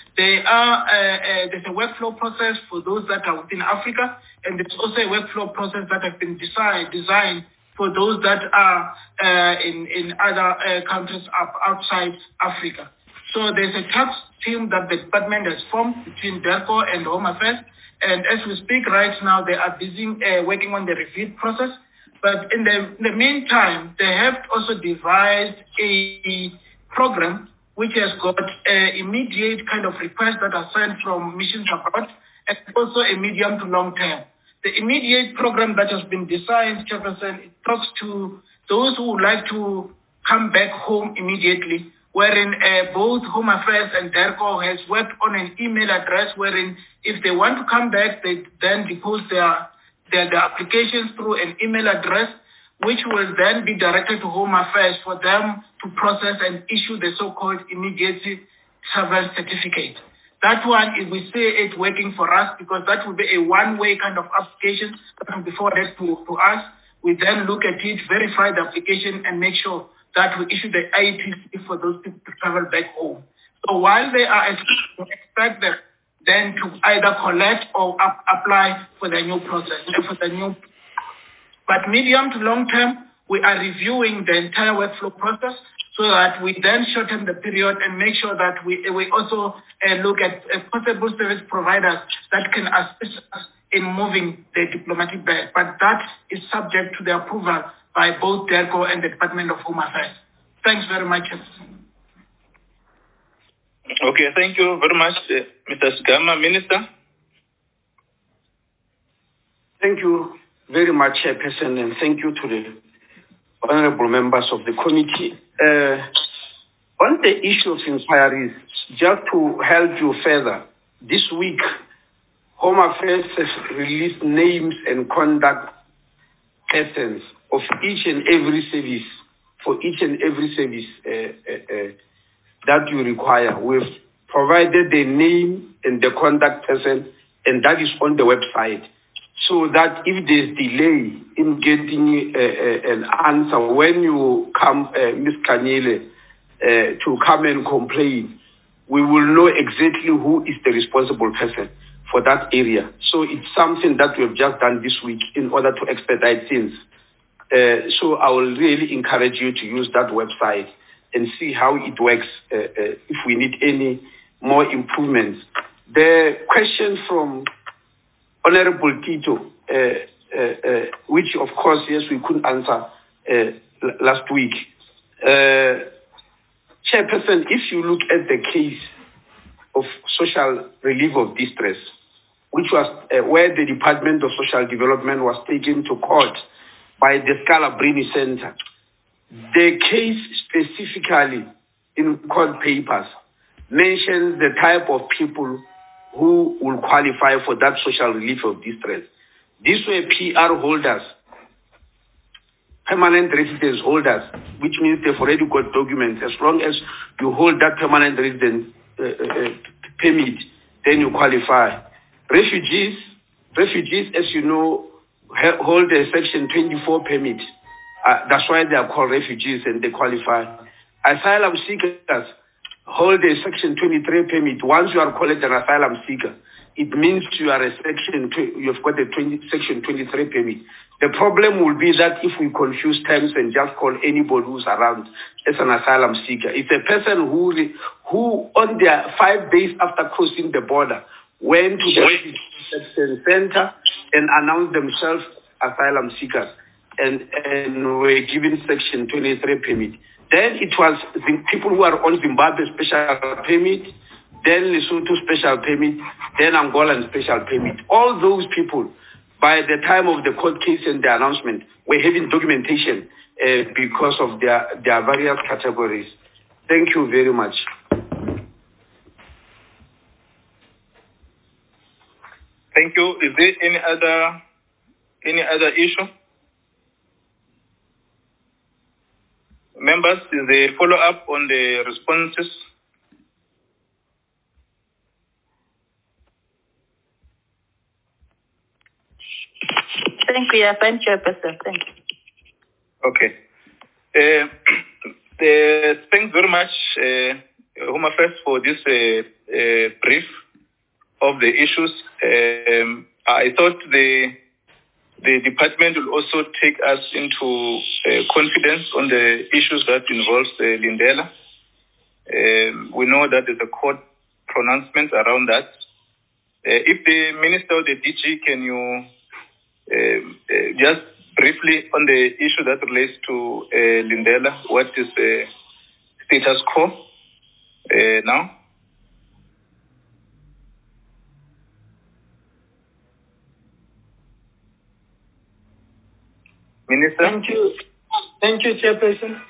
There are, uh, uh, there's a workflow process for those that are within Africa, and there's also a workflow process that has been designed, designed for those that are uh, in, in other uh, countries up outside Africa. So there's a task team that the department has formed between DIRCO and Home Affairs, and as we speak right now, they are busy uh, working on the review process. But in the, in the meantime, they have also devised a program which has got uh, immediate kind of requests that are sent from missions abroad, and also a medium to long term. The immediate program that has been designed, Chairperson, it talks to those who would like to come back home immediately, wherein uh, both Home Affairs and DIRCO has worked on an email address wherein if they want to come back, they then depose their, their, their applications through an email address, which will then be directed to Home Affairs for them to process and issue the so-called immediate travel certificate. That one, is we see it working for us because that will be a one-way kind of application that will be forwarded to, to us. We then look at it, verify the application, and make sure that we issue the I T C for those people to travel back home. So while they are expect them then to either collect or up, apply for the new process, and for the new. But medium to long term, we are reviewing the entire workflow process so that we then shorten the period and make sure that we, we also uh, look at uh, possible service providers that can assist us in moving the diplomatic bag. But that is subject to the approval by both DIRCO and the Department of Home Affairs. Thanks very much. Okay, thank you very much, uh, Mister Sigama. Minister. Thank you very much, Chairperson, and thank you to the honorable members of the committee. Uh, on the issue of inquiries, just to help you further, this week, Home Affairs has released names and conduct persons of each and every service, for each and every service uh, uh, uh, that you require. We've provided the name and the contact person, and that is on the website. So that if there's delay in getting uh, uh, an answer, when you come, uh, Miz Kanyele, uh, to come and complain, we will know exactly who is the responsible person for that area. So it's something that we have just done this week in order to expedite things. Uh, so I will really encourage you to use that website and see how it works uh, uh, if we need any more improvements. The question from Honorable Tito, uh, uh, uh, which of course, yes, we couldn't answer uh, last week. Uh, Chairperson, if you look at the case of social relief of distress, which was uh, where the Department of Social Development was taken to court by the Scalabrini Center, the case specifically in court papers mentions the type of people who will qualify for that social relief of distress. These were P R holders, permanent residence holders, which means they've already got documents. As long as you hold that permanent residence uh, uh, permit, then you qualify. Refugees, refugees, as you know, hold a Section twenty-four permit. Uh, that's why they are called refugees and they qualify. Asylum seekers hold a Section twenty-three permit. Once you are called an asylum seeker, it means you are a Section, you've got a twenty, Section twenty-three permit. The problem will be that if we confuse terms and just call anybody who's around as an asylum seeker, it's a person who, who on their five days after crossing the border, went to the refugee center and announced themselves asylum seekers and, and were given Section twenty-three permit. Then it was the people who are on Zimbabwe special permit, then Lesotho special permit, then Angolan special permit. All those people, by the time of the court case and the announcement, were having documentation uh, because of their, their various categories. Thank you very much. Thank you. Is there any other any other issue? Members, is there follow-up on the responses? Thank you, Fine Chairperson. Thank you. Okay. Uh, the, thanks very much, uh, Huma, first for this uh, uh, brief of the issues. Um, I thought the the department will also take us into uh, confidence on the issues that involves uh, Lindela. Um, we know that there's a court pronouncement around that. Uh, if the Minister or the D G, can you uh, uh, just briefly on the issue that relates to uh, Lindela, what is the status quo uh, now? Minister? Thank you. Thank you, Chairperson.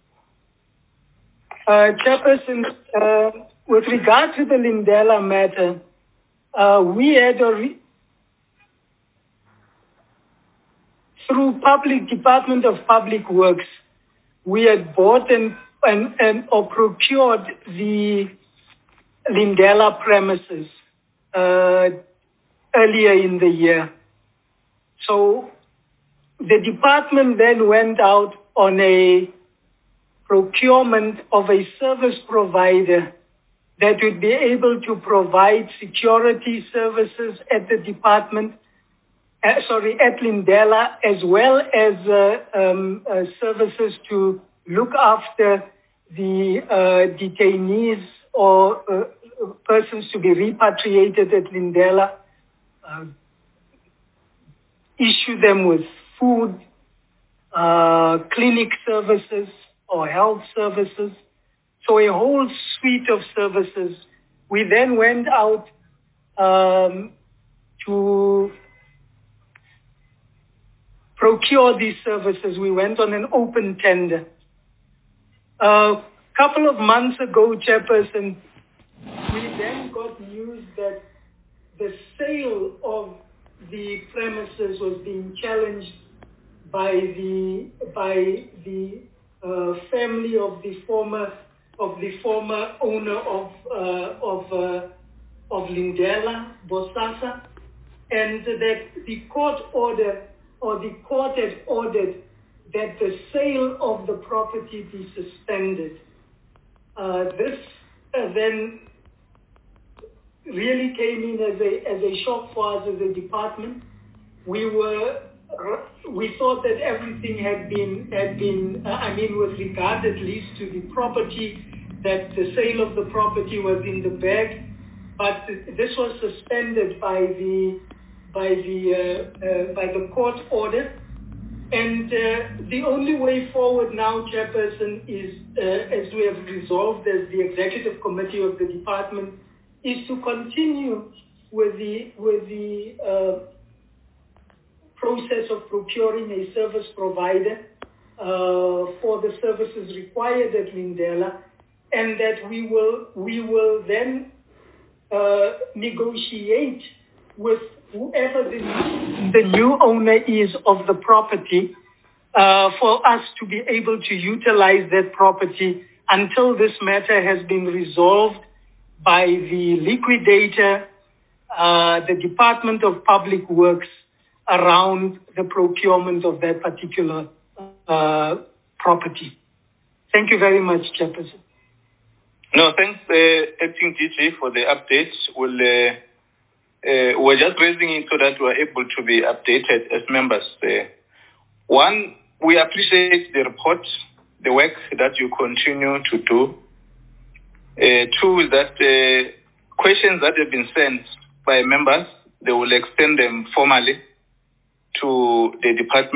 Uh, Chairperson, uh, with regard to the Lindela matter, uh, we had a re- through Public Department of Public Works, we had bought and, and, and or procured the Lindela premises uh, earlier in the year. So the department then went out on a procurement of a service provider that would be able to provide security services at the department, uh, sorry, at Lindela, as well as uh, um, uh, services to look after the uh, detainees or uh, persons to be repatriated at Lindela, uh, issue them with food, uh, clinic services or health services. So a whole suite of services. We then went out um, to procure these services. We went on an open tender. A uh, couple of months ago, Chairperson, we then got news that the sale of the premises was being challenged by the by the uh, family of the former of the former owner of uh, of uh, of Lindela, Bosasa, and that the court order or the court had ordered that the sale of the property be suspended. Uh, this uh, then really came in as a as a shock for us as a department. We were we thought that everything had been had been uh, I mean, with regard at least to the property, that the sale of the property was in the bag, but this was suspended by the by the uh, uh, by the court order. And uh, the only way forward now, Chairperson, is, uh, as we have resolved as the executive committee of the department, is to continue with the with the uh, process of procuring a service provider uh, for the services required at Lindela, and that we will we will then uh, negotiate with whoever the, the new owner is of the property uh, for us to be able to utilize that property until this matter has been resolved by the liquidator, uh, the Department of Public Works, around the procurement of that particular uh, property. Thank you very much, Chairperson. No, thanks, uh, Acting D G, for the update. We'll, uh, uh, we're just raising it so that we're able to be updated as members. Uh, one, we appreciate the report, the work that you continue to do. Uh, two is that uh, questions that have been sent by members, they will extend them formally to the department.